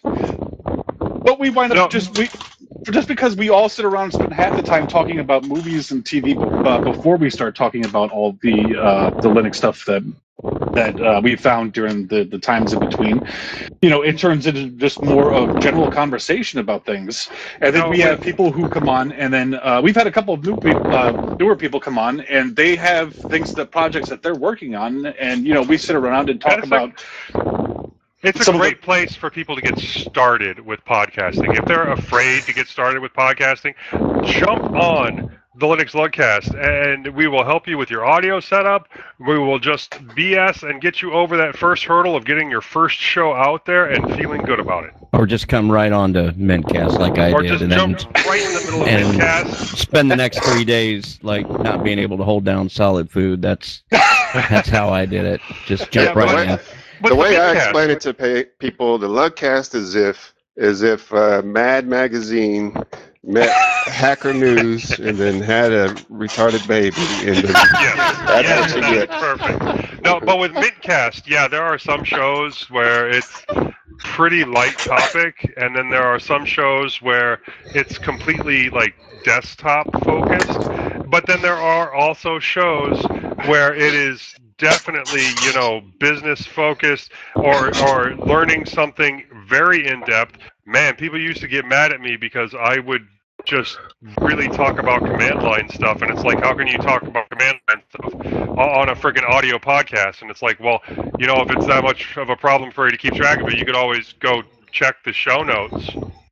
Speaker 7: But we wind up
Speaker 5: No.
Speaker 7: just we just because we all sit around and spend half the time talking about movies and T V uh, before we start talking about all the uh, the Linux stuff that that uh, we found during the, the times in between. You know, it turns into just more of general conversation about things. And then
Speaker 5: No,
Speaker 7: we
Speaker 5: wait.
Speaker 7: have people who come on, and then uh, we've had a couple of new people, uh, newer people come on, and they have things that projects that they're working on, and you know, we sit around and talk
Speaker 5: And it's like-
Speaker 7: about.
Speaker 5: It's a
Speaker 7: Some of
Speaker 5: great
Speaker 7: the-
Speaker 5: place for people to get started with podcasting. If they're afraid to get started with podcasting, jump on the Linux Lugcast, and we will help you with your audio setup. We will just B S and get you over that first hurdle of getting your first show out there and feeling good about it.
Speaker 9: Or just come right on to Mintcast like I
Speaker 5: Or
Speaker 9: did,
Speaker 5: just
Speaker 9: and
Speaker 5: jump
Speaker 9: then
Speaker 5: right in the middle of
Speaker 9: and-
Speaker 5: Mintcast.
Speaker 9: spend the next three days like not being able to hold down solid food. That's that's how I did it. Just jump
Speaker 5: Yeah,
Speaker 9: right
Speaker 10: but-
Speaker 9: in.
Speaker 5: But
Speaker 10: the way I
Speaker 5: Mintcast-
Speaker 10: explain it to pay people, the Lugcast is if is if uh, Mad Magazine met Hacker News and then had a retarded baby. And then,
Speaker 5: Yes,
Speaker 10: That's
Speaker 5: yes,
Speaker 10: what you
Speaker 5: that's
Speaker 10: get.
Speaker 5: perfect. No, but with Mintcast, yeah, there are some shows where it's pretty light topic, and then there are some shows where it's completely like desktop focused. But then there are also shows where it is definitely, you know, business focused or or learning something very in depth. Man, people used to get mad at me because I would just really talk about command line stuff, and it's like, how can you talk about command line stuff on a friggin' audio podcast? And it's like, well, you know, if it's that much of a problem for you to keep track of it, you could always go check the show notes.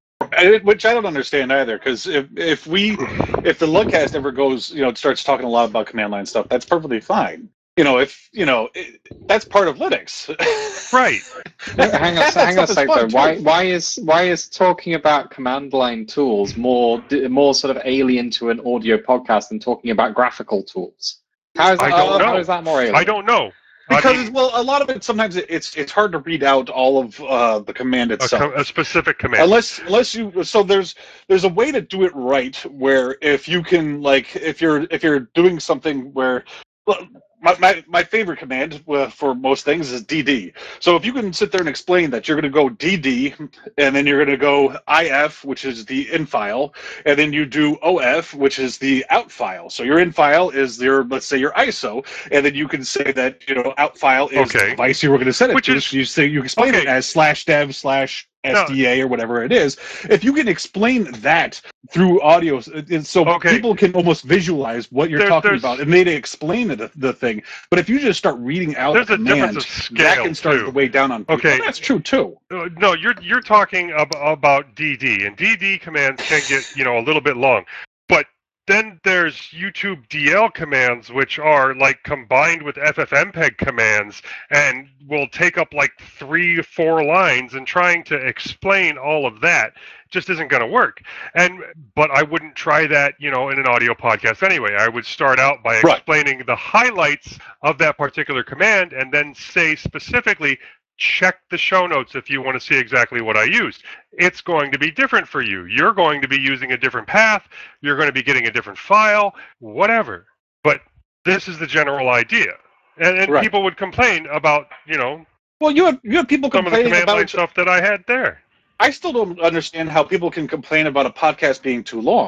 Speaker 7: I- Which I don't understand either, because if if we if the Lugcast ever goes, you know, starts talking a lot about command line stuff, that's perfectly fine. You know, if you know, it, that's part of Linux.
Speaker 5: Right.
Speaker 4: hang on,
Speaker 7: That
Speaker 4: hang on a
Speaker 7: stuff is
Speaker 4: sec
Speaker 7: fun,
Speaker 4: though.
Speaker 7: too.
Speaker 4: Why, why is why is talking about command line tools more more sort of alien to an audio podcast than talking about graphical tools? How is
Speaker 5: I
Speaker 4: that,
Speaker 5: don't
Speaker 4: how
Speaker 5: know.
Speaker 4: is that more alien?
Speaker 5: I don't know. I
Speaker 7: Because
Speaker 5: mean,
Speaker 7: well, a lot of it sometimes it, it's it's hard to read out all of uh, the command
Speaker 5: a,
Speaker 7: itself.
Speaker 5: com- a specific command.
Speaker 7: Unless, unless you, so there's there's a way to do it right where if you can like if you're if you're doing something where, well, my my, my favorite command uh, for most things is D D. So if you can sit there and explain that you're going to go D D and then you're going to go I F, which is the in file, and then you do O F, which is the out file. So your in file is your, let's say, your I S O, and then you can say that, you know, out file is
Speaker 5: Okay.
Speaker 7: the device you were going to send it
Speaker 5: Which
Speaker 7: to.
Speaker 5: is-
Speaker 7: So you say you explain it
Speaker 5: okay.
Speaker 7: as slash dev slash S D A or whatever it is. If you can explain that through audio, and so
Speaker 5: Okay.
Speaker 7: people can almost visualize what you're
Speaker 5: There-
Speaker 7: talking
Speaker 5: there's-
Speaker 7: about, and they explain the, the thing. But if you just start reading out
Speaker 5: There's
Speaker 7: the
Speaker 5: a difference
Speaker 7: command,
Speaker 5: of
Speaker 7: that
Speaker 5: scale,
Speaker 7: can start
Speaker 5: too.
Speaker 7: to weigh down on people.
Speaker 5: Okay.
Speaker 7: And that's true too.
Speaker 5: Uh, No, you're you're talking ab- about D D, and D D commands can get, you know, a little bit long. But then there's YouTube D L commands, which are like combined with F F M P E G commands, and will take up like three, four lines. And trying to explain all of that just isn't going to work. And but I wouldn't try that, you know, in an audio podcast anyway. I would start out by
Speaker 7: Right.
Speaker 5: explaining the highlights of that particular command, and then say specifically, check the show notes if you want to see exactly what I used. It's going to be different for you. You're going to be using a different path. You're going to be getting a different file, whatever. But this is the general idea. And, and
Speaker 7: Right.
Speaker 5: people would complain about, you know,
Speaker 7: Well, you have you have people
Speaker 5: some of the
Speaker 7: complaining
Speaker 5: command line
Speaker 7: about.
Speaker 5: stuff that I had there.
Speaker 7: I still don't understand how people can complain about a podcast being too long.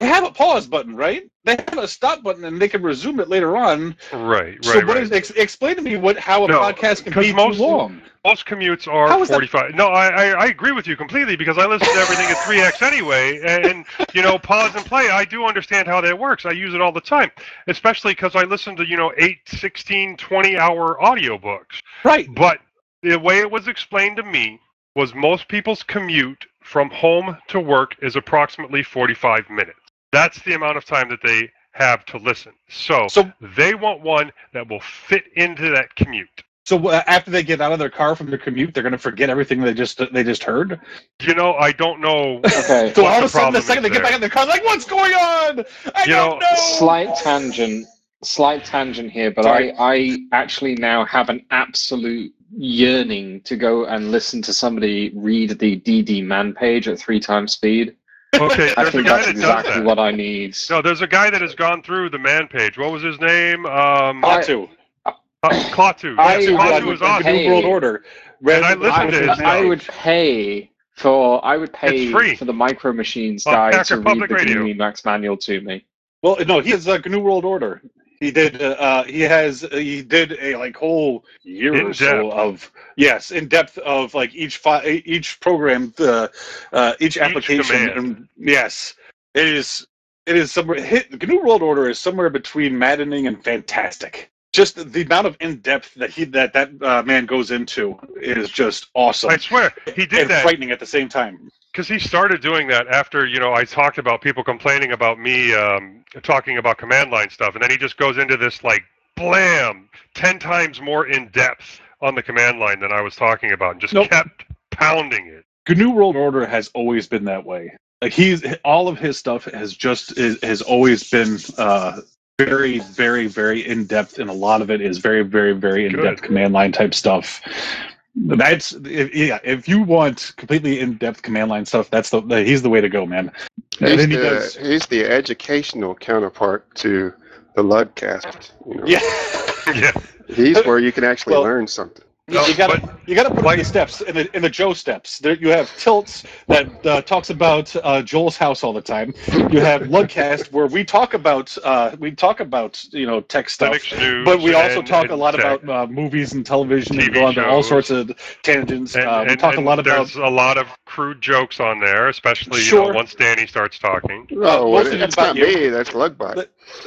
Speaker 7: they have a pause button, right? They have a stop button, and they can resume it later on.
Speaker 5: Right, right,
Speaker 7: So, what
Speaker 5: right.
Speaker 7: is, ex, explain to me what how a
Speaker 5: No,
Speaker 7: podcast can
Speaker 5: 'cause
Speaker 7: be
Speaker 5: most-
Speaker 7: too long.
Speaker 5: Most commutes are
Speaker 7: How is that-
Speaker 5: forty-five. No, I, I I agree with you completely because I listen to everything at three X anyway, and, and you know, pause and play. I do understand how that works. I use it all the time, especially because I listen to, you know, eight, sixteen, twenty hour audiobooks.
Speaker 7: Right.
Speaker 5: But the way it was explained to me was most people's commute from home to work is approximately forty-five minutes. That's the amount of time that they have to listen. So,
Speaker 7: So-
Speaker 5: they want one that will fit into that commute.
Speaker 7: So uh, after they get out of their car from their commute, they're going to forget everything they just they just heard.
Speaker 5: You know, I don't know.
Speaker 4: Okay.
Speaker 7: So
Speaker 5: what
Speaker 7: all
Speaker 5: the
Speaker 7: of a sudden, the
Speaker 5: problem
Speaker 7: second they
Speaker 5: is
Speaker 7: get back
Speaker 5: there.
Speaker 7: in their car, like, what's going on? I
Speaker 5: You
Speaker 7: don't
Speaker 5: know,
Speaker 7: know.
Speaker 4: Slight tangent, slight tangent here, but
Speaker 7: Sorry.
Speaker 4: I, I actually now have an absolute yearning to go and listen to somebody read the D D man page at three times speed.
Speaker 5: Okay,
Speaker 4: I
Speaker 5: there's a
Speaker 4: think
Speaker 5: guy
Speaker 4: that's
Speaker 5: that does
Speaker 4: exactly
Speaker 5: that.
Speaker 4: what I need.
Speaker 5: No, there's a guy that has gone through the man page. What was his name? Um,
Speaker 4: I-
Speaker 7: Klaatu.
Speaker 5: uh, Klaatu.
Speaker 4: I-
Speaker 5: Yes,
Speaker 7: Klaatu,
Speaker 4: I
Speaker 5: Klaatu
Speaker 7: uh,
Speaker 5: was
Speaker 7: the
Speaker 5: awesome.
Speaker 7: New World Order.
Speaker 5: And I listened
Speaker 4: I,
Speaker 5: to his
Speaker 4: I
Speaker 5: stuff.
Speaker 4: would pay for I would pay
Speaker 5: It's free.
Speaker 4: for the Micro Machines
Speaker 5: On
Speaker 4: guy
Speaker 5: Hacker
Speaker 4: to read
Speaker 5: Public
Speaker 4: the
Speaker 5: Radio.
Speaker 4: G Max manual to me.
Speaker 7: Well, no, he has like a New World Order. He did. Uh, uh, he has. Uh, he did a like whole year
Speaker 5: In
Speaker 7: or so
Speaker 5: depth.
Speaker 7: of yes, in depth of like each fi- each program, uh, uh, each application.
Speaker 5: command.
Speaker 7: And yes, it is. It is somewhere. Hit, the New World Order is somewhere between maddening and fantastic. Just the, the amount of in depth that he that that uh, man goes into is just awesome
Speaker 5: I swear, he did
Speaker 7: and
Speaker 5: that
Speaker 7: frightening at the same time.
Speaker 5: because he started doing that after, you know, I talked about people complaining about me um, talking about command line stuff, and then he just goes into this like blam, ten times more in depth on the command line than I was talking about, and just
Speaker 7: Nope.
Speaker 5: kept pounding it.
Speaker 7: The New World Order has always been that way. Like he's all of his stuff has just is, has always been uh, very, very, very in depth, and a lot of it is very, very, very in depth
Speaker 5: Good.
Speaker 7: command line type stuff. That's if, yeah. If you want completely in depth command line stuff, that's the he's the way to go, man. And
Speaker 10: He's
Speaker 7: then he
Speaker 10: the,
Speaker 7: does,
Speaker 10: he's the educational counterpart to the Ludcast. You know?
Speaker 7: yeah.
Speaker 5: Yeah.
Speaker 10: He's where you can actually
Speaker 7: Well-
Speaker 10: learn something.
Speaker 7: You, you gotta
Speaker 5: but-
Speaker 7: you gotta put in the steps in the in the Joe steps. There you have Tilts that uh, talks about uh, Joel's house all the time. You have Ludcast where we talk about uh, we talk about you know tech stuff,
Speaker 5: Linux news,
Speaker 7: but we also
Speaker 5: and-
Speaker 7: talk a
Speaker 5: and
Speaker 7: lot
Speaker 5: tech.
Speaker 7: about uh, movies and television
Speaker 5: T V
Speaker 7: and go on to all
Speaker 5: shows.
Speaker 7: sorts of tangents.
Speaker 5: And,
Speaker 7: uh, we
Speaker 5: and-
Speaker 7: talk
Speaker 5: and
Speaker 7: a lot about
Speaker 5: there's a lot of crude jokes on there, especially you
Speaker 7: Sure.
Speaker 5: know, once Danny starts talking.
Speaker 10: Oh,
Speaker 7: most
Speaker 10: well,
Speaker 7: of them
Speaker 10: that's
Speaker 7: about
Speaker 10: not
Speaker 7: you.
Speaker 10: me. That's Lugbot.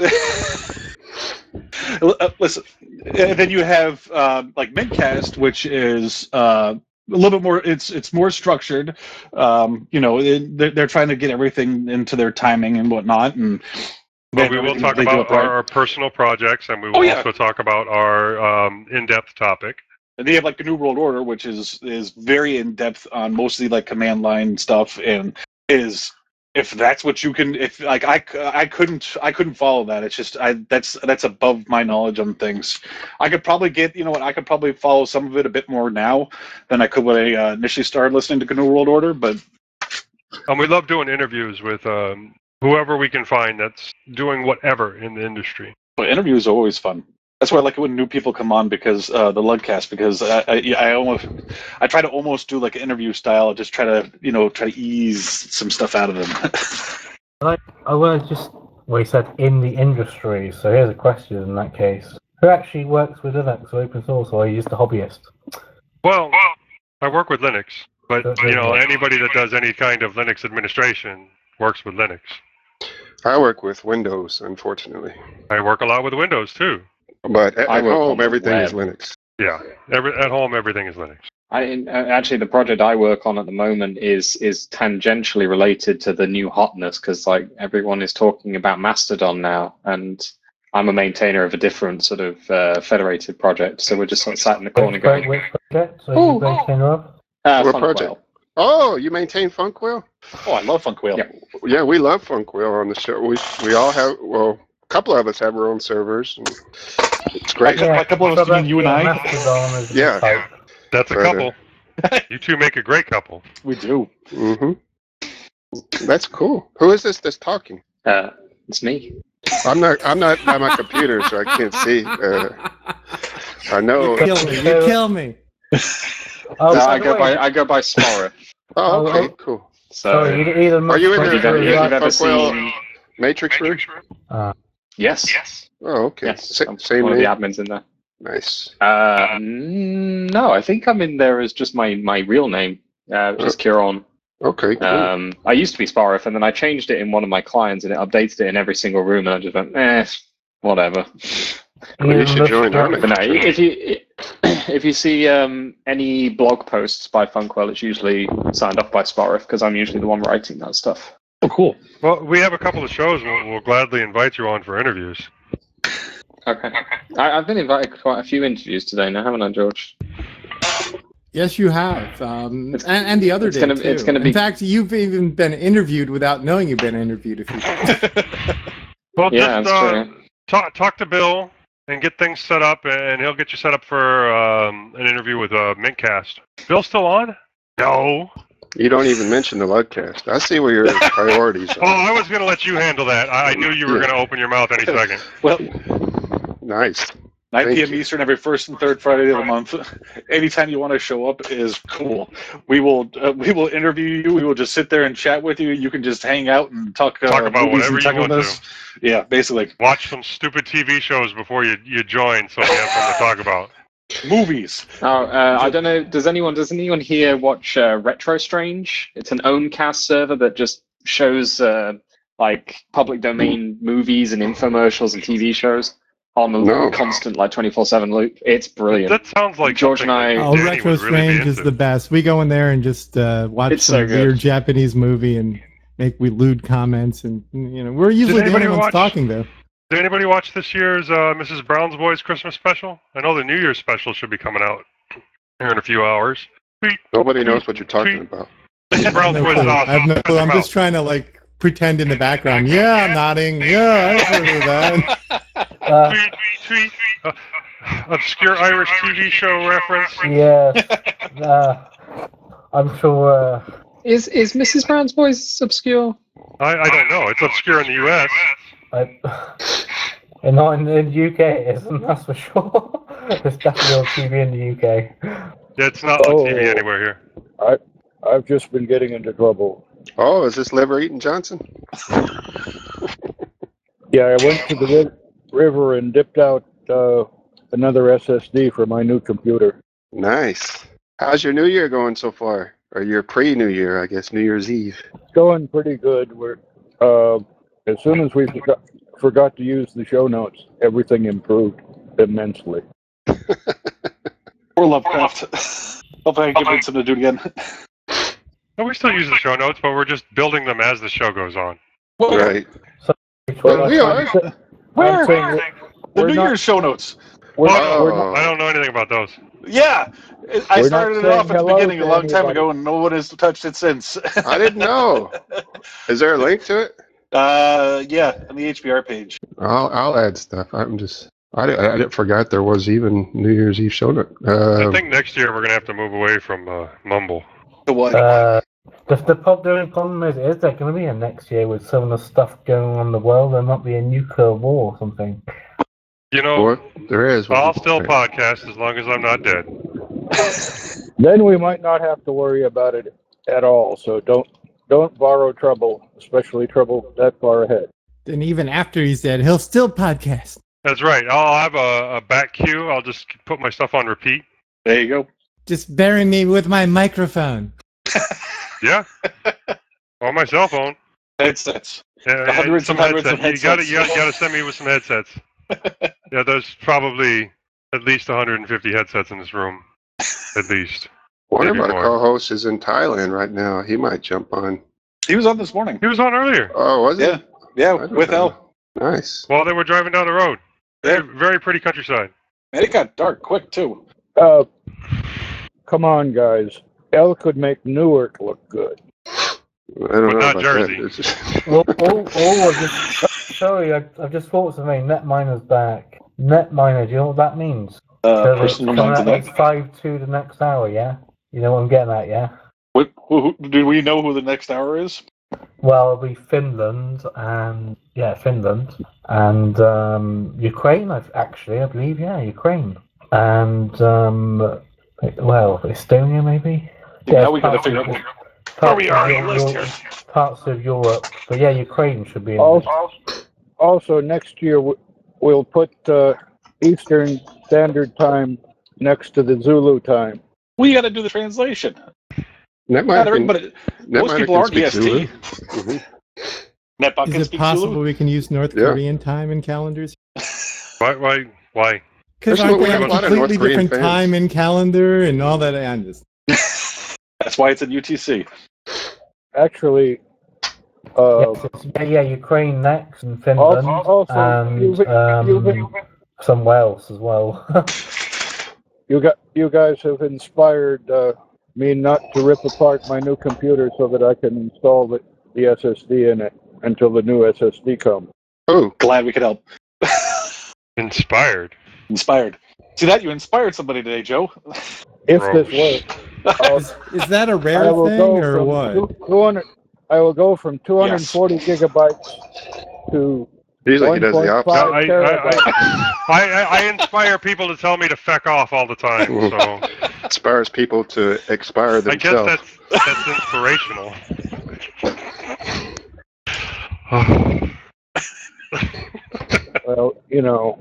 Speaker 7: Uh, Listen, and then you have uh, like Midcast, which is uh, a little bit more. It's it's more structured. Um, you know, it, they're, they're trying to get everything into their timing and whatnot. And
Speaker 5: But we will talk
Speaker 7: they do
Speaker 5: about
Speaker 7: it right.
Speaker 5: our, our personal projects, and we will
Speaker 7: Oh, yeah.
Speaker 5: also talk about our um, in-depth topic.
Speaker 7: And they have like the New World Order, which is is very in depth on mostly like command line stuff, and is if that's what you can, if like I, c- I couldn't I couldn't follow that. It's just I that's that's above my knowledge on things. I could probably get you know what I could probably follow some of it a bit more now than I could when I uh, initially started listening to New World Order. But
Speaker 5: And we love doing interviews with um, whoever we can find that's doing whatever in the industry.
Speaker 7: but interviews are always fun. That's why I like it when new people come on because uh, the Ludcast because I, I I almost I try to almost do like an interview style, just try to you know try to ease some stuff out of them.
Speaker 6: I want to just, well, you said in the industry, so here's a question in that case. Who actually works with Linux or open source, or are you just a hobbyist?
Speaker 5: Well, I work with Linux, but
Speaker 6: Okay.
Speaker 5: you know anybody that does any kind of Linux administration works with Linux.
Speaker 10: I work with Windows, unfortunately.
Speaker 5: I work a lot with Windows too.
Speaker 10: But at,
Speaker 4: I
Speaker 10: at
Speaker 4: work on
Speaker 10: home,
Speaker 4: the
Speaker 10: everything is
Speaker 4: web.
Speaker 10: Linux.
Speaker 5: Yeah, every, at home everything is Linux.
Speaker 4: I in- uh, actually the project I work on at the moment is is tangentially related to the new hotness because like everyone is talking about Mastodon now, and I'm a maintainer of a different sort of uh, federated project. So we're just sort of sat in the corner
Speaker 6: Which,
Speaker 4: going,
Speaker 6: which project are you maintainer of?
Speaker 4: uh,
Speaker 10: What
Speaker 4: Funkwell.
Speaker 10: project? Oh, you maintain Funkwell?
Speaker 7: Oh, I love Funkwheel.
Speaker 4: Yeah.
Speaker 10: Yeah, we love Funkwell on the show. We we all have, well, a couple of us have our own servers. And it's great.
Speaker 7: Yeah. a couple of us,
Speaker 6: so
Speaker 7: you mean you and
Speaker 6: yeah,
Speaker 7: I?
Speaker 6: Mastodon is a
Speaker 10: Yeah.
Speaker 6: type.
Speaker 5: That's a
Speaker 10: Right.
Speaker 5: couple. You two make a great couple.
Speaker 7: We do.
Speaker 10: hmm That's cool. Who is this that's talking?
Speaker 4: Uh, it's me.
Speaker 10: I'm not. I'm not by my computer, so I can't see. Uh, I know.
Speaker 8: You kill me. You kill me.
Speaker 6: Oh,
Speaker 4: No,
Speaker 6: by
Speaker 4: I
Speaker 6: the
Speaker 4: go
Speaker 6: way,
Speaker 4: by I go by Smorif.
Speaker 10: Oh, okay,
Speaker 6: Oh,
Speaker 10: cool.
Speaker 4: So
Speaker 6: sorry, either, either
Speaker 10: Are you in
Speaker 6: Mastodon
Speaker 10: the-
Speaker 4: if you've
Speaker 6: or
Speaker 4: ever, if
Speaker 10: Yeah,
Speaker 4: you've ever
Speaker 10: Funkwell-
Speaker 4: seen
Speaker 10: Matrix Room?
Speaker 6: Uh,
Speaker 4: Yes.
Speaker 10: Oh, okay.
Speaker 4: Yes.
Speaker 10: Sa-
Speaker 4: I'm
Speaker 10: same
Speaker 4: one of
Speaker 10: name.
Speaker 4: the admins in there.
Speaker 10: Nice.
Speaker 4: Uh, mm, no, I think I'm in there as just my, my real name, uh, which is Kieran.
Speaker 10: Okay, cool.
Speaker 4: Um, I used to be Sparif, and then I changed it in one of my clients, and it updates it in every single room, and I just went, eh, whatever.
Speaker 10: Well, you should join
Speaker 4: But
Speaker 10: Armin.
Speaker 4: no, if you if you see um, any blog posts by Funkwell, it's usually signed off by Sparif, because I'm usually the one writing that stuff.
Speaker 7: Oh, cool.
Speaker 5: Well, we have a couple of shows we'll, we'll gladly invite you on for interviews.
Speaker 4: Okay. I, I've been invited to quite a few interviews today now, haven't I, George?
Speaker 8: Yes, you have, um, and, and the other
Speaker 4: it's
Speaker 8: day
Speaker 4: gonna-
Speaker 8: too.
Speaker 4: it's gonna be-
Speaker 8: In fact, you've even been interviewed without knowing you've been interviewed. If you
Speaker 5: Well,
Speaker 4: Yeah,
Speaker 5: just
Speaker 4: that's
Speaker 5: uh,
Speaker 4: true.
Speaker 5: talk talk to Bill and get things set up, and he'll get you set up for um, an interview with uh, Mintcast. Bill still on? No.
Speaker 10: You don't even mention the Ludcast. I see where your priorities
Speaker 5: Well,
Speaker 10: are.
Speaker 5: I was going to let you handle that. I, I knew you were
Speaker 10: Yeah.
Speaker 5: going to open your mouth any second.
Speaker 7: Well,
Speaker 10: Nice.
Speaker 7: nine
Speaker 10: Thank
Speaker 7: p.m.
Speaker 10: you.
Speaker 7: Eastern every first and third Friday of the month. Anytime you want to show up is cool. We will uh, we will interview you. We will just sit there and chat with you. You can just hang out and talk, uh,
Speaker 5: Talk about
Speaker 7: movies
Speaker 5: whatever
Speaker 7: and
Speaker 5: you
Speaker 7: talk
Speaker 5: want
Speaker 7: with us. Yeah, basically
Speaker 5: Watch some stupid T V shows before you, you join, so you have something to talk about.
Speaker 7: movies.
Speaker 4: Oh, uh, I don't know. Does anyone does anyone here watch uh, Retro Strange? It's an Owncast server that just shows uh, like public domain movies and infomercials and T V shows on a
Speaker 10: No.
Speaker 4: constant like twenty-four seven loop. It's brilliant.
Speaker 5: That sounds like
Speaker 4: George and
Speaker 5: something
Speaker 4: I-
Speaker 5: that
Speaker 8: oh,
Speaker 5: Danny
Speaker 8: Retro
Speaker 5: would really be
Speaker 8: Strange is
Speaker 5: into.
Speaker 8: the best. We go in there and just uh, watch
Speaker 4: It's
Speaker 8: some
Speaker 4: so good.
Speaker 8: weird Japanese movie and make we lewd comments, and you know we're usually the
Speaker 5: anybody
Speaker 8: only ones
Speaker 5: watch-
Speaker 8: talking though.
Speaker 5: Did anybody watch this year's uh, Missus Brown's Boys Christmas special? I know the New Year's special should be coming out here in a few hours. Tweet.
Speaker 10: Nobody knows what you're talking about.
Speaker 5: Missus Brown's
Speaker 8: No
Speaker 5: Boys is
Speaker 8: clue.
Speaker 5: awesome.
Speaker 8: I have no
Speaker 5: Shut
Speaker 8: clue.
Speaker 5: your
Speaker 8: I'm
Speaker 5: mouth.
Speaker 8: just trying to like pretend in the background. Yeah, I'm nodding. Yeah, I've heard of that.
Speaker 6: uh,
Speaker 5: Tweet, tweet, tweet. Uh, obscure Irish T V show reference.
Speaker 6: yeah, uh, I'm sure. Uh,
Speaker 4: Is is Missus Brown's Boys obscure?
Speaker 5: I, I don't know. It's obscure in the U S.
Speaker 6: I, and not in the U K, it isn't, that's for sure. It's definitely on T V in the U K.
Speaker 5: It's not on T V
Speaker 3: Oh.
Speaker 5: anywhere here.
Speaker 3: I, I've just been getting into trouble.
Speaker 10: Oh, is this Liver Eating Johnson?
Speaker 3: Yeah, I went to the ri- river and dipped out uh, another S S D for my new computer.
Speaker 10: Nice. How's your New Year going so far? Or your pre-New Year, I guess, New Year's Eve.
Speaker 3: It's going pretty good. We're uh, as soon as we forgot, forgot to use the show notes, everything improved immensely.
Speaker 7: Or Lovecraft. Hope I can convince him to do it again.
Speaker 5: No, we still use the show notes, but we're just building them as the show goes on.
Speaker 7: Well,
Speaker 10: Right.
Speaker 3: Well,
Speaker 10: we
Speaker 3: I'm
Speaker 10: are.
Speaker 3: sa-
Speaker 7: Where?
Speaker 3: I'm saying
Speaker 7: The
Speaker 3: we're
Speaker 7: New
Speaker 3: not-
Speaker 7: Year's show notes.
Speaker 3: we're not,
Speaker 10: Oh.
Speaker 3: we're not,
Speaker 5: I don't know anything about those.
Speaker 7: Yeah, I
Speaker 3: We're not
Speaker 7: started it
Speaker 3: saying
Speaker 7: off at the
Speaker 3: hello
Speaker 7: beginning
Speaker 3: to
Speaker 7: a long time
Speaker 3: anybody.
Speaker 7: ago, and no one has touched it since.
Speaker 10: I didn't know. Is there a link to it?
Speaker 7: Uh, yeah, on the H B R page.
Speaker 10: I'll I'll add stuff. I'm just I didn't, I didn't forgot there was even New Year's Eve show note.
Speaker 5: I
Speaker 10: Uh,
Speaker 5: think next year we're going to have to move away from uh, Mumble.
Speaker 7: The what?
Speaker 6: Uh, the, the, prob- the only problem is, is there going to be a next year with some of the stuff going on in the world? There might be a nuclear war or something.
Speaker 5: You know,
Speaker 10: or there is.
Speaker 5: I'll still podcast as long as I'm not dead.
Speaker 3: then we might not have to worry about it at all. So don't don't borrow trouble, especially trouble that far ahead.
Speaker 8: And even after he's dead, he'll still podcast.
Speaker 5: That's right. I'll have a, a back queue. I'll just put my stuff on repeat.
Speaker 7: There you go.
Speaker 8: Just bury me with my microphone.
Speaker 5: Yeah. On my cell phone.
Speaker 7: Headsets.
Speaker 5: Uh,
Speaker 7: Hundreds
Speaker 5: some
Speaker 7: and hundreds
Speaker 5: headset-
Speaker 7: of
Speaker 5: You got to
Speaker 7: headsets.
Speaker 5: you gotta, you gotta send me with some headsets. Yeah, there's probably at least one hundred fifty headsets in this room. At least.
Speaker 10: One of
Speaker 5: maybe
Speaker 10: our
Speaker 5: more.
Speaker 10: co-hosts is in Thailand right now. He might jump on.
Speaker 7: He was on this morning.
Speaker 5: He was on earlier
Speaker 10: Oh, was he?
Speaker 7: Yeah, yeah,
Speaker 10: I don't
Speaker 7: with
Speaker 10: know.
Speaker 7: Al.
Speaker 10: Nice.
Speaker 5: while they were driving down the road.
Speaker 7: Yeah.
Speaker 5: Very, very pretty countryside.
Speaker 7: And it got dark quick too.
Speaker 3: Uh, come on, guys. Elle could make Newark look good.
Speaker 10: I don't
Speaker 5: But
Speaker 10: know
Speaker 5: not
Speaker 10: about
Speaker 5: Jersey.
Speaker 10: that. It's just-
Speaker 6: Well, oh, oh, I just, sorry, I, I've just thought of something. Netminer's back. Netminer, do you know what that means?
Speaker 7: Uh,
Speaker 6: So it's
Speaker 7: personal
Speaker 6: coming
Speaker 7: lines
Speaker 6: out
Speaker 7: of
Speaker 6: at
Speaker 7: that.
Speaker 6: five two the next hour, yeah? You know what I'm getting at, yeah?
Speaker 7: What, who, who, do we know who the next hour is?
Speaker 6: Well, it'll be Finland and, yeah, Finland and um, Ukraine, I've, actually, I believe, yeah, Ukraine. And, um, well, Estonia, maybe?
Speaker 7: Yeah,
Speaker 6: Yeah,
Speaker 7: now we got to
Speaker 6: it's
Speaker 7: figure
Speaker 6: part-
Speaker 7: out.
Speaker 5: Where we are on the list
Speaker 6: Europe,
Speaker 5: here.
Speaker 6: parts of Europe. But yeah, Ukraine should be in
Speaker 3: Also,
Speaker 6: there.
Speaker 3: also next year we- we'll put uh, Eastern Standard Time next to the Zulu time.
Speaker 7: We got to do the translation.
Speaker 10: That might
Speaker 7: Not
Speaker 10: have been,
Speaker 7: everybody.
Speaker 10: that
Speaker 7: Most
Speaker 10: might
Speaker 7: people
Speaker 10: have
Speaker 7: aren't
Speaker 10: been
Speaker 7: E S
Speaker 10: speak
Speaker 7: T.
Speaker 10: Zulu. Mhm.
Speaker 7: NetBot
Speaker 8: Is
Speaker 7: can
Speaker 8: it
Speaker 7: speak
Speaker 8: possible
Speaker 7: Zulu.
Speaker 8: we can use North
Speaker 10: Yeah.
Speaker 8: Korean time in calendars?
Speaker 5: Why? Why? Why?
Speaker 8: Because
Speaker 10: First of
Speaker 8: aren't
Speaker 10: all, we
Speaker 8: they
Speaker 10: have
Speaker 8: have
Speaker 10: a
Speaker 8: a
Speaker 10: lot of North
Speaker 8: completely
Speaker 10: Korean
Speaker 8: different
Speaker 10: fans.
Speaker 8: time in calendar and all that? I'm just
Speaker 7: That's why it's in U T C.
Speaker 3: Actually, uh,
Speaker 6: Yes, it's, yeah, yeah, Ukraine next, and
Speaker 3: also,
Speaker 6: Finland,
Speaker 3: also
Speaker 6: and
Speaker 3: you've, you've,
Speaker 6: um, somewhere else as well.
Speaker 3: you got you guys have inspired uh, me not to rip apart my new computer so that I can install the, the S S D in it until the new S S D comes.
Speaker 10: Oh,
Speaker 7: Glad we could help.
Speaker 5: Inspired.
Speaker 7: Inspired. See that? You inspired somebody today, Joe.
Speaker 3: If
Speaker 5: Gross.
Speaker 3: this works, uh,
Speaker 8: is, is that a
Speaker 3: I
Speaker 8: rare
Speaker 3: will
Speaker 8: thing
Speaker 3: go
Speaker 8: or
Speaker 3: from
Speaker 8: what?
Speaker 3: two- 200. I will go from two hundred forty gigabytes to
Speaker 10: usually he does the
Speaker 3: one point five
Speaker 10: opposite.
Speaker 5: No, I,
Speaker 3: terabytes.
Speaker 5: I, I, I, I inspire people to tell me to feck off all the time. So
Speaker 10: Inspires people to expire
Speaker 5: I guess
Speaker 10: themselves.
Speaker 5: that's that's inspirational.
Speaker 3: Well, you know,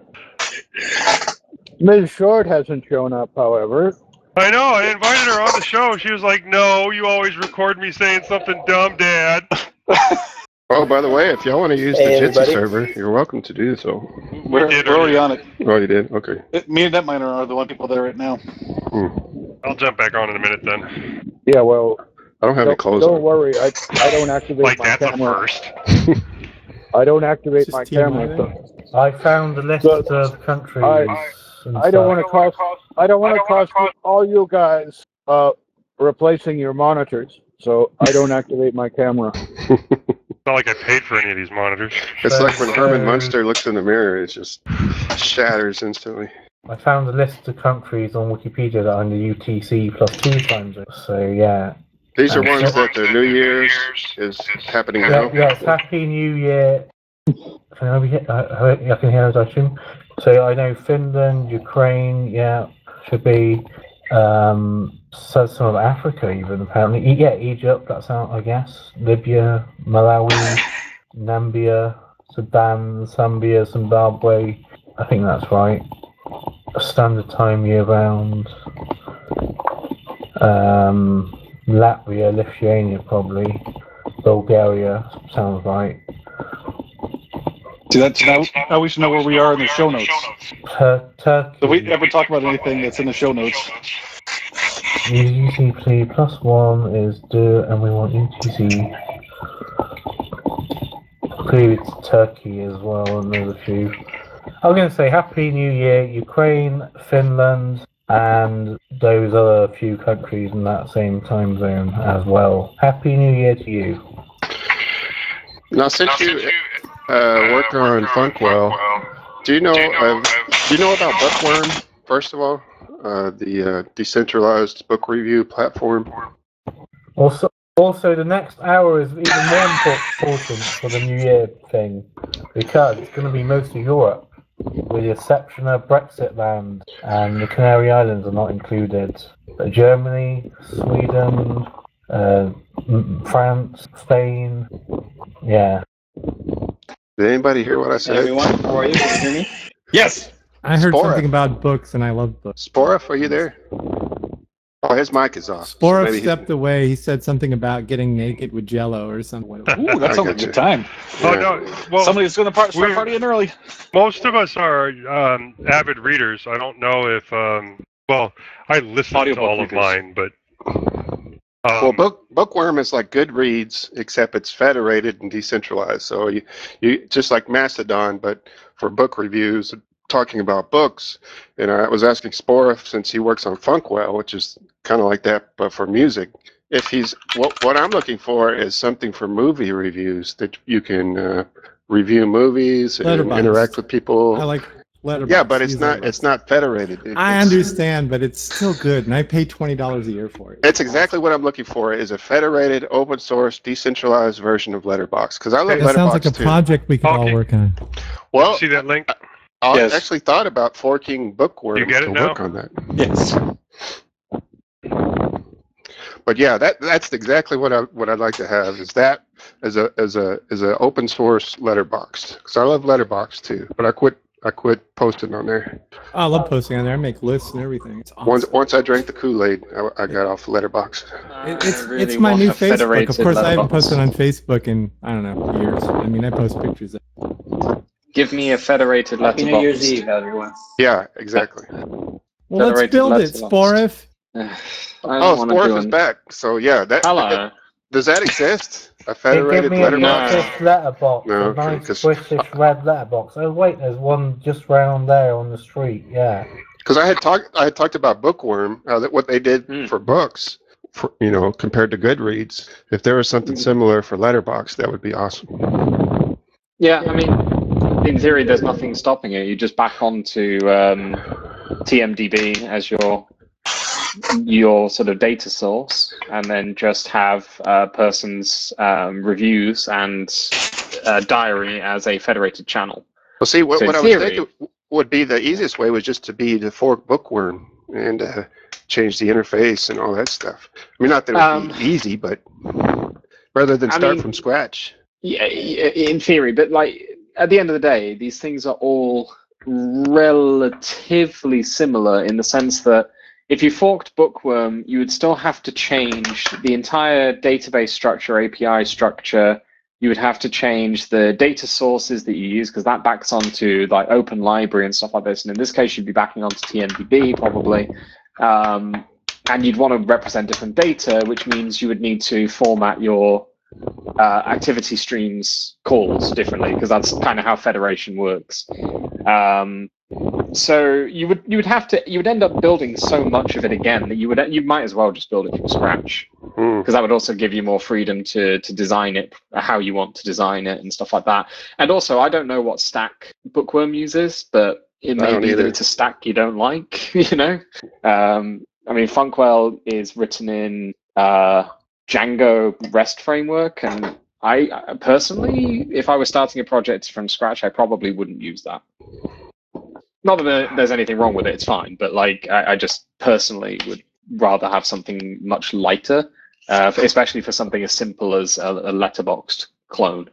Speaker 3: Miz Short hasn't shown up, however.
Speaker 5: I know. I invited her on the show. She was like, "No, you always record me saying something dumb, Dad."
Speaker 10: Oh, by the way, if y'all want to use
Speaker 11: Hey,
Speaker 10: the Jitsi
Speaker 11: everybody.
Speaker 10: server, you're welcome to do so.
Speaker 7: We're,
Speaker 5: did
Speaker 7: we're already
Speaker 5: earlier.
Speaker 7: on it.
Speaker 10: Oh, you did? Okay.
Speaker 7: It- Me and NetMiner are the one people that are right now.
Speaker 10: Hmm.
Speaker 5: I'll jump back on in a minute then.
Speaker 3: Yeah, well,
Speaker 10: I don't have any
Speaker 3: don't,
Speaker 10: clothes
Speaker 3: don't
Speaker 10: on.
Speaker 3: worry. I, I don't activate
Speaker 5: Like
Speaker 3: my
Speaker 5: that's a
Speaker 3: camera.
Speaker 5: first.
Speaker 3: I don't activate
Speaker 8: Just
Speaker 3: my
Speaker 8: T M I
Speaker 3: camera.
Speaker 8: then.
Speaker 3: So
Speaker 6: I found a list
Speaker 3: So,
Speaker 6: of countries.
Speaker 3: I-
Speaker 6: and
Speaker 3: I don't
Speaker 6: stuff.
Speaker 3: want to cost. I don't want to cost you- all you guys uh, replacing your monitors. So I don't activate my camera.
Speaker 5: It's not like I paid for any of these monitors.
Speaker 10: It's like when Herman
Speaker 6: So-
Speaker 10: Munster looks in the mirror, it just shatters instantly.
Speaker 6: I found a list of countries on Wikipedia that are in the U T C plus two time zone. So yeah,
Speaker 10: These are
Speaker 6: Um,
Speaker 10: ones
Speaker 6: so-
Speaker 10: that their New Year's is happening
Speaker 6: yeah,
Speaker 10: now.
Speaker 6: yeah. It's Happy New Year. Can I, be, I, I can hear those, I assume. So I know Finland, Ukraine, yeah, should be. Um, so some of Africa even apparently. E- Yeah, Egypt. That's out, I guess. Libya, Malawi, Nambia, Sudan, Zambia, Zimbabwe. I think that's right. Standard time year round. Um, Latvia, Lithuania, probably. Bulgaria sounds right.
Speaker 7: See, that's now, now we should know where we are in the show notes.
Speaker 6: Tur- Turkey.
Speaker 7: If we ever talk about anything that's in the show notes,
Speaker 6: U T C plus one is do, and we want U T C. Clearly it's Turkey as well, and there's a few. I was going to say Happy New Year, Ukraine, Finland, and those other few countries in that same time zone as well. Happy New Year to you.
Speaker 10: Now, since you uh, work on Funkwell, do you know uh, do you know about Bookworm? First of all, uh, the uh, decentralized book review platform.
Speaker 6: Also, also the next hour is even more important for the New Year thing because it's going to be most of Europe, with the exception of Brexit land, and the Canary Islands are not included. But Germany, Sweden, uh, m- France, Spain, yeah.
Speaker 10: Did anybody hear what I
Speaker 11: Hey
Speaker 10: said?
Speaker 11: everyone, how are you? Can you hear me?
Speaker 7: yes.
Speaker 8: I heard
Speaker 10: Spora.
Speaker 8: something about books, and I love books.
Speaker 10: Sporif, are you there? Oh, his mic is off. so
Speaker 8: Sporov
Speaker 10: maybe he-
Speaker 8: stepped away. He said something about getting naked with Jello or something.
Speaker 7: Ooh,
Speaker 10: I
Speaker 7: that sounds like a
Speaker 10: gotcha.
Speaker 7: good time.
Speaker 5: Oh
Speaker 10: yeah.
Speaker 5: no! Well,
Speaker 7: Somebody's going to par- start
Speaker 5: we-
Speaker 7: partying early.
Speaker 5: most of us are um, avid readers. I don't know if, um, well, I listen to
Speaker 7: Audiobook
Speaker 5: all of
Speaker 7: readers.
Speaker 5: mine, but um,
Speaker 10: Well, book Bookworm is like Goodreads, except it's federated and decentralized. So you, you just like Mastodon, but for book reviews, talking about books. And I was asking Sporif, since he works on Funkwell, which is kind of like that, but for music. If he's what what I'm looking for is something for movie reviews that you can uh, review movies and
Speaker 8: Letterboxd.
Speaker 10: interact with people.
Speaker 8: I like Letterboxd.
Speaker 10: yeah, but it's
Speaker 8: Use
Speaker 10: not
Speaker 8: Letterboxd.
Speaker 10: it's not federated. It-
Speaker 8: I
Speaker 10: it's-
Speaker 8: understand, but it's still good, and I pay twenty dollars a year for it.
Speaker 10: It's exactly what I'm looking for. Is a federated, open source, decentralized version of Letterboxd. Because I love
Speaker 8: That sounds like a
Speaker 10: Letterboxd too.
Speaker 8: project we could all
Speaker 5: Okay.
Speaker 8: work on.
Speaker 10: Well,
Speaker 5: see that link?
Speaker 10: I
Speaker 7: Yes.
Speaker 10: actually thought about forking Bookworm
Speaker 5: You get it
Speaker 10: to
Speaker 5: now?
Speaker 10: work on that.
Speaker 7: Yes.
Speaker 10: but yeah, that that's exactly what I what I'd like to have is that as a as a as a open source Letterboxd, because I love Letterboxd too, but I quit I quit posting on there.
Speaker 8: I love posting on there. I make lists and everything. It's awesome.
Speaker 10: Once once I drank the Kool-Aid, I, I got off Letterboxd.
Speaker 8: It, it's
Speaker 4: I really
Speaker 8: it's my
Speaker 4: want
Speaker 8: new
Speaker 4: a
Speaker 8: Facebook.
Speaker 4: federated
Speaker 8: Of course, I haven't
Speaker 4: letterbox.
Speaker 8: posted on Facebook in I don't know years. I mean, I post pictures.
Speaker 4: Give me a federated
Speaker 11: Happy New Year's
Speaker 4: letterbox.
Speaker 11: Eve, everyone.
Speaker 10: Yeah, exactly.
Speaker 8: Well, let's
Speaker 4: Federated
Speaker 8: build it,
Speaker 4: letterbox.
Speaker 8: Sporif.
Speaker 4: I
Speaker 10: Oh,
Speaker 4: don't want to
Speaker 10: Sporf
Speaker 4: do
Speaker 10: is
Speaker 4: an...
Speaker 10: back. So yeah, that
Speaker 4: Hello.
Speaker 10: does that exist? A
Speaker 6: They give
Speaker 10: federated
Speaker 6: me a
Speaker 10: letterbox?
Speaker 4: No.
Speaker 6: British letterbox,
Speaker 10: No,
Speaker 6: a
Speaker 10: okay,
Speaker 6: nice
Speaker 10: 'cause-
Speaker 6: British red letterbox. Oh wait, there's one just round there on the street. Yeah.
Speaker 10: Because I had talked I had talked about Bookworm, uh, that what they did
Speaker 4: Hmm.
Speaker 10: for books, for, you know, compared to Goodreads. If there was something similar for Letterboxd, that would be awesome.
Speaker 4: Yeah, I mean, in theory, there's nothing stopping it. You just back onto um, T M D B as your your sort of data source, and then just have a person's um, reviews and uh, diary as a federated channel.
Speaker 10: Well, see, what,
Speaker 4: So in
Speaker 10: what I was
Speaker 4: theory-
Speaker 10: thinking would be the easiest way was just to be to fork Bookworm and uh, change the interface and all that stuff. I mean, not that it would
Speaker 4: Um,
Speaker 10: be easy, but rather than
Speaker 4: I
Speaker 10: start
Speaker 4: mean-
Speaker 10: from scratch.
Speaker 4: Yeah, in theory, but like at the end of the day, these things are all relatively similar in the sense that if you forked Bookworm, you would still have to change the entire database structure, A P I structure. You would have to change the data sources that you use because that backs onto like Open Library and stuff like this. And in this case, you'd be backing onto T M D B probably. Um, and you'd want to represent different data, which means you would need to format your uh, activity streams calls differently because that's kind of how federation works. Um, so you would you would have to you would end up building so much of it again that you would you might as well just build it from scratch
Speaker 10: Hmm.
Speaker 4: because that would also give you more freedom to to design it how you want to design it and stuff like that. And also, I don't know what stack Bookworm uses, but it
Speaker 10: I
Speaker 4: may
Speaker 10: don't
Speaker 4: be that
Speaker 10: either.
Speaker 4: it's a stack you don't like. You know, um, I mean, Funkwell is written in uh, Django REST framework, and I I personally, if I was starting a project from scratch, I probably wouldn't use that. Not that there- there's anything wrong with it; it's fine. But like, I, I just personally would rather have something much lighter, uh, for- especially for something as simple as a, a letterboxed clone.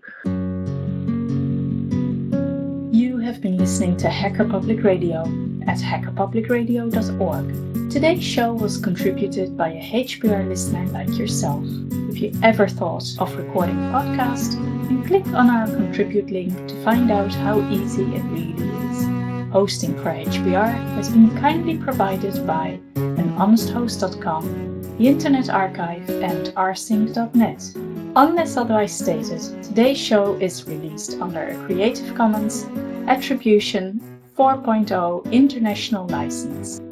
Speaker 12: You have been listening to Hacker Public Radio at hacker public radio dot org. Today's show was contributed by a H P R listener like yourself. If you ever thought of recording a podcast, then click on our contribute link to find out how easy it really is. Hosting for H P R has been kindly provided by an honest host dot com, the Internet Archive, and r sync dot net. Unless otherwise stated, today's show is released under a Creative Commons Attribution four point oh International License.